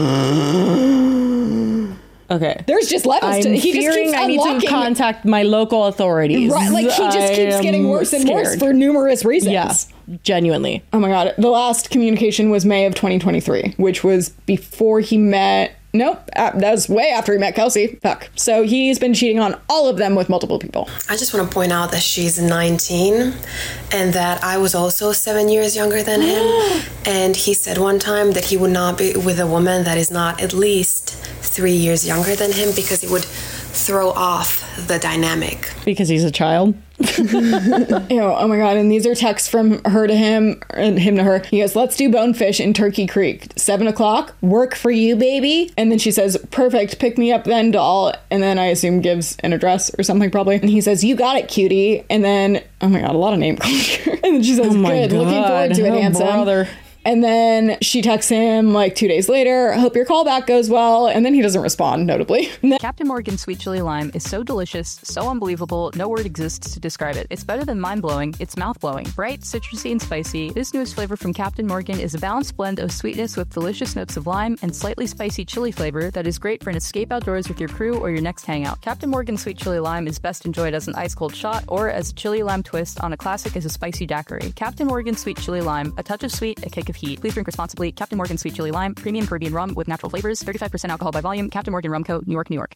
[SPEAKER 4] Okay.
[SPEAKER 3] There's just levels
[SPEAKER 4] I'm
[SPEAKER 3] to he just
[SPEAKER 4] fearing
[SPEAKER 3] keeps
[SPEAKER 4] I need
[SPEAKER 3] unlocking.
[SPEAKER 4] to contact my local authorities.
[SPEAKER 3] Right, like he just
[SPEAKER 4] I
[SPEAKER 3] keeps getting
[SPEAKER 4] am
[SPEAKER 3] worse and worse
[SPEAKER 4] scared.
[SPEAKER 3] for numerous reasons.
[SPEAKER 4] Yeah, genuinely.
[SPEAKER 3] Oh my God. The last communication was May of twenty twenty-three, which was before he met. Nope. Uh, that was way after he met Kelsey. Fuck. So he's been cheating on all of them with multiple people.
[SPEAKER 8] I just want to point out that she's nineteen and that I was also seven years younger than him. And he said one time that he would not be with a woman that is not at least three years younger than him because it would throw off the dynamic.
[SPEAKER 4] Because he's a child.
[SPEAKER 3] Ew, oh my God. And these are texts from her to him and him to her. He goes, let's do Bonefish in Turkey Creek. Seven o'clock. Work for you, baby. And then she says, perfect. Pick me up then, doll. And then I assume gives an address or something probably. And he says, you got it, cutie. And then, oh my God, a lot of name calling here. And then she says,
[SPEAKER 4] Oh my
[SPEAKER 3] good.
[SPEAKER 4] God.
[SPEAKER 3] Looking forward to it,
[SPEAKER 4] Oh,
[SPEAKER 3] handsome.
[SPEAKER 4] brother.
[SPEAKER 3] And then she texts him like two days later, hope your callback goes well. And then he doesn't respond, notably.
[SPEAKER 1] Captain Morgan Sweet Chili Lime is so delicious, so unbelievable, no word exists to describe it. It's better than mind-blowing, it's mouth-blowing. Bright, citrusy, and spicy, this newest flavor from Captain Morgan is a balanced blend of sweetness with delicious notes of lime and slightly spicy chili flavor that is great for an escape outdoors with your crew or your next hangout. Captain Morgan Sweet Chili Lime is best enjoyed as an ice-cold shot or as a chili lime twist on a classic as a spicy daiquiri. Captain Morgan Sweet Chili Lime, a touch of sweet, a kick of heat. Please drink responsibly. Captain Morgan Sweet Chili Lime, premium Caribbean rum with natural flavors, thirty-five percent alcohol by volume. Captain Morgan Rum Co., New York, New York.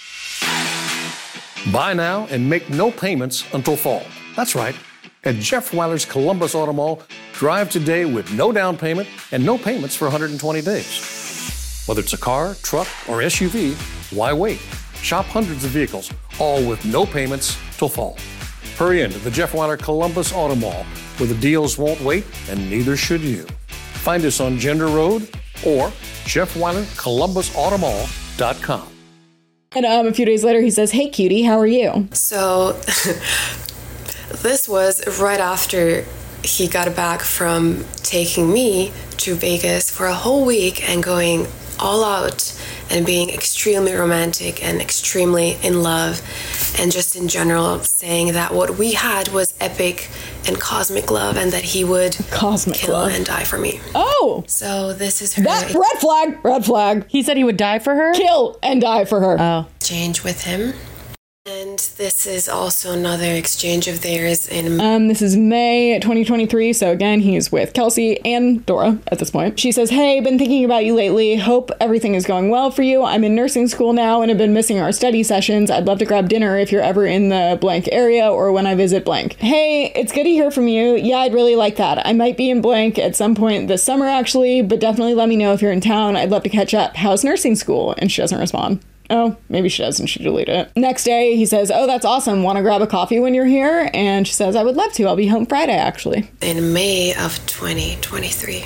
[SPEAKER 2] Buy now and make no payments until fall. That's right. At Jeff Weiler's Columbus Auto Mall, drive today with no down payment and no payments for one hundred twenty days. Whether it's a car, truck, or S U V, why wait? Shop hundreds of vehicles, all with no payments till fall. Hurry into the Jeff Weiler Columbus Auto Mall, where the deals won't wait, and neither should you. Find us on Gender Road or Jeff Weiler Columbus Auto Mall dot com.
[SPEAKER 3] And um, a few days later, he says, hey, cutie, how are you?
[SPEAKER 8] So this was right after he got back from taking me to Vegas for a whole week and going all out and being extremely romantic and extremely in love, and just in general saying that what we had was epic and cosmic love and that he would
[SPEAKER 3] cosmic
[SPEAKER 8] kill
[SPEAKER 3] love.
[SPEAKER 8] and die for me.
[SPEAKER 3] Oh!
[SPEAKER 8] So this is her
[SPEAKER 3] That red flag, red flag.
[SPEAKER 4] He said he would die for her?
[SPEAKER 3] Kill and die for her.
[SPEAKER 4] Oh.
[SPEAKER 8] exchange with him. And this is also another exchange of theirs in
[SPEAKER 3] Um, this is May twenty twenty-three, so again, he's with Kelsey and Dora at this point. She says, hey, been thinking about you lately. Hope everything is going well for you. I'm in nursing school now and have been missing our study sessions. I'd love to grab dinner if you're ever in the blank area or when I visit blank. Hey, it's good to hear from you. Yeah, I'd really like that. I might be in blank at some point this summer, actually, but definitely let me know if you're in town. I'd love to catch up. How's nursing school? And she doesn't respond. Oh, maybe she does and she deleted it. Next day, he says, oh, that's awesome. Want to grab a coffee when you're here? And she says, I would love to. I'll be home Friday, actually.
[SPEAKER 8] in May of twenty twenty-three.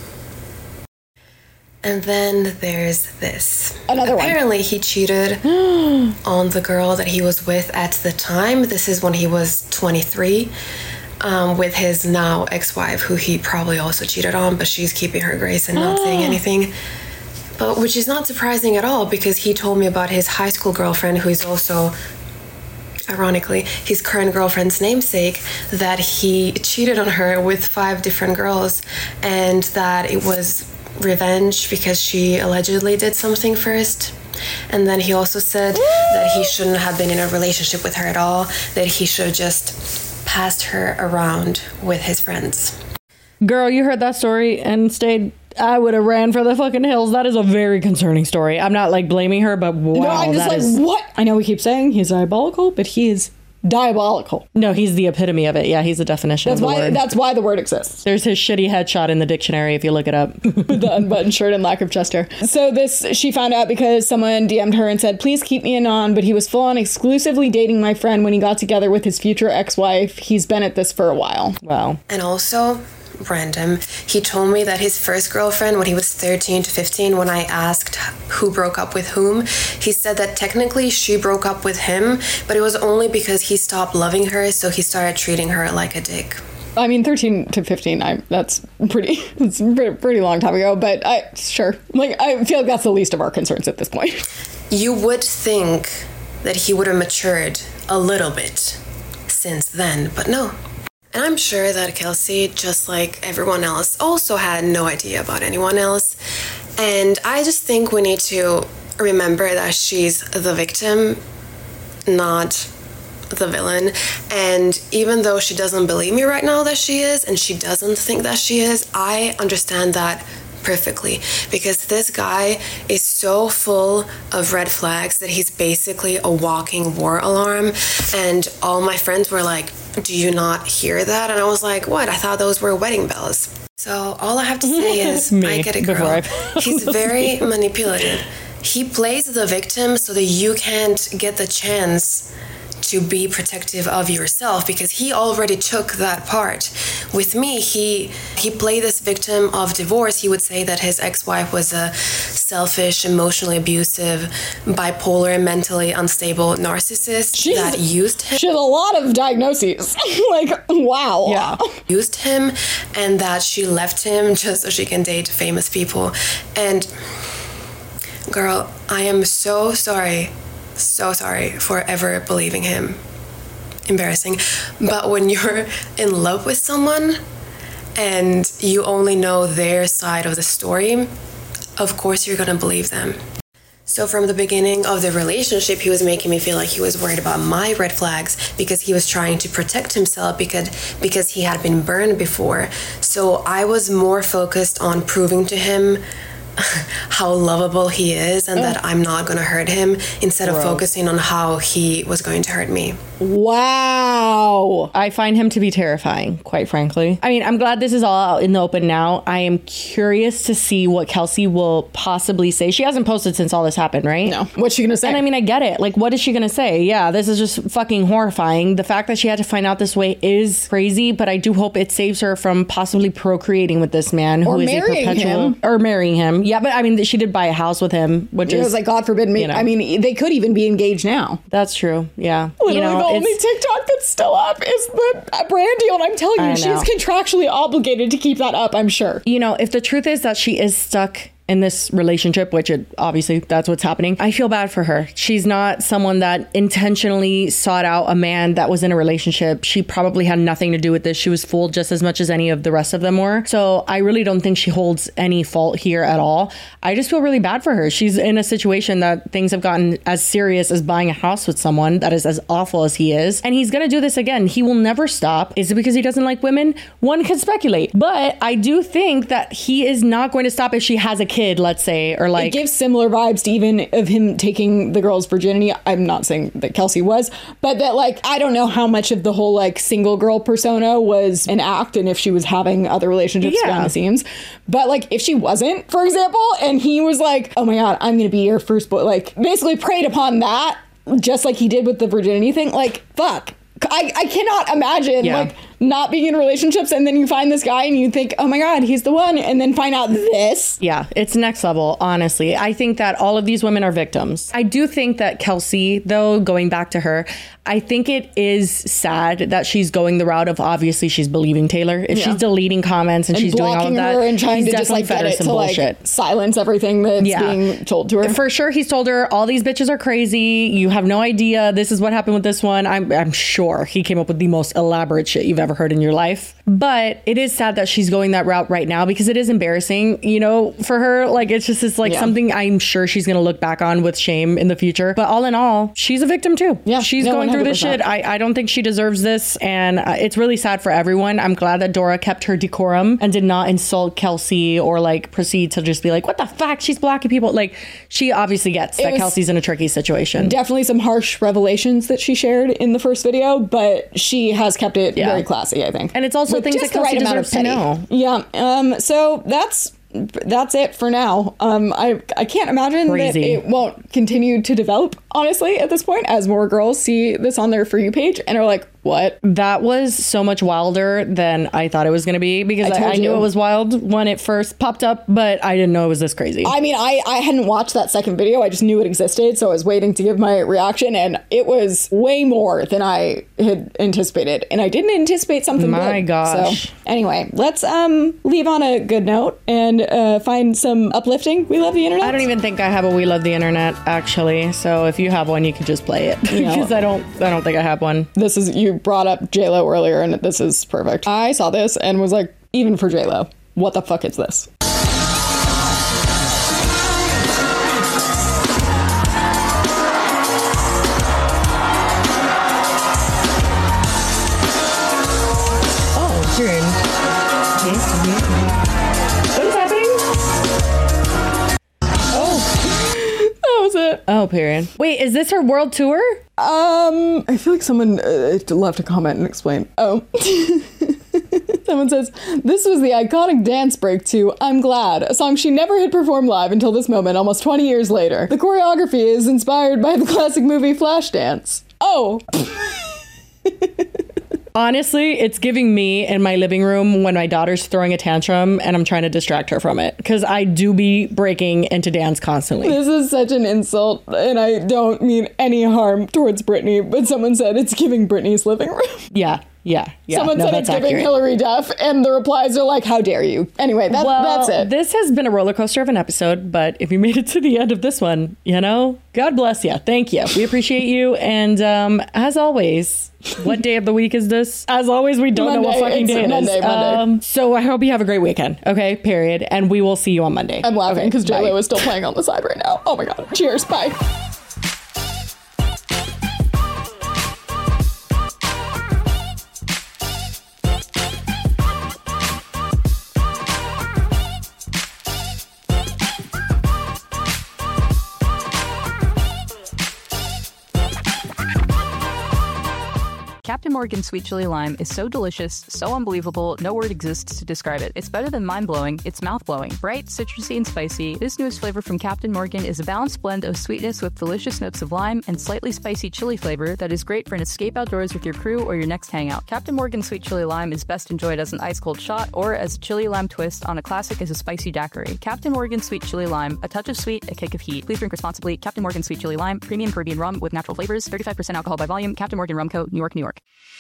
[SPEAKER 8] And then there's this.
[SPEAKER 3] Another one.
[SPEAKER 8] Apparently he cheated on the girl that he was with at the time. This is when he was twenty-three. Um, with his now ex-wife, who he probably also cheated on, but she's keeping her grace and not saying anything. But which is not surprising at all, because he told me about his high school girlfriend, who is also, ironically, his current girlfriend's namesake, that he cheated on her with five different girls, and that it was revenge because she allegedly did something first. And then he also said that he shouldn't have been in a relationship with her at all, that he should have just passed her around with his friends.
[SPEAKER 4] Girl, you heard that story and stayed... I would have ran for the fucking hills. That is a very concerning story. I'm not like blaming her, but wow.
[SPEAKER 3] No, I'm just
[SPEAKER 4] that
[SPEAKER 3] like,
[SPEAKER 4] is...
[SPEAKER 3] what? I know we keep saying he's diabolical, but he is diabolical.
[SPEAKER 4] No, he's the epitome of it. Yeah, he's a definition
[SPEAKER 3] That's
[SPEAKER 4] of the
[SPEAKER 3] why.
[SPEAKER 4] word.
[SPEAKER 3] That's why the word exists.
[SPEAKER 4] There's his shitty headshot in the dictionary if you look it up.
[SPEAKER 3] The unbuttoned shirt and lack of chest hair. So this, she found out because someone D M'd her and said, please keep me in on, but he was full on exclusively dating my friend when he got together with his future ex-wife. He's been at this for a while.
[SPEAKER 4] Wow.
[SPEAKER 8] And also, random, he told me that his first girlfriend, when he was thirteen to fifteen, when I asked who broke up with whom, he said that technically she broke up with him, but it was only because he stopped loving her, so he started treating her like a dick.
[SPEAKER 3] I mean, thirteen to fifteen, I that's pretty, it's a pretty, pretty long time ago, but I, sure. Like, I feel like that's the least of our concerns at this point.
[SPEAKER 8] You would think that he would have matured a little bit since then, but no. And I'm sure that Kelsey, just like everyone else, also had no idea about anyone else. And I just think we need to remember that she's the victim, not the villain. And even though she doesn't believe me right now that she is, and she doesn't think that she is, I understand that perfectly, because this guy is so full of red flags that he's basically a walking war alarm. And all my friends were like, do you not hear that? And I was like, what? I thought those were wedding bells. So all I have to say is,
[SPEAKER 4] Me,
[SPEAKER 8] I get it, girl. He's very manipulative. He plays the victim so that you can't get the chance to be protective of yourself, because he already took that part. With me, he he played this victim of divorce. He would say that his ex-wife was a selfish, emotionally abusive, bipolar, and mentally unstable narcissist
[SPEAKER 3] She's,
[SPEAKER 8] that used him.
[SPEAKER 3] She has a lot of diagnoses. Like, wow.
[SPEAKER 4] Yeah.
[SPEAKER 8] Used him, and that she left him just so she can date famous people. And girl, I am so sorry, so sorry for ever believing him. Embarrassing. But when you're in love with someone and you only know their side of the story, of course you're gonna believe them. So from the beginning of the relationship, he was making me feel like he was worried about my red flags because he was trying to protect himself because because he had been burned before. So I was more focused on proving to him how lovable he is and oh. that I'm not going to hurt him instead of Gross. focusing on how he was going to hurt me.
[SPEAKER 4] Wow. I find him to be terrifying, quite frankly. I mean, I'm glad this is all out in the open now. I am curious to see what Kelsey will possibly say. She hasn't posted since all this happened, right?
[SPEAKER 3] No. What's she going to say?
[SPEAKER 4] And I mean, I get it. Like, what is she going to say? Yeah, this is just fucking horrifying. The fact that she had to find out this way is crazy, but I do hope it saves her from possibly procreating with this man who
[SPEAKER 3] or
[SPEAKER 4] is a perpetual...
[SPEAKER 3] Him.
[SPEAKER 4] Or marrying him. Yeah, but I mean, she did buy a house with him, which
[SPEAKER 3] it
[SPEAKER 4] is...
[SPEAKER 3] was like, God forbid me. You know. I mean, they could even be engaged now.
[SPEAKER 4] That's true. Yeah.
[SPEAKER 3] Literally,
[SPEAKER 4] you know,
[SPEAKER 3] the only TikTok that's still up is the brand deal, and I'm telling you, she's contractually obligated to keep that up, I'm sure.
[SPEAKER 4] You know, if the truth is that she is stuck in this relationship, which it obviously that's what's happening, I feel bad for her. She's not someone that intentionally sought out a man that was in a relationship. She probably had nothing to do with this. She was fooled just as much as any of the rest of them were. So I really don't think she holds any fault here at all. I just feel really bad for her. She's in a situation that things have gotten as serious as buying a house with someone that is as awful as he is. And he's going to do this again. He will never stop. Is it because he doesn't like women? One can speculate. But I do think that he is not going to stop if she has a kid, let's say, or like...
[SPEAKER 3] It gives similar vibes to even of him taking the girl's virginity. I'm not saying that Kelsey was, but that, like, I don't know how much of the whole, like, single girl persona was an act and if she was having other relationships yeah. behind the scenes. But, like, if she wasn't, for example, and he was like, oh my God, I'm going to be your first boy, like, basically preyed upon that, just like he did with the virginity thing, like, fuck. I, I cannot imagine, yeah. like, not being in relationships and then you find this guy and you think, oh my God, he's the one, and then find out this.
[SPEAKER 4] Yeah, it's next level, honestly. I think that all of these women are victims. I do think that Kelsey, though, going back to her, I think it is sad that she's going the route of, obviously, she's believing Taylor. If yeah. she's deleting comments and, and she's doing all of that,
[SPEAKER 3] and trying to just like get it to bullshit. Like silence everything that's yeah. being told to her.
[SPEAKER 4] For sure, he's told her, all these bitches are crazy. You have no idea. This is what happened with this one. I'm, I'm sure he came up with the most elaborate shit you've ever heard in your life. But it is sad that she's going that route right now because it is embarrassing, you know, for her. Like, it's just it's like yeah. something I'm sure she's going to look back on with shame in the future. But all in all, she's a victim too. Yeah, she's no, going through this shit. I, I don't think she deserves this. And uh, it's really sad for everyone. I'm glad that Dora kept her decorum and did not insult Kelsey or like proceed to just be like, what the fuck? She's blocking people. Like, she obviously gets it that Kelsey's in a tricky situation.
[SPEAKER 3] Definitely some harsh revelations that she shared in the first video, but she has kept it yeah. very classy, I think.
[SPEAKER 4] And it's also With things that Kelsey right deserves to know.
[SPEAKER 3] Yeah. Um, so that's that's it for now. Um, I I can't imagine Crazy. that it won't continue to develop, honestly, at this point, as more girls see this on their For You page and are like, what?
[SPEAKER 4] That was so much wilder than I thought it was going to be because I, I, I knew it was wild when it first popped up, but I didn't know it was this crazy.
[SPEAKER 3] I mean, I, I hadn't watched that second video. I just knew it existed. So I was waiting to give my reaction, and it was way more than I had anticipated. And I didn't anticipate something
[SPEAKER 4] my
[SPEAKER 3] good.
[SPEAKER 4] My gosh.
[SPEAKER 3] So anyway, let's um leave on a good note and uh, find some uplifting. We love the internet.
[SPEAKER 4] I don't even think I have a We Love the Internet, actually. So if you have one, you can just play it because you know, I don't I don't think I have one.
[SPEAKER 3] This is you brought up J-Lo earlier, and this is perfect. I saw this and was like, even for J-Lo, what the fuck is this?
[SPEAKER 4] Oh, June. What is happening? Oh,
[SPEAKER 3] that was it.
[SPEAKER 4] Oh, period. Wait, is this her world tour?
[SPEAKER 3] Um, I feel like someone uh, left a comment and explained. Oh. Someone says, this was the iconic dance break to I'm Glad, a song she never had performed live until this moment, almost twenty years later. The choreography is inspired by the classic movie Flashdance. Oh.
[SPEAKER 4] Honestly, it's giving me in my living room when my daughter's throwing a tantrum and I'm trying to distract her from it. Because I do be breaking into dance constantly.
[SPEAKER 3] This is such an insult, and I don't mean any harm towards Brittany, but someone said it's giving Brittany's living room.
[SPEAKER 4] Yeah. Yeah, yeah.
[SPEAKER 3] Someone
[SPEAKER 4] no,
[SPEAKER 3] said it's giving
[SPEAKER 4] accurate.
[SPEAKER 3] Hillary Duff, and the replies are like, how dare you? Anyway, that,
[SPEAKER 4] well,
[SPEAKER 3] that's it.
[SPEAKER 4] This has been a roller coaster of an episode, but if you made it to the end of this one, you know, God bless you. Thank you. We appreciate you. And um, as always, what day of the week is this? As always, we don't
[SPEAKER 3] Monday.
[SPEAKER 4] know what fucking
[SPEAKER 3] It's
[SPEAKER 4] day it
[SPEAKER 3] Monday,
[SPEAKER 4] is.
[SPEAKER 3] Monday.
[SPEAKER 4] Um, so I hope you have a great weekend. Okay, period. And we will see you on Monday.
[SPEAKER 3] I'm laughing because
[SPEAKER 4] okay,
[SPEAKER 3] J-Lo is still playing on the side right now. Oh my God. Cheers. Bye.
[SPEAKER 1] Captain Morgan's Sweet Chili Lime is so delicious, so unbelievable, no word exists to describe it. It's better than mind-blowing, it's mouth-blowing. Bright, citrusy, and spicy, this newest flavor from Captain Morgan is a balanced blend of sweetness with delicious notes of lime and slightly spicy chili flavor that is great for an escape outdoors with your crew or your next hangout. Captain Morgan's Sweet Chili Lime is best enjoyed as an ice-cold shot or as a chili lime twist on a classic as a spicy daiquiri. Captain Morgan's Sweet Chili Lime, a touch of sweet, a kick of heat. Please drink responsibly. Captain Morgan's Sweet Chili Lime, premium Caribbean rum with natural flavors, thirty-five percent alcohol by volume. Captain Morgan Rum Co., New York, New York.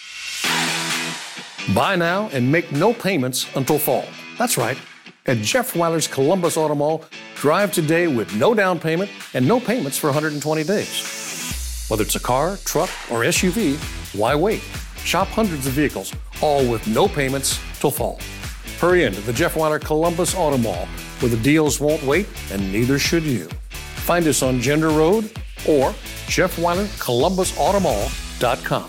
[SPEAKER 2] Buy now and make no payments until fall. That's right. At Jeff Weiler's Columbus Auto Mall, drive today with no down payment and no payments for one hundred twenty days. Whether it's a car, truck, or S U V, why wait? Shop hundreds of vehicles, all with no payments till fall. Hurry into the Jeff Weiler Columbus Auto Mall, where the deals won't wait and neither should you. Find us on Gender Road or Jeff Weiler Columbus Auto Mall dot com.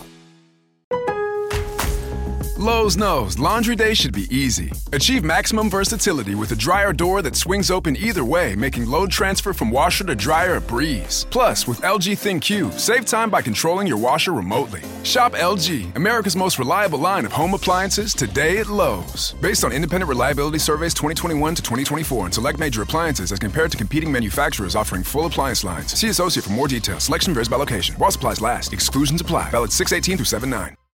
[SPEAKER 9] Lowe's knows laundry day should be easy. Achieve maximum versatility with a dryer door that swings open either way, making load transfer from washer to dryer a breeze. Plus, with L G ThinQ, save time by controlling your washer remotely. Shop L G, America's most reliable line of home appliances, today at Lowe's. Based on independent reliability surveys twenty twenty-one to twenty twenty-four and select major appliances as compared to competing manufacturers offering full appliance lines. See associate for more details. Selection varies by location. While supplies last. Exclusions apply. Valid six eighteen through seven nine.